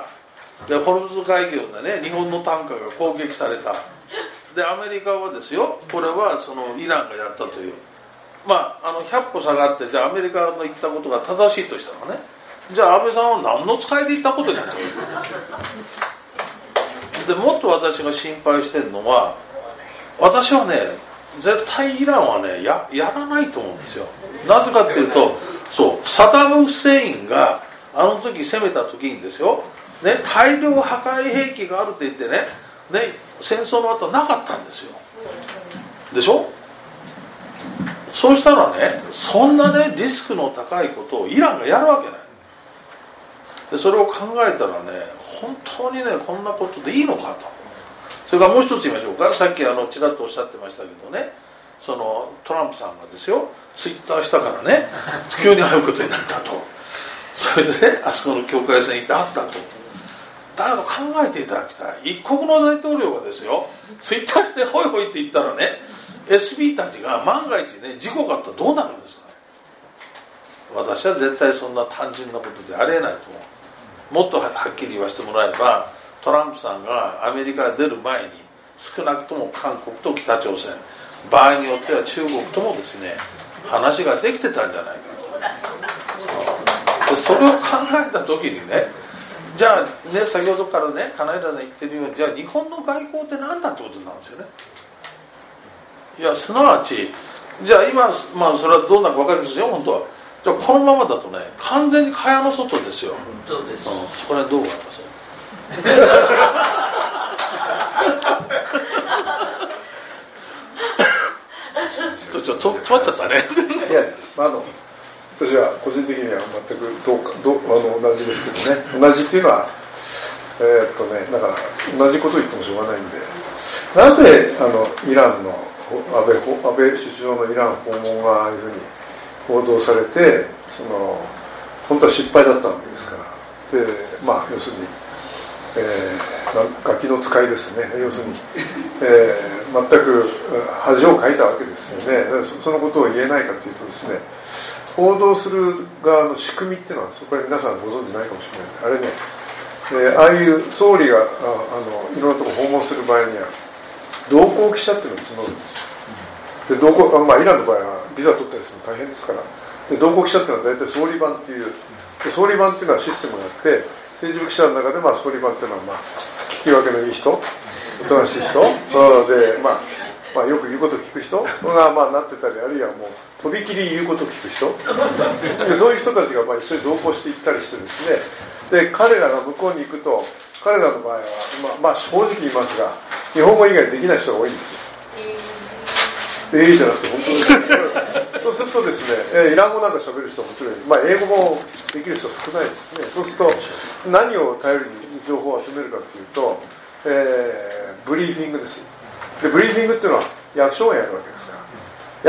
でホルムズ海峡でね、日本のタンカーが攻撃された。でアメリカはですよ、これはそのイランがやったという、まああのひゃっぽ下がって、じゃあアメリカの言ったことが正しいとしたらね、じゃあ安倍さんは何の使いで言ったことになっちゃうで、もっと私が心配してるのは、私はね、絶対イランはね や, やらないと思うんですよ。なぜかっていうと、そうサダム・フセインがあの時攻めた時にですよ、ね、大量破壊兵器があるって言ってね、ね、戦争の後なかったんですよ。でしょ。そうしたらね、そんなねリスクの高いことをイランがやるわけない。でそれを考えたらね、本当にねこんなことでいいのかと。それからもう一つ言いましょうか。さっきあのちらっとおっしゃってましたけどね、そのトランプさんがですよ、ツイッターしたからね、急に会うことになったと。それでね、あそこの境界線に行って会ったと。だから考えていただきたい。一国の大統領がですよ、ツイッターしてホイホイって言ったらね、エスピー たちが万が一ね事故があったらどうなるんですかね。私は絶対そんな単純なことでありえないと思う。もっとはっきり言わせてもらえば、トランプさんがアメリカから出る前に少なくとも韓国と北朝鮮、場合によっては中国ともですね話ができてたんじゃないかと。でそれを考えた時にね、じゃあね、先ほどからね金井さんが言ってるように、じゃあ日本の外交って何だってことなんですよね。いやすなわち、じゃあ今、まあそれはどうなるか分かりますよ本当は。じゃあこのままだとね、完全に蚊帳の外ですよ。 そうです。 うん、そこら辺どう思いますちょっと詰まっちゃったね。 いや、まあ、あの私は個人的には全くどうかどうあの同じですけどね、同じっていうのはえー、っとねだから同じことを言ってもしょうがないんで、なぜあのイランの安倍、安倍首相のイラン訪問がああいうふうに報道されて、その本当は失敗だったわけですから。でまあ要するにえー、ガキの使いですね。要するに、えー、全く恥をかいたわけですよね。そ, そのことを言えないかというとですね、報道する側の仕組みっていうのはそこは皆さんご存知ないかもしれない。あれね、えー、ああいう総理が あ, あのいろんなとこ訪問する場合には同行記者っていうのを募るんですよ。で同行、まあ、イランの場合はビザ取ったりするの大変ですから、で同行記者っていうのは大体総理番っていう、で総理番っていうのはシステムがあって、政治部記者の中で、まあ、総理番っていうのは、まあ、聞き分けのいい人、おとなしい人で、まあまあ、よく言うことを聞く人が、まあ、なってたり、あるいはもうとびきり言うことを聞く人で、そういう人たちが、まあ、一緒に同行していったりしてですね、で彼らが向こうに行くと、彼らの場合は、まあまあ、正直言いますが日本語以外できない人が多いんですよ。えー、じゃなくて本当にそうするとですね、イラン語なんか喋る人はもちろん、まあ、英語もできる人は少ないですね。そうすると何を頼りに情報を集めるかというと、えー、ブリーフィングです。でブリーフィングっていうのは役所がやるわけですから、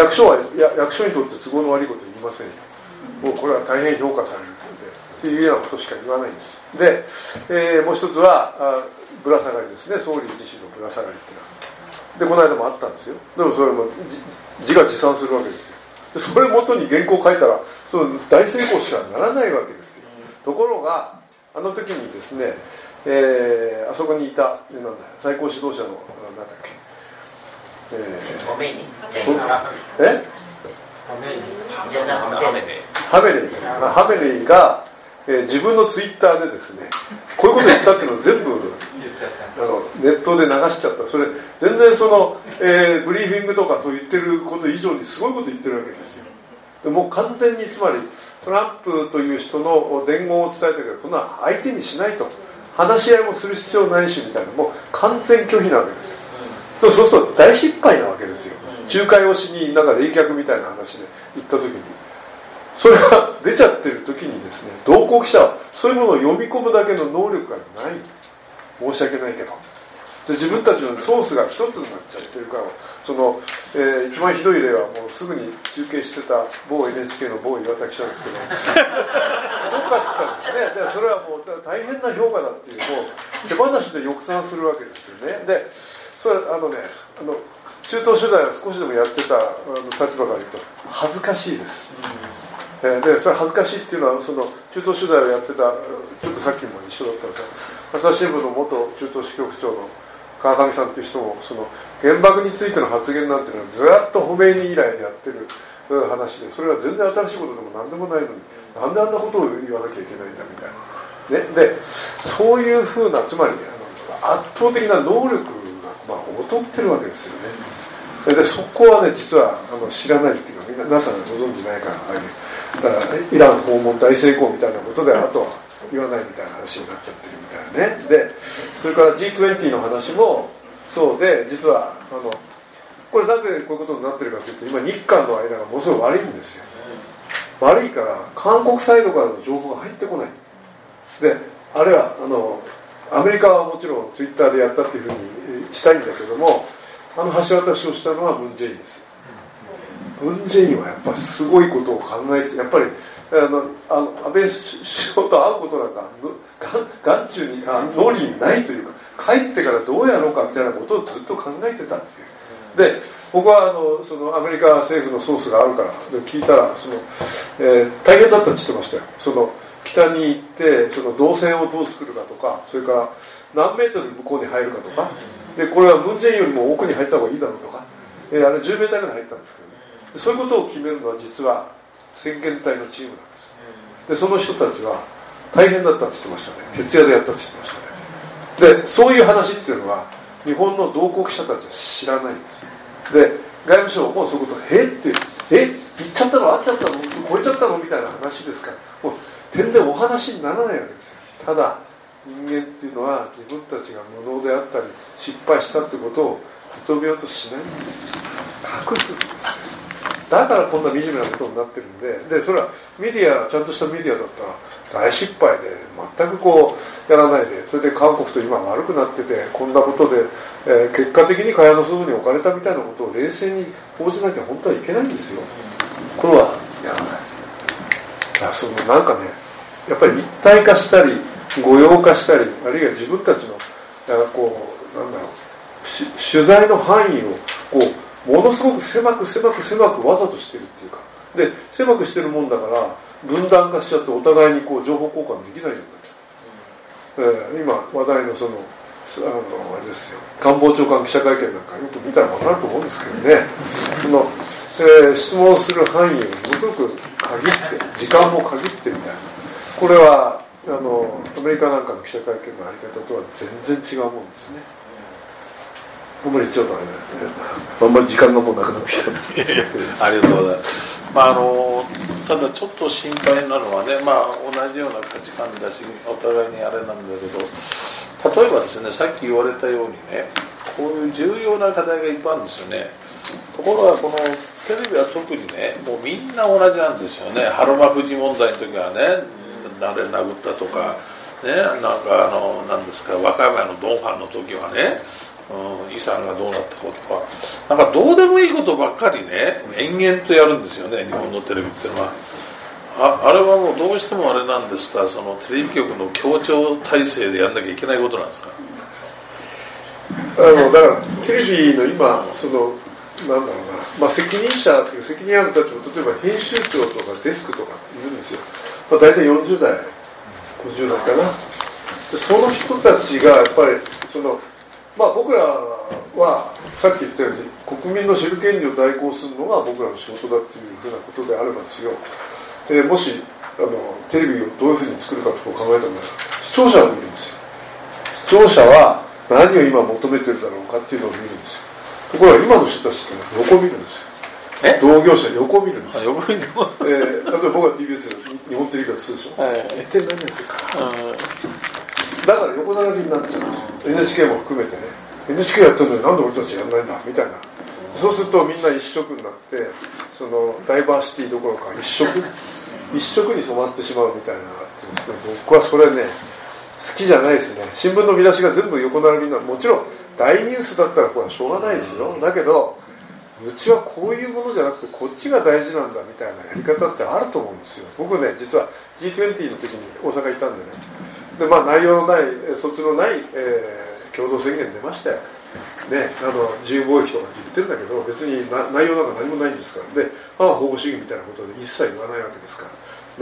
役所は役所にとって都合の悪いことは言いませんよ。もうこれは大変評価されるのでっていうようなことしか言わないんです。で、えー、もう一つはあぶら下がりですね。総理自身のぶら下がりっていうのはでこの間もあったんですよ。でもそれも自画自賛するわけですよ。でそれを元に原稿を書いたらその大成功しかならないわけですよ。ところがあの時にですね、えー、あそこにいたなんだ最高指導者のなんだっけ、えー、 ホメイニえじゃなくてハメネイハメネイが、えー、自分のツイッターでですねこういうこと言ったっていうのを全部あのネットで流しちゃった。それ全然その、えー、ブリーフィングとかそう言ってること以上にすごいこと言ってるわけですよ。でもう完全につまりトランプという人の伝言を伝えたけどこんな相手にしないと話し合いもする必要ないしみたいなもう完全拒否なわけですよ。そうすると大失敗なわけですよ。仲介をしになんか冷却みたいな話で言った時にそれが出ちゃってる時にですね同行記者はそういうものを読み込むだけの能力がない。申し訳ないけどで自分たちのソースが一つになっちゃってるからその、えー、一番ひどい例はもうすぐに中継してた某 エヌエイチケー の某岩田記者ですけどひどかったですね。でそれはもう大変な評価だっていうもう手放しで抑散するわけですよね。でそれあのねあの中東取材を少しでもやってたあの立場から言うと恥ずかしいです、うんえー、でそれ恥ずかしいっていうのはその中東取材をやってたちょっとさっきも一緒だったんですが朝日新聞の元中東支局長の川上さんという人もその原爆についての発言なんていうのはずっとホメイニ以来やってる話でそれは全然新しいことでも何でもないのになんであんなことを言わなきゃいけないんだみたいな、ね、でそういうふうなつまりあの圧倒的な能力が、まあ、劣ってるわけですよね。でそこはね実はあの知らないっていうのは皆さんご存じないからああいうだからイラン訪問大成功みたいなことであとは言わないみたいな話になっちゃってるみたいなね。でそれから ジートゥエンティー の話もそうで実はあのこれなぜこういうことになってるかというと今日韓の間がものすごい悪いんですよ。悪いから韓国サイドからの情報が入ってこない。であれはあのアメリカはもちろんツイッターでやったっていうふうにしたいんだけどもあの橋渡しをしたのはムン・ジェインです。ムン・ジェインはやっぱりすごいことを考えてやっぱりあのあの安倍首相と会うことなんか眼中に脳裏にないというか帰ってからどうやろうかみたいなことをずっと考えてたっていう。で僕はあのそのアメリカ政府のソースがあるから聞いたらその、えー、大変だったって言ってましたよ。その北に行ってその動線をどう作るかとかそれから何メートル向こうに入るかとかでこれはムン・ジェインよりも奥に入った方がいいだろうとか、えー、あれじゅうメーターぐらい入ったんですけどね。そういうことを決めるのは実は先遣隊のチームなんです。でその人たちは大変だったって言ってましたね。徹夜でやったって言ってましたね。でそういう話っていうのは日本の同行記者たちは知らないんです。で外務省もそういうことを「えっ?」て「え行っちゃったの会っちゃったの超えちゃったの?」みたいな話ですからもう全然お話にならないわけですよ。ただ人間っていうのは自分たちが無能であったり失敗したってことを認めようとしないんですよ。隠すんですよ。だからこんな惨めなことになってるんで、でそれはメディアちゃんとしたメディアだったら大失敗で全くこうやらないでそれで韓国と今悪くなっててこんなことで、えー、結果的に蚊帳の外に置かれたみたいなことを冷静に報じなきゃ本当はいけないんですよ。これはやらない。いやそのなんかねやっぱり一体化したり誤用化したりあるいは自分たちのこうなんだろう取材の範囲をこうものすごく狭く狭く狭くわざとしてるっていうかで狭くしてるもんだから分断化しちゃってお互いにこう情報交換できないようになっちゃう、えー、今話題のそのあのあれですよ官房長官記者会見なんかよく見たら分かると思うんですけどねその、えー、質問する範囲をものすごく限って時間も限ってみたいなこれはあのアメリカなんかの記者会見のあり方とは全然違うもんですね。あんまり言っちゃうとあれですね。あんまり時間がもうなくなってきたありがとうございます。まああのただちょっと心配なのはね、まあ同じような価値観だしお互いにあれなんだけど、例えばですねさっき言われたようにねこういう重要な課題がいっぱいあるんですよね。ところがこのテレビは特にねもうみんな同じなんですよね。春馬富士問題の時はね誰殴ったとかねなんかあのなんですか和歌山のドンファンの時はね。うん、遺産がどうなったことかなんかどうでもいいことばっかりね延々とやるんですよね日本のテレビっていうのは あ, あれはもうどうしてもあれなんですかそのテレビ局の協調体制でやんなきゃいけないことなんですか。 あのだからテレビの今そのなんだろうな、まあ、責任者という責任ある人たちも例えば編集長とかデスクとかいるんですよ、まあ、大体よんじゅう代ごじゅう代かな。でその人たちがやっぱりそのまあ、僕らはさっき言ったように国民の知る権利を代行するのが僕らの仕事だっていうふうなことであればですよ、 えー、もしあのテレビをどういうふうに作るかと考えたら視聴者を見るんですよ。視聴者は何を今求めてるだろうかっていうのを見るんですよ。ところが今の人たちって横を見るんですよ。え同業者横を見るんですよ。横見るの、えー、例えば僕は ティービーエス 日本テレビだとするでしょ、はい、一体何やってるかな、だから横並びになっちゃうんですよ。 エヌエイチケー も含めてね、 エヌエイチケー やってるのになんで俺たちやんないんだみたいな。そうするとみんな一色になってそのダイバーシティどころか一色一色に染まってしまうみたいなのがあってですね、僕はそれね好きじゃないですね。新聞の見出しが全部横並びになる。もちろん大ニュースだったらこれはしょうがないですよ。だけどうちはこういうものじゃなくてこっちが大事なんだみたいなやり方ってあると思うんですよ。僕ね実は ジートゥエンティー の時に大阪行ったんでね、でまあ内容のない卒のない、えー、共同宣言出ましたよね。あの自由貿易とかって言ってるんだけど別にな内容なんか何もないんですから。で反保護主義みたいなことで一切言わないわけですから、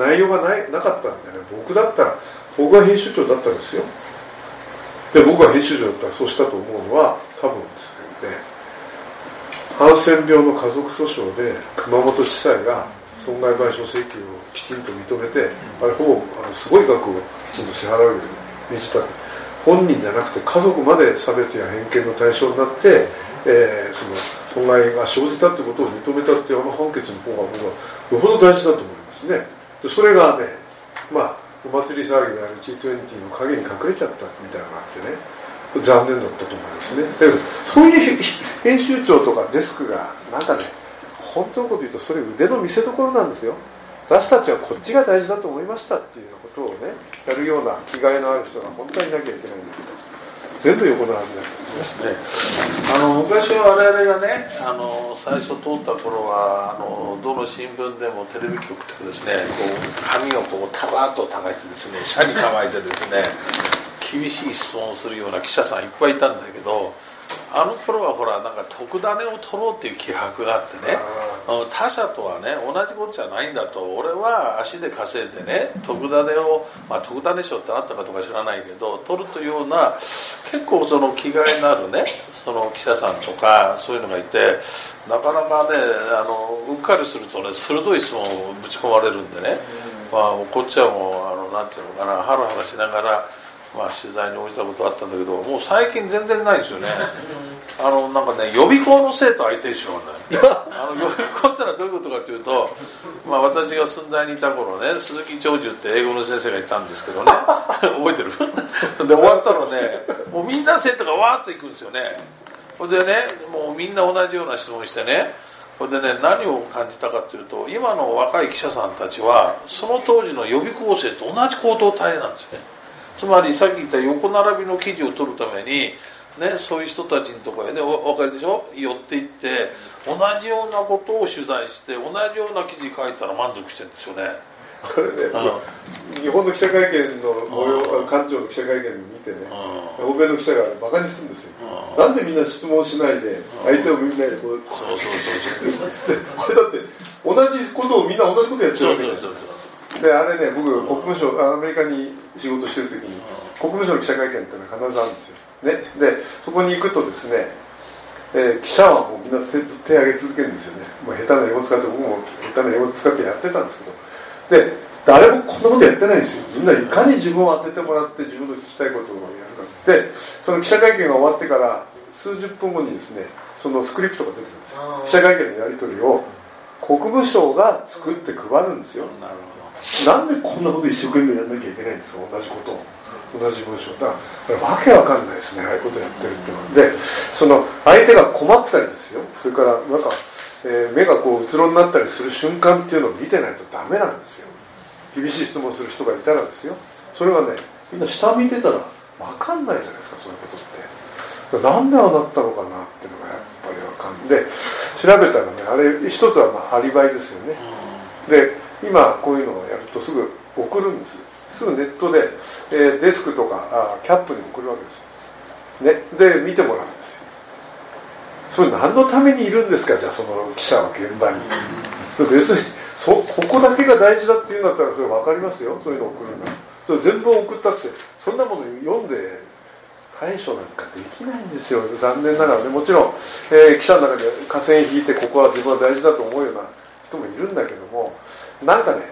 内容がないなかったんでね、僕だったら僕が編集長だったんですよ。で僕が編集長だったらそうしたと思うのは多分ですね、ハンセン病の家族訴訟で熊本地裁が損害賠償請求をきちんと認めて、あれほぼあのすごい額をきちんと支払うように命じた。本人じゃなくて家族まで差別や偏見の対象になって、えー、その損害が生じたということを認めたっていうあの判決の方が僕はよほど大事だと思いますね。でそれがね、まあお祭り騒ぎである ジートゥエンティー の陰に隠れちゃったみたいなのがあってね、残念だったと思いますね。だけどそういう編集長とかデスクがなんかね、本当のこと言うとそれ腕の見せ所なんですよ。私たちはこっちが大事だと思いましたっていうようなことをねやるような気概のある人が本当にいなきゃいけないんだけど、全部横並びになってますね。 あの昔は我々がねあの最初通った頃はあのどの新聞でもテレビ局とかですね、こう髪をこうタバッと高してですね、車に構えてですね厳しい質問をするような記者さんいっぱいいたんだけど、あの頃はほらなんか特ダネを取ろうっていう気迫があってね、他社とはね同じことじゃないんだと、俺は足で稼いでね特ダネを、まあ、特ダネ賞ってあったかとか知らないけど取るというような結構その気概のあるねその記者さんとかそういうのがいて、なかなかねあのうっかりするとね鋭い質問をぶち込まれるんでね、まあ、こっちはもうあのなんていうのかなハラハラしながらまあ、取材に応じたことあったんだけど、もう最近全然ないですよね。あのなんかね予備校の生徒相手にしようね。あの予備校ってのはどういうことかというと、まあ、私が寸大にいた頃ね鈴木長寿って英語の先生がいたんですけどね覚えてるで終わったらねもうみんな生徒がわーっと行くんですよね。それでねもうみんな同じような質問してね、それでね何を感じたかというと、今の若い記者さんたちはその当時の予備校生と同じ行動体なんですよね。つまりさっき言った横並びの記事を取るために、ね、そういう人たちのところへね、お分かりでしょ、寄っていって同じようなことを取材して同じような記事書いたら満足してるんですよね。 これね、うん、日本の記者会見の模様、官庁の記者会見を見てね、欧米の記者がバカにするんですよ。なんでみんな質問しないで相手をみんなでこうそうそうそうそうあれだって同じことをみんな同じことやってるわけですよ。であれね、僕国務省アメリカに仕事してる時に国務省の記者会見っていうのは必ずあるんですよ、ね、でそこに行くとですね、えー、記者はもうみんな 手, 手挙げ続けるんですよね。もう下手な英語使って僕も下手な英語使ってやってたんですけど、で誰もこんなことやってないんですよ。みんないかに自分を当ててもらって自分の聞きたいことをやるかで、その記者会見が終わってから数十分後にですねそのスクリプトが出てくるんですよ。記者会見のやり取りを国務省が作って配るんですよ。なるほど。なんでこんなこと一生懸命やんなきゃいけないんですか、同じことを同じ文章だからわけわかんないですね、ああいうことやってるっていうので、その相手が困ったりですよ、それからなんか、えー、目がこううつろになったりする瞬間っていうのを見てないとダメなんですよ。厳しい質問する人がいたらですよ、それがねみんな下見てたらわかんないじゃないですか、そういうことって。なんでああなったのかなっていうのがやっぱりわかんで、調べたらね、あれ一つはまあアリバイですよね。で今こういうのをやるとすぐ送るんです。すぐネットで、えー、デスクとかあキャップに送るわけです、ね、で見てもらうんですよ。それ何のためにいるんですか、じゃあその記者は現場に。別にそここだけが大事だっていうんだったらそれ分かりますよ、そういうのを送るんだ。それ全部送ったってそんなもの読んで対処なんかできないんですよ、残念ながらね。もちろん、えー、記者の中で下線引いてここは自分は大事だと思うような人もいるんだけども、なんかね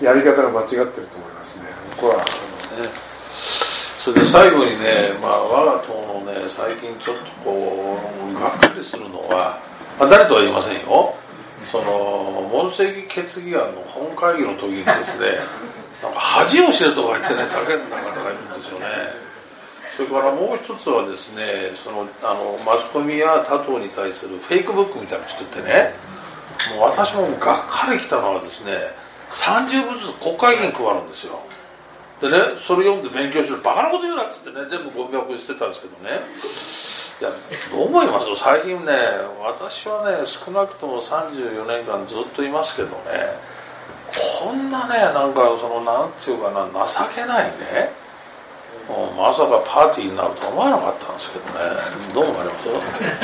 やり方が間違ってると思いますね。僕は、ね、 それで最後にね、まあ、我が党のね最近ちょっとこうがっかりするのは、まあ、誰とは言いませんよ、その問責決議案の本会議の時にですね、なんか恥を知れとか言ってね叫んだ方がいるんですよね。それからもう一つはですね、そのあのマスコミや他党に対するフェイクブックみたいなのを作ってね、もう私もがっかりきたのはですね、さんじゅうぶずつ国会議員配るんですよ。でね、それ読んで勉強しろ、バカなこと言うなって言ってね、全部ゴミ箱に捨てたんですけどね。いや、どう思います？最近ね、私はね、少なくともさんじゅうよねんかんずっといますけどね、こんなね、なんかそのなんていうかな、情けないね、もうまさかパーティーになるとは思わなかったんですけどね。どう思われます？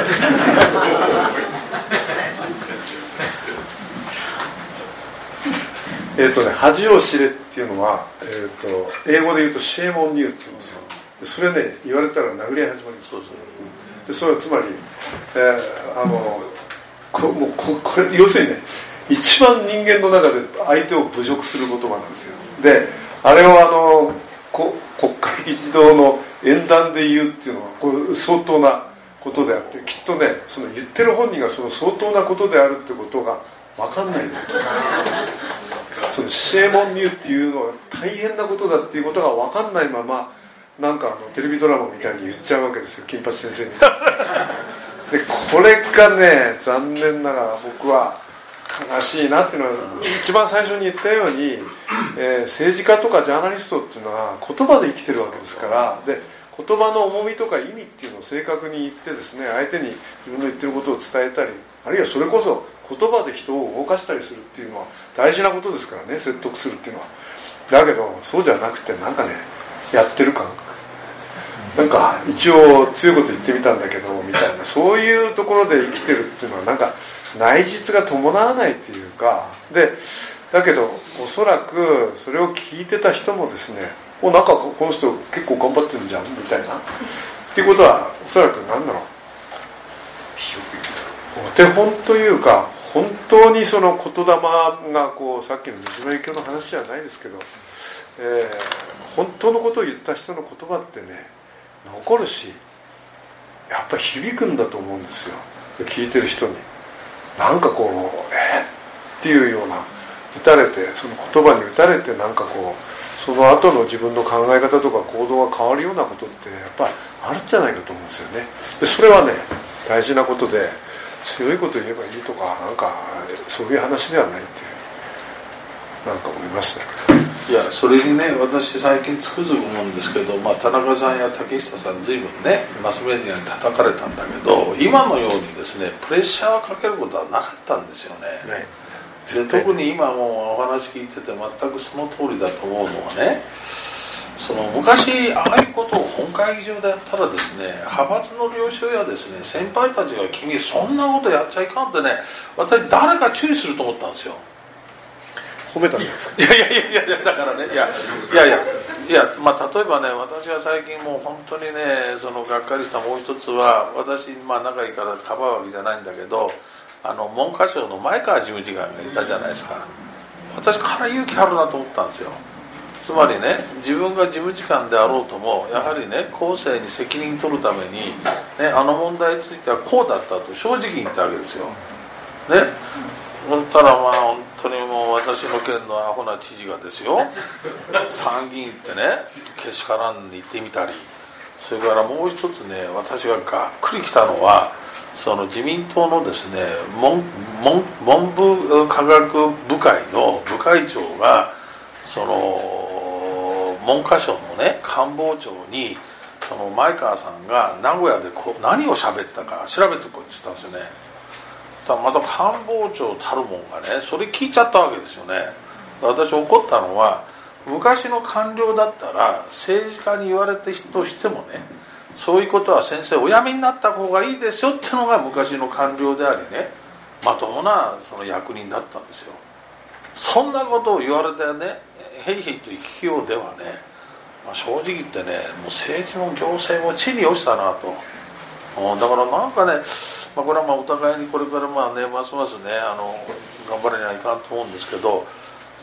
えっとね、恥を知れっていうのは、えー、と英語で言うとシェーモンニューって言うんですよ。でそれね、言われたら殴り合い始まります。そうそう。でそれはつまり、えー、あの こ, もう こ, これ要するにね、一番人間の中で相手を侮辱する言葉なんですよ。であれをあのこ国会議事堂の演談で言うっていうのはこれ相当なことであって、きっとね、その言ってる本人がその相当なことであるってことが分かんないんだと思います。そのシェーモンニューっていうのは大変なことだっていうことが分かんないまま、なんかあのテレビドラマみたいに言っちゃうわけですよ、金八先生に。でこれがね、残念ながら僕は悲しいなっていうのは、一番最初に言ったように、えー、政治家とかジャーナリストっていうのは言葉で生きてるわけですから、で言葉の重みとか意味っていうのを正確に言ってですね、相手に自分の言ってることを伝えたり、あるいはそれこそ言葉で人を動かしたりするっていうのは大事なことですからね、説得するっていうのは。だけどそうじゃなくて、なんかね、やってる感、なんか一応強いこと言ってみたんだけどみたいな、そういうところで生きてるっていうのはなんか内実が伴わないっていうかで、だけどおそらくそれを聞いてた人もですね、おなんかこの人結構頑張ってるんじゃんみたいなっていうことは、おそらくなんだろう、お手本というか、本当にその言霊がこう、さっきの水の影響の話じゃないですけど、えー、本当のことを言った人の言葉ってね、残るし、やっぱり響くんだと思うんですよ、聞いてる人に。なんかこう、えー、っていうような、打たれて、その言葉に打たれて、なんかこう、その後の自分の考え方とか行動が変わるようなことってやっぱりあるんじゃないかと思うんですよね。でそれはね、大事なことで、強いこと言えばいいとか、なんかそういう話ではないっていうなんか思いました。 いや、それにね、私最近つくづく思うんですけど、まあ、田中さんや竹下さん随分ねマスメディアに叩かれたんだけど、今のようにですねプレッシャーをかけることはなかったんですよね。ね、で特に今もお話聞いてて全くその通りだと思うのはね、その昔ああいうことを本会議場でやったらですね、派閥の領袖やですね先輩たちが君そんなことやっちゃいかんってね、私誰か注意すると思ったんですよ。 褒めたんじゃないですか。 いやいやいやいや、だからね、いやいやいやいや、まあ例えばね、私が最近もう本当にね、そのがっかりしたもう一つは、私まあ仲いいからかばうわけじゃないんだけど、あの文科省の前川事務次官がいたじゃないですか。私から勇気あるなと思ったんですよ。つまりね、自分が事務次官であろうとも、やはりね、後世に責任取るために、ね、あの問題についてはこうだったと正直に言ったわけですよ。ね、そしたらまあ本当にもう私の県のアホな知事がですよ、参議院ってね、けしからんに行ってみたり、それからもう一つね、私ががっくりきたのは、その自民党のですね、文, 文, 文部科学部会の部会長が、その文科省のね官房長に、その前川さんが名古屋でこう何を喋ったか調べてこいって言ったんですよね。だからまた官房長たるもんがね、それ聞いちゃったわけですよね。私怒ったのは、昔の官僚だったら政治家に言われた人としてもね、そういうことは先生おやめになった方がいいですよっていうのが昔の官僚でありね、まともなその役人だったんですよ。そんなことを言われてね、へいへいと生きようではね、まあ、正直言ってね、もう政治も行政も地に落ちたなと。だからなんかね、まあ、これはまあお互いにこれからまあね、ますますね、あの頑張らないかんと思うんですけど、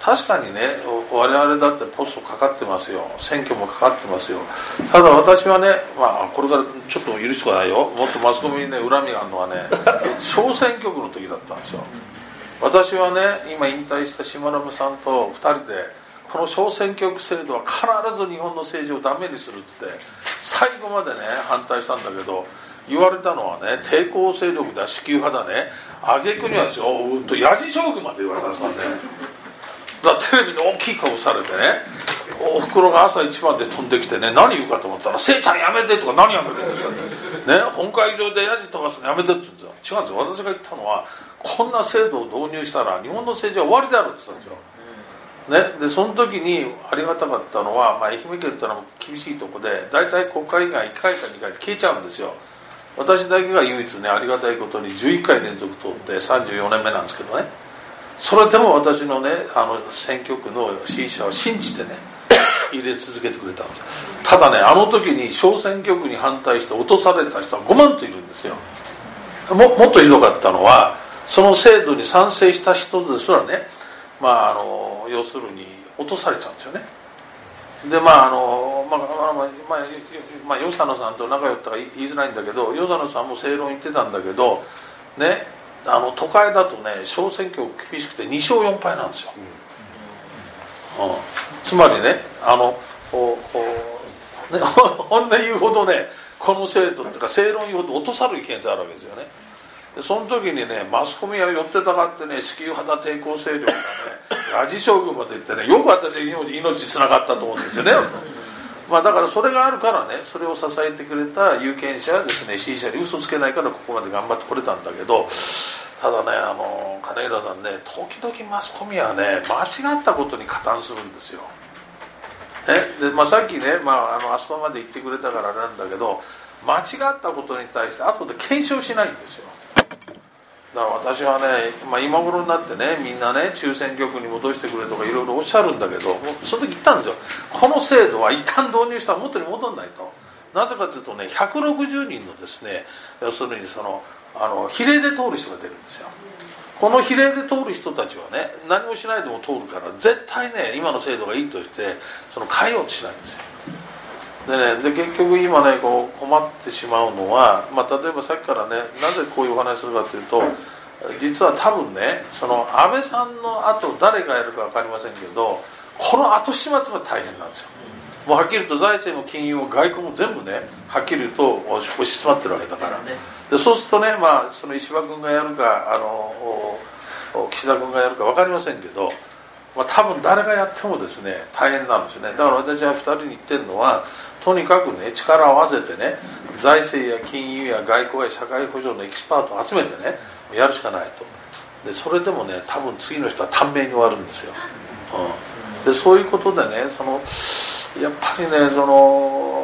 確かにね、我々だってポストかかってますよ、選挙もかかってますよ。ただ私はね、まあ、これからちょっと許すことないよ、もっとマスコミにね恨みがあるのはね小選挙区の時だったんですよ。私はね、今引退した島田さんとふたりでこの小選挙区制度は必ず日本の政治をダメにするって最後までね反対したんだけど、言われたのはね、抵抗勢力だ、支給派だね、挙句にはですよ、うんとヤジ将軍まで言われたんですからね。だからテレビで大きい顔されてね、おふくろが朝一番で飛んできてね、何言うかと思ったら、せいちゃんやめてとか、何やめてんですかね、本会議場でヤジ飛ばすのやめてって言うんですよ。違うんですよ、私が言ったのは、こんな制度を導入したら日本の政治は終わりであるって言ったんですよ。ね、でその時にありがたかったのは、まあ、愛媛県ってのは厳しいとこで大体国会がいっかいかにかいで消えちゃうんですよ。私だけが唯一ね、ありがたいことにじゅういっかい連続通ってさんじゅうよねんめなんですけどね、それでも私のね、あの選挙区の支持者は信じてね入れ続けてくれたんですよ。ただね、あの時に小選挙区に反対して落とされた人はごまんといるんですよ。 も, もっとひどかったのは、その制度に賛成した人ですらね、まあ、あの要するに落とされちゃうんですよね。でまああのまあまあまあ、まあ、与謝野さんと仲良ったら言いづらいんだけど、与謝野さんも正論言ってたんだけどね、あの都会だとね小選挙厳しくてにしょうよんぱいなんですよ、うんうん、つまりね、あのほねほんで言うほどね、この制度っていうか正論言うほど落とされる危険性あるわけですよね。でその時にね、マスコミは寄ってたがってね、支給派だ、抵抗勢力がね、ヤジ将軍まで言ってね、よく私は命つながったと思うんですよね。まあだからそれがあるからね、それを支えてくれた有権者はですね、支持者に嘘つけないからここまで頑張ってこれたんだけど、ただね、あの金浦さんね、時々マスコミはね、間違ったことに加担するんですよ。ね、でまあ、さっきね、まあ、あのあそこまで言ってくれたからなんだけど、間違ったことに対して後で検証しないんですよ。だから私はね、まあ、今頃になってね、みんなね中選挙区に戻してくれとかいろいろおっしゃるんだけど、もうその時言ったんですよ。この制度は一旦導入したら元に戻んないと。なぜかというとね、ひゃくろくじゅうにんのですね、要するにそのあの比例で通る人が出るんですよ。この比例で通る人たちはね、何もしないでも通るから絶対ね、今の制度がいいとしてその変えようとしないんですよ。でね、で結局今ねこう困ってしまうのは、まあ、例えばさっきからね、なぜこういうお話するかというと、実は多分ね、その安倍さんの後誰がやるか分かりませんけど、この後始末が大変なんですよ。もうはっきり言うと財政も金融も外交も全部ね、はっきり言うと押し詰まってるわけだから、でそうするとね、まあ、その石破君がやるかあの岸田君がやるか分かりませんけど、まあ、多分誰がやってもですね大変なんですよね。だから私はふたりに言ってるのは、とにかくね力を合わせてね、財政や金融や外交や社会保障のエキスパートを集めてねやるしかないと。でそれでもね、多分次の人は短命に終わるんですよ、うん、でそういうことでね、そのやっぱりね、その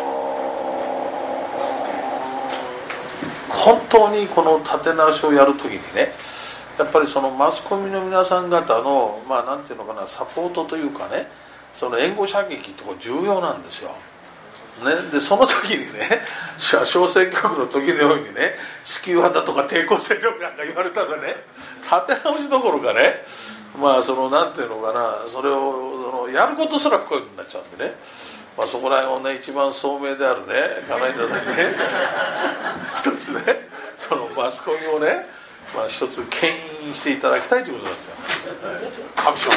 本当にこの立て直しをやるときにね、やっぱりそのマスコミの皆さん方のまあなんていうのかな、サポートというかね、その援護射撃ってこれ重要なんですよ。ね、でその時にね、小選挙区の時のようにね、支給派だとか抵抗勢力なんか言われたらね、立て直しどころかね、まあそのなんていうのかな、それをそのやることすら不可能になっちゃうんでね、まあ、そこら辺をね一番聡明であるね金井田さんにね一つね、そのマスコミをね、まあ、一つ牽引していただきたいということなんですよ。拍手を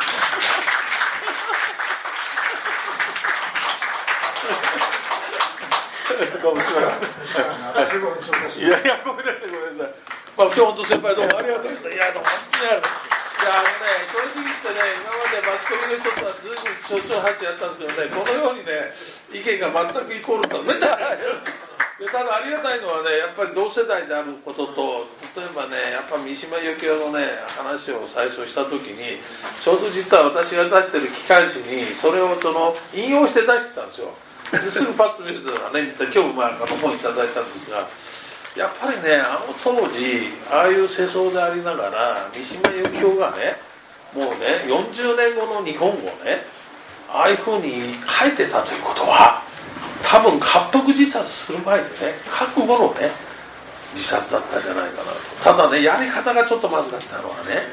どうもすみません。いやいや、ごめんなさい、ごめんなさい。まあ、今日本当先輩どうもありがとうございました。いや、どうも本当にありがとう。いや、あのね、正直言ってね、今までマスコミの人とはずいぶん象徴発やったんですけどね、このようにね、意見が全くイコールとはめったにないで、ただありがたいのはね、やっぱり同世代であることと、例えばね、やっぱ三島由紀夫のね、話を最初した時に、ちょうど実は私が出してる機関誌に、それをその引用して出してたんですよ。ですぐパッと見せたらね、今日もまああの本いただいたんですが、やっぱりね、あの当時ああいう世相でありながら三島由紀夫がね、もうねよんじゅうねんごの日本をねああいうふうに書いてたということは、多分割腹自殺する前にね、覚悟のね自殺だったんじゃないかなと。ただね、やり方がちょっとまずかったのはね、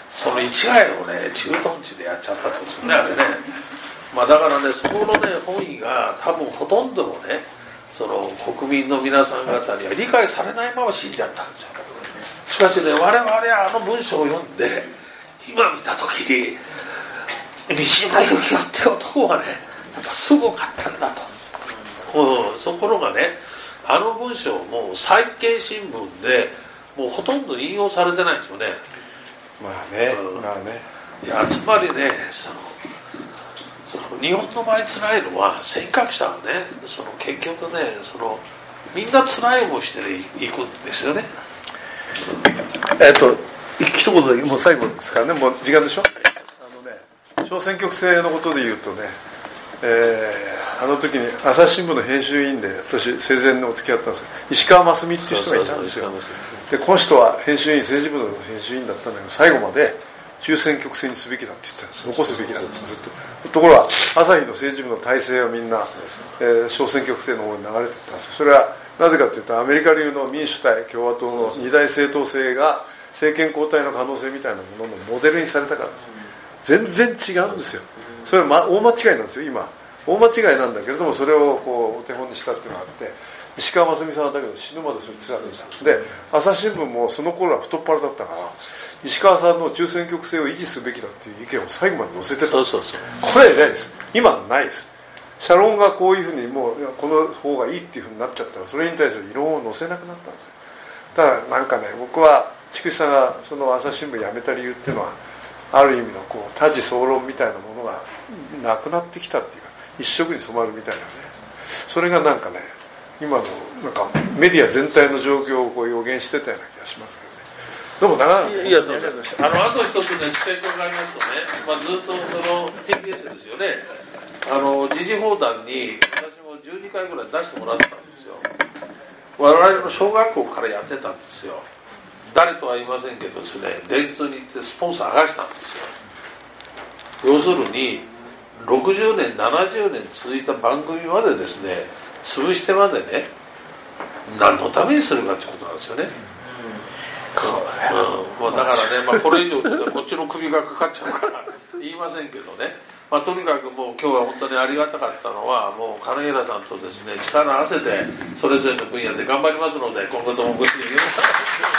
その市ヶ谷をね駐屯地でやっちゃったんですよねあれね。まあだからねそこのね本意が多分ほとんどのねその国民の皆さん方には理解されないまま死んじゃったんですよ。しかしね我々はあの文章を読んで今見た時に三島由紀夫って男はねやっぱすごかったんだと、うん、そこがねあの文章も最近新聞でもうほとんど引用されてないんですよね。 まあね、うん、まあねいやつまりねそのその日本の場合辛いのは尖閣者はねその結局ねそのみんな辛い思いしていくんですよね。 えっと一言でもう最後ですからねもう時間でしょ。あのね小選挙区制のことで言うとね、えー、あの時に朝日新聞の編集委員で私生前にお付き合ったんですよ石川真澄っていう人がいたんですよ。でこの人は編集委員政治部の編集委員だったんだけど最後まで中選挙区制にすべきだって言ったんです。残すべきだってずっと。ところが朝日の政治部の体制はみんな、えー、小選挙区制の方に流れていったんですよ。それはなぜかというとアメリカ流の民主対共和党の二大政党制が政権交代の可能性みたいなもののモデルにされたからです。全然違うんですよ。それは、ま、大間違いなんですよ今。大間違いなんだけれどもそれをこうお手本にしたっていうのがあって石川真澄さんはだけど死ぬまでそれ貫いた。で朝日新聞もその頃は太っ腹だったから石川さんの中選挙区制を維持すべきだっていう意見を最後まで載せてた。 そうそうそう。 これは偉いです。今はないです。社論がこういうふうにもうこの方がいいっていうふうになっちゃったらそれに対する異論を載せなくなったんですよ。だからなんかね僕は筑紫さんがその朝日新聞辞めた理由っていうのはある意味のこう多事総論みたいなものがなくなってきたっていうか一色に染まるみたいなねそれがなんかね今のなんかメディア全体の状況をこう予言してたような気がしますけどね。どうも長々といやどうぞあのあと一つね付け加えますとね、まあ、ずっとその ティービーエス ですよねあの時事報道に私もじゅうにかいぐらい出してもらったんですよ。我々の小学校からやってたんですよ。誰とは言いませんけどですね電通に行ってスポンサー剥がしたんですよ。要するにろくじゅうねんななじゅうねん続いた番組までですね潰してまでね何のためにするかってことなんですよね。うんうん、だからね、まあ、これ以上こっちの首がかかっちゃうから言いませんけどね、まあ、とにかくもう今日は本当にありがたかったのはもう金平さんとですね力を合わせてそれぞれの分野で頑張りますので今後ともご指導よろしくお願いします。